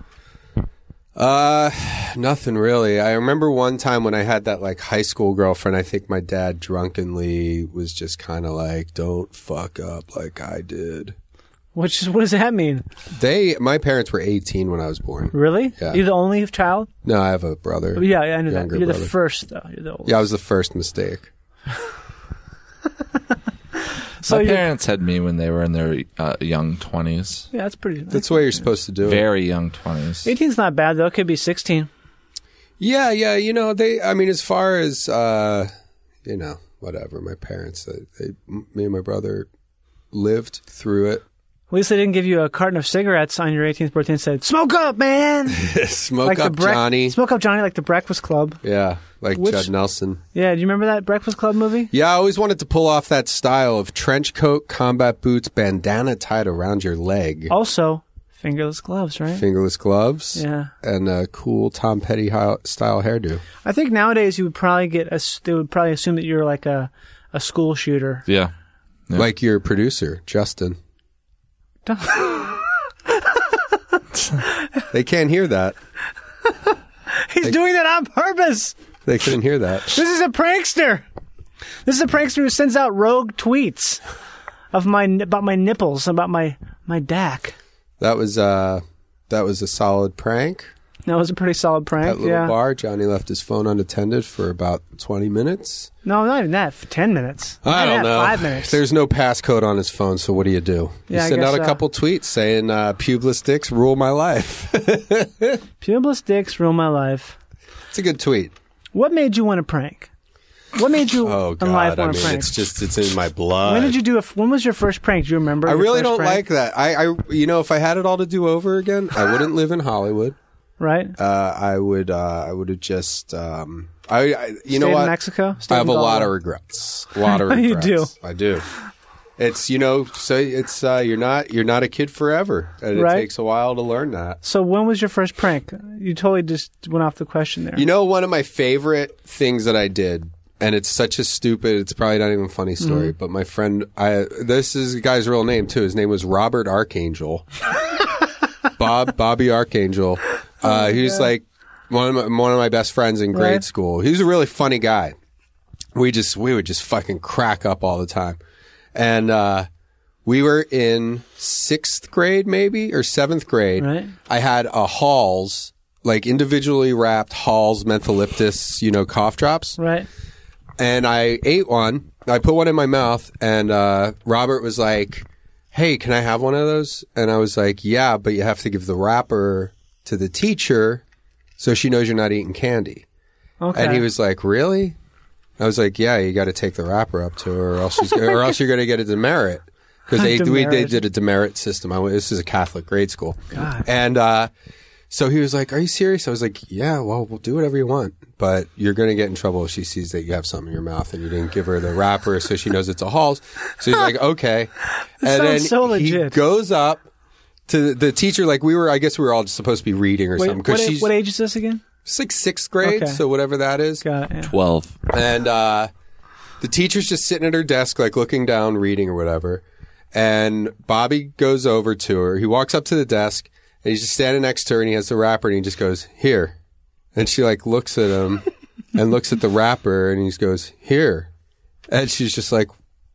H: Uh, nothing really. I remember one time when I had that like high school girlfriend, I think my dad drunkenly was just kind of like, "Don't fuck up like I did."
D: Which is, what does that mean?
H: They, my parents were eighteen when I was born.
D: Really?
H: Yeah.
D: You're the only child?
H: No, I have a brother.
D: Oh, yeah, yeah, I know that.
H: Younger
D: You're
H: brother.
D: the first, though. You're the oldest.
H: Yeah, I was the first mistake.
D: So
I: My
D: you're-
I: parents had me when they were in their uh, young twenties.
D: Yeah, that's pretty.
H: That's the way you're supposed to do it.
I: Very young twenties.
D: eighteen's not bad, though. It could be sixteen.
H: Yeah, yeah. You know, they. I mean, as far as uh, you know, whatever. My parents, they, they, me and my brother, lived through it.
D: At least they didn't give you a carton of cigarettes on your eighteenth birthday and said, "Smoke up, man."
H: Smoke
D: Like the
H: up,
D: Bre-
H: Johnny.
D: Smoke up, Johnny, like the Breakfast Club.
H: Yeah, like
D: Which-
H: Judd Nelson.
D: Yeah, do you remember that Breakfast Club movie?
H: Yeah, I always wanted to pull off that style of trench coat, combat boots, bandana tied around your leg,
D: Also, fingerless gloves, right?
H: fingerless gloves,
D: Yeah.
H: and a cool Tom Petty hi- style hairdo.
D: I think nowadays you would probably get a, they would probably assume that you're like a, a school shooter.
I: Yeah.
H: Like your producer, Justin. They can't hear that.
D: He's doing that on purpose.
H: They couldn't hear that.
D: This is a prankster. This is a prankster who sends out rogue tweets of my about my nipples, about my my D A C.
H: That was uh, that was a solid prank.
D: That was a pretty solid prank.
H: That little
D: yeah.
H: bar, Johnny left his phone unattended for about twenty minutes.
D: No, not even that. For ten minutes.
H: I
D: Not
H: don't
D: even that,
H: know.
D: Five minutes.
H: There's no passcode on his phone, so what do you do? You
D: Yeah, I
H: send
D: guess,
H: out a
D: uh,
H: couple tweets saying uh, "Pubeless dicks rule my life."
D: Pubeless dicks rule my life.
H: It's a good tweet.
D: What made you want to prank? What made you
H: Oh
D: in life
H: God! I
D: want
H: mean,
D: to prank?
H: it's just it's in my blood.
D: When did you do a? When was your first prank? Do you remember?
H: I
D: your
H: really
D: first
H: don't
D: prank?
H: like that. I, I, you know, if I had it all to do over again, I wouldn't live in Hollywood.
D: Right.
H: Uh, I would. Uh, I would have just. Um, I, I. You
D: Stayed
H: know
D: in
H: what?
D: Mexico? Stayed
H: I have
D: in
H: a lot
D: Galway?
H: of regrets. A lot of
D: You
H: regrets.
D: do.
H: I do. It's you know. So it's uh, you're not you're not a kid forever, and
D: Right.
H: it takes a while to learn that.
D: So when was your first prank? You totally just went off the question there.
H: You know, one of my favorite things that I did, and it's such a stupid, it's probably not even a funny story,
D: Mhm.
H: but my friend, I this is the guy's real name too. His name was Robert Archangel. Bob, Bobby Archangel. Uh, he was like one of my, one of my best friends in grade
D: Right.
H: school. He was a really funny guy. We just, we would just fucking crack up all the time. And, uh, we were in sixth grade, maybe, or seventh grade.
D: Right.
H: I had a Halls, like individually wrapped Halls mentholyptus, you know, cough drops.
D: Right.
H: And I ate one. I put one in my mouth, and uh, Robert was like, "Hey, can I have one of those?" And I was like, "Yeah, but you have to give the wrapper to the teacher so she knows you're not eating candy."
D: Okay.
H: And he was like, "Really?" I was like, "Yeah, you got to take the wrapper up to her, or else she's, or else you're going to get a demerit." Because they we, they
D: Demerit.
H: did a demerit system. I went, this is a Catholic grade school,
D: God.
H: and uh, so he was like, "Are you serious?" I was like, "Yeah, well, we'll do whatever you want, but you're going to get in trouble if she sees that you have something in your mouth and you didn't give her the wrapper, so she knows it's a Halls." So he's like, "Okay," and
D: sounds
H: then
D: so
H: he
D: legit.
H: goes up to the teacher. Like we were, I guess we were all just supposed to be reading or
D: Wait,
H: something
D: what,
H: because
D: a-
H: she's
D: what age is this again?
H: it's like sixth grade,
D: Okay.
H: so whatever that is.
D: Got it. Yeah.
I: Twelve.
H: And uh, the teacher's just sitting at her desk, like looking down, reading or whatever. And Bobby goes over to her. He walks up to the desk, and he's just standing next to her, and he has the wrapper, and he just goes, "Here." And she like looks at him and looks at the wrapper, and he just goes, "Here." And she's just like,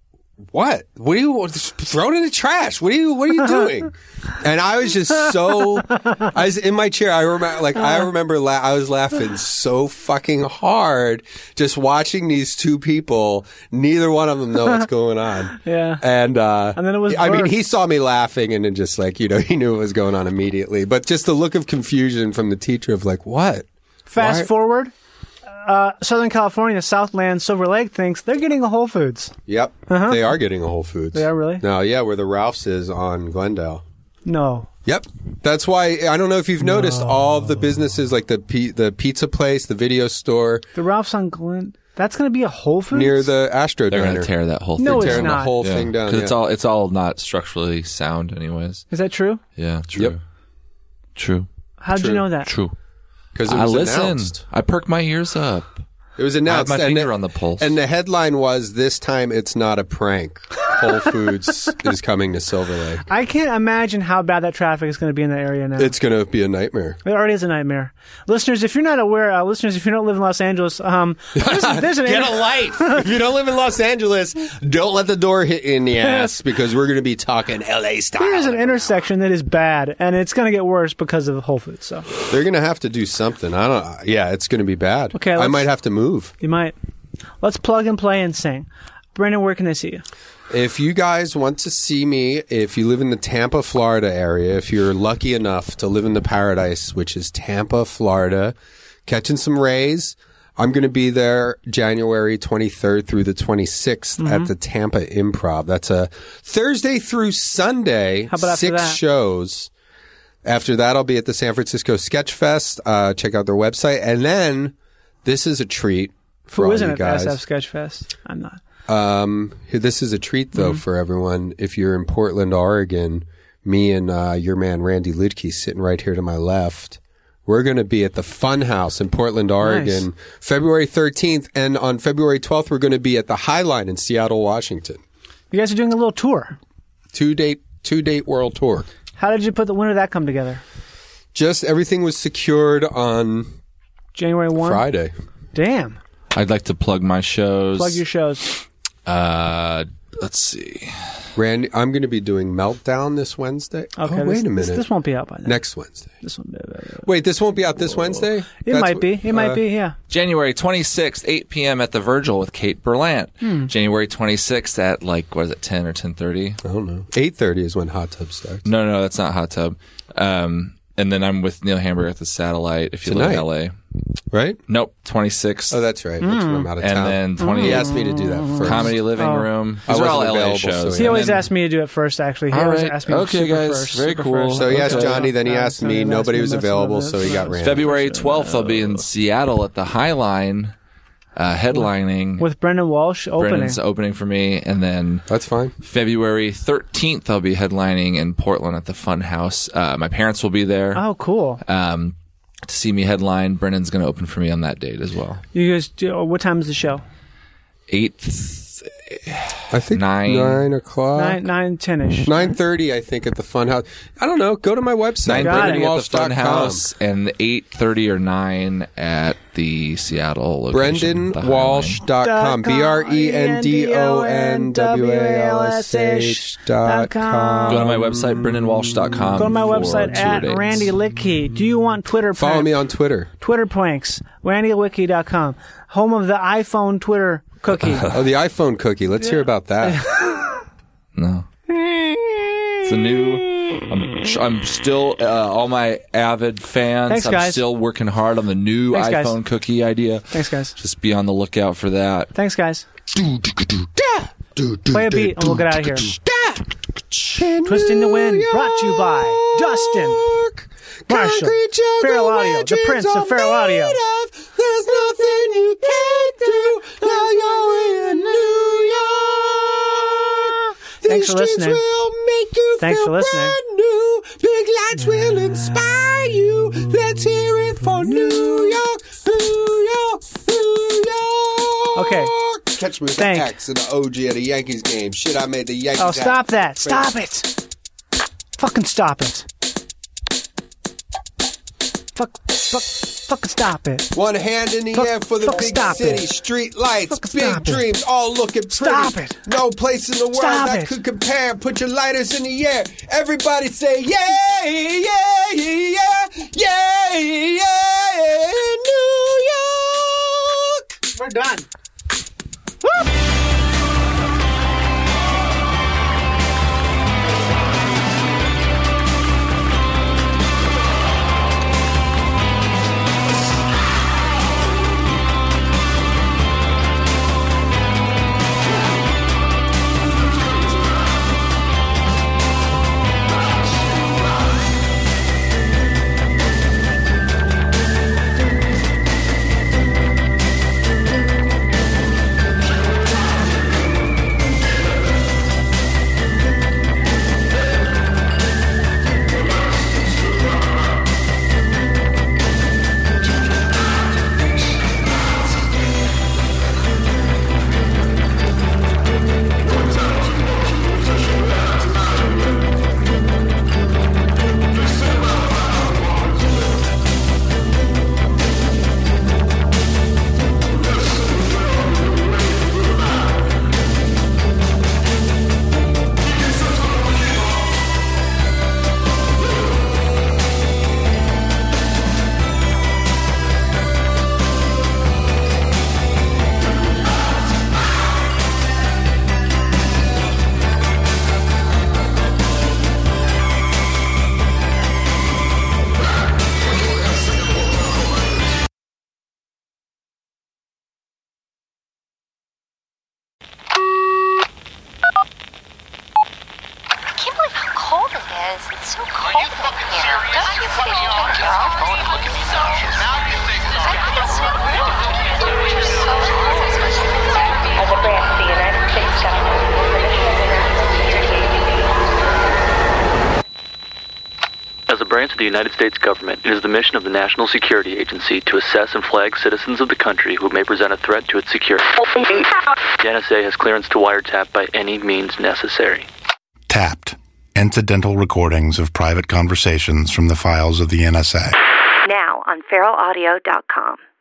H: "What? What are you throw it in the trash? What are you What are you doing?" And I was just so I was in my chair. I remember, like I remember, la- I was laughing so fucking hard just watching these two people. Neither one of them know what's going on.
D: Yeah.
H: And uh,
D: And then it was
H: I mean,
D: birth.
H: he saw me laughing, and then just like you know, he knew what was going on immediately. But just the look of confusion from the teacher of like, what?
D: Fast
H: Why-
D: forward, uh, Southern California, Southland, Silver Lake thinks they're getting a Whole Foods.
H: Yep,
D: Uh-huh.
H: they are getting a Whole Foods.
D: They are really?
H: No, yeah, where the Ralph's is on Glendale.
D: No.
H: Yep. That's why I don't know if you've noticed all of the businesses like the pi- the pizza place, the video store
D: The Ralph's on Glen. That's going to be a Whole Foods?
H: near the Astro
I: They're
H: Diner.
I: going to tear that whole thing.
D: No,
H: They're
D: it's
H: tearing
D: not.
H: the whole
I: Yeah.
H: thing down.
I: 'Cause it's
H: yeah.
I: all it's all not structurally sound, anyways.
D: Is that true?
I: Yeah, true.
H: Yep.
I: True.
D: How'd
H: True.
D: you know that?
I: True.
H: Because it
I: I
H: was
I: listened.
H: announced.
I: I perked my ears up.
H: It was
I: I had
H: announced.
I: my
H: and
I: finger
H: the,
I: on the pulse.
H: And the headline was, "This time it's not a prank." Whole Foods is coming to Silver Lake.
L: I can't imagine how bad that traffic is going to be in that area now.
H: It's going to be a nightmare.
L: It already is a nightmare. Listeners, if you're not aware, uh, listeners, if you don't live in Los Angeles, um, there's, there's an
H: Get
L: inter-
H: a life. If you don't live in Los Angeles, don't let the door hit you in the ass because we're going to be talking L A style.
L: There's an intersection that is bad, and it's going to get worse because of Whole Foods. So
H: they're going to have to do something. I don't. Yeah, it's going to be bad.
L: Okay,
H: I
L: let's-
H: might have to move.
L: you might. Let's plug and play and sing. Brandon, where can they see you?
H: If you guys want to see me, if you live in the Tampa, Florida area, if you're lucky enough to live in the paradise, which is Tampa, Florida, catching some rays, I'm going to be there January twenty-third through the twenty-sixth
L: Mhm.
H: at the Tampa Improv. That's a Thursday through Sunday,
L: How about after
H: six
L: that?
H: shows. After that, I'll be at the San Francisco Sketch Fest. Uh, check out their website. And then this is a treat for
L: Who
H: all
L: isn't
H: you
L: at
H: guys.
L: S F Sketchfest? I'm not.
H: Um, this is a treat though
L: Mhm.
H: for everyone. If you're in Portland, Oregon, me and uh, your man Randy Lidke sitting right here to my left. We're going to be at the Fun House in Portland, Oregon, February thirteenth, and on February twelfth, we're going to be at the Highline in Seattle, Washington.
L: You guys are doing a little tour.
H: Two date, two date world tour.
L: How did you put the? When did that come together?
H: Just everything was secured on
L: January first?
H: Friday.
L: Damn.
I: I'd like to plug my shows.
L: Plug your shows.
I: Uh, let's see.
H: Randy, I'm going to be doing Meltdown this Wednesday.
L: Okay,
H: oh, wait
L: this,
H: a minute.
L: This, this won't be out by then.
H: Next Wednesday.
L: This one.
H: Wait, this won't be out this Wednesday?
L: It
H: That's
L: might
H: what-
L: be. It might
H: uh,
L: be. Yeah.
I: January twenty-sixth, eight p.m. at the Virgil with Kate Berlant.
L: Hmm.
I: January twenty-sixth at like, what is it, ten or ten thirty?
H: I don't know. eight thirty is when Hot Tub starts.
I: No, no, that's not Hot Tub. Um, and then I'm with Neil Hamburger at the Satellite if you live in
H: Tonight.
I: L A.
H: Right?
I: Nope, twenty-sixth.
H: Oh, that's right. That's when I'm out of town.
I: And then twenty.
H: He asked me to do that first.
I: Comedy Living
L: Oh.
I: Room.
H: I
I: These are all
H: wasn't
I: L A
H: available,
I: shows.
H: so
L: He
H: yeah.
L: always
I: And then-
L: asked me to do it first. Actually, he
I: All
L: always
I: right.
L: asked me.
I: Okay,
L: super
I: guys.
L: First,
I: Very
L: super
I: cool.
L: First.
H: So he asked
I: Okay.
H: Johnny, then he
L: Uh,
H: asked
L: so
H: me.
L: he asked
H: Nobody
L: me
H: was
L: to mess with
H: available,
L: it.
H: so he got ran.
I: February twelfth, I'll be in Seattle at the Highline, uh, headlining.
L: With Brendan Walsh opening.
I: Brendan's opening for me, and then
H: That's fine.
I: February thirteenth, I'll be headlining in Portland at the Fun House. Uh, my parents will be there
L: Oh, cool.
I: um, to see me headline. Brendan's going to open for me on that date as well.
L: You guys, do, what time is the show?
I: Eighth,
H: I think
I: Nine.
H: nine o'clock.
L: Nine, nine, ten-ish.
H: Nine thirty, I think, at the Fun House. I don't know. Go to my website.
I: nine
L: Got
I: thirty
L: it.
I: at the Fun
H: brendan walsh dot com.
I: House, and eight thirty or nine at the Seattle location.
H: brendan
I: the
H: walsh
I: Highline.
H: dot com. B R E N D O N W A L S H dot com.
I: Go to my website, brendan walsh dot com.
L: Go to my
I: for
L: website
I: tour
L: at
I: dates.
L: Randy Lickey. Do you want Twitter?
H: Follow
L: prank-
H: me on Twitter.
L: Twitter pranks. randy lickey dot com. Home of the iPhone Twitter cookie.
H: Oh, the iPhone cookie. Let's hear about that.
I: No. It's a new. I'm, I'm still uh, all my avid fans.
L: Thanks,
I: I'm
L: guys.
I: still working hard on the new
L: Thanks, guys.
I: iPhone cookie idea.
L: Thanks, guys.
I: Just be on the lookout for that.
L: Thanks, guys. Play a beat and we'll get out of here. Twisting the Wind, brought to you by Dustin Marshall, Feral Audio, the Prince of Feral Audio.
H: There's nothing you can't do now you're in New York.
L: Thanks for listening.
H: Will make you
L: Thanks
H: feel
L: for listening.
H: brand new. Big lights will inspire you. Let's hear it for New York, New York, New York.
L: Okay.
H: Catch me with
L: Thank-
H: the X and the O G at a Yankees game. Shit, I made the Yankees.
L: Oh, stop
H: happy.
L: that. Stop it. Fucking stop it. Fuck, fuck, fucking stop it.
H: One hand in the
L: Fuck-
H: air for the
L: fuck,
H: big
L: stop
H: city.
L: it.
H: Street lights,
L: Fucking
H: big
L: stop it.
H: dreams, all looking pretty.
L: Stop it.
H: No place in the world
L: Stop
H: that
L: it.
H: could compare. Put your lighters in the air. Everybody say, yeah, yeah, yeah, yeah, yeah, New York.
L: We're done.
P: branch of the United States government. It is the mission of the National Security Agency to assess and flag citizens of the country who may present a threat to its security. The N S A has clearance to wiretap by any means necessary.
Q: Tapped. Incidental recordings of private conversations from the files of the N S A.
R: Now on feral audio dot com.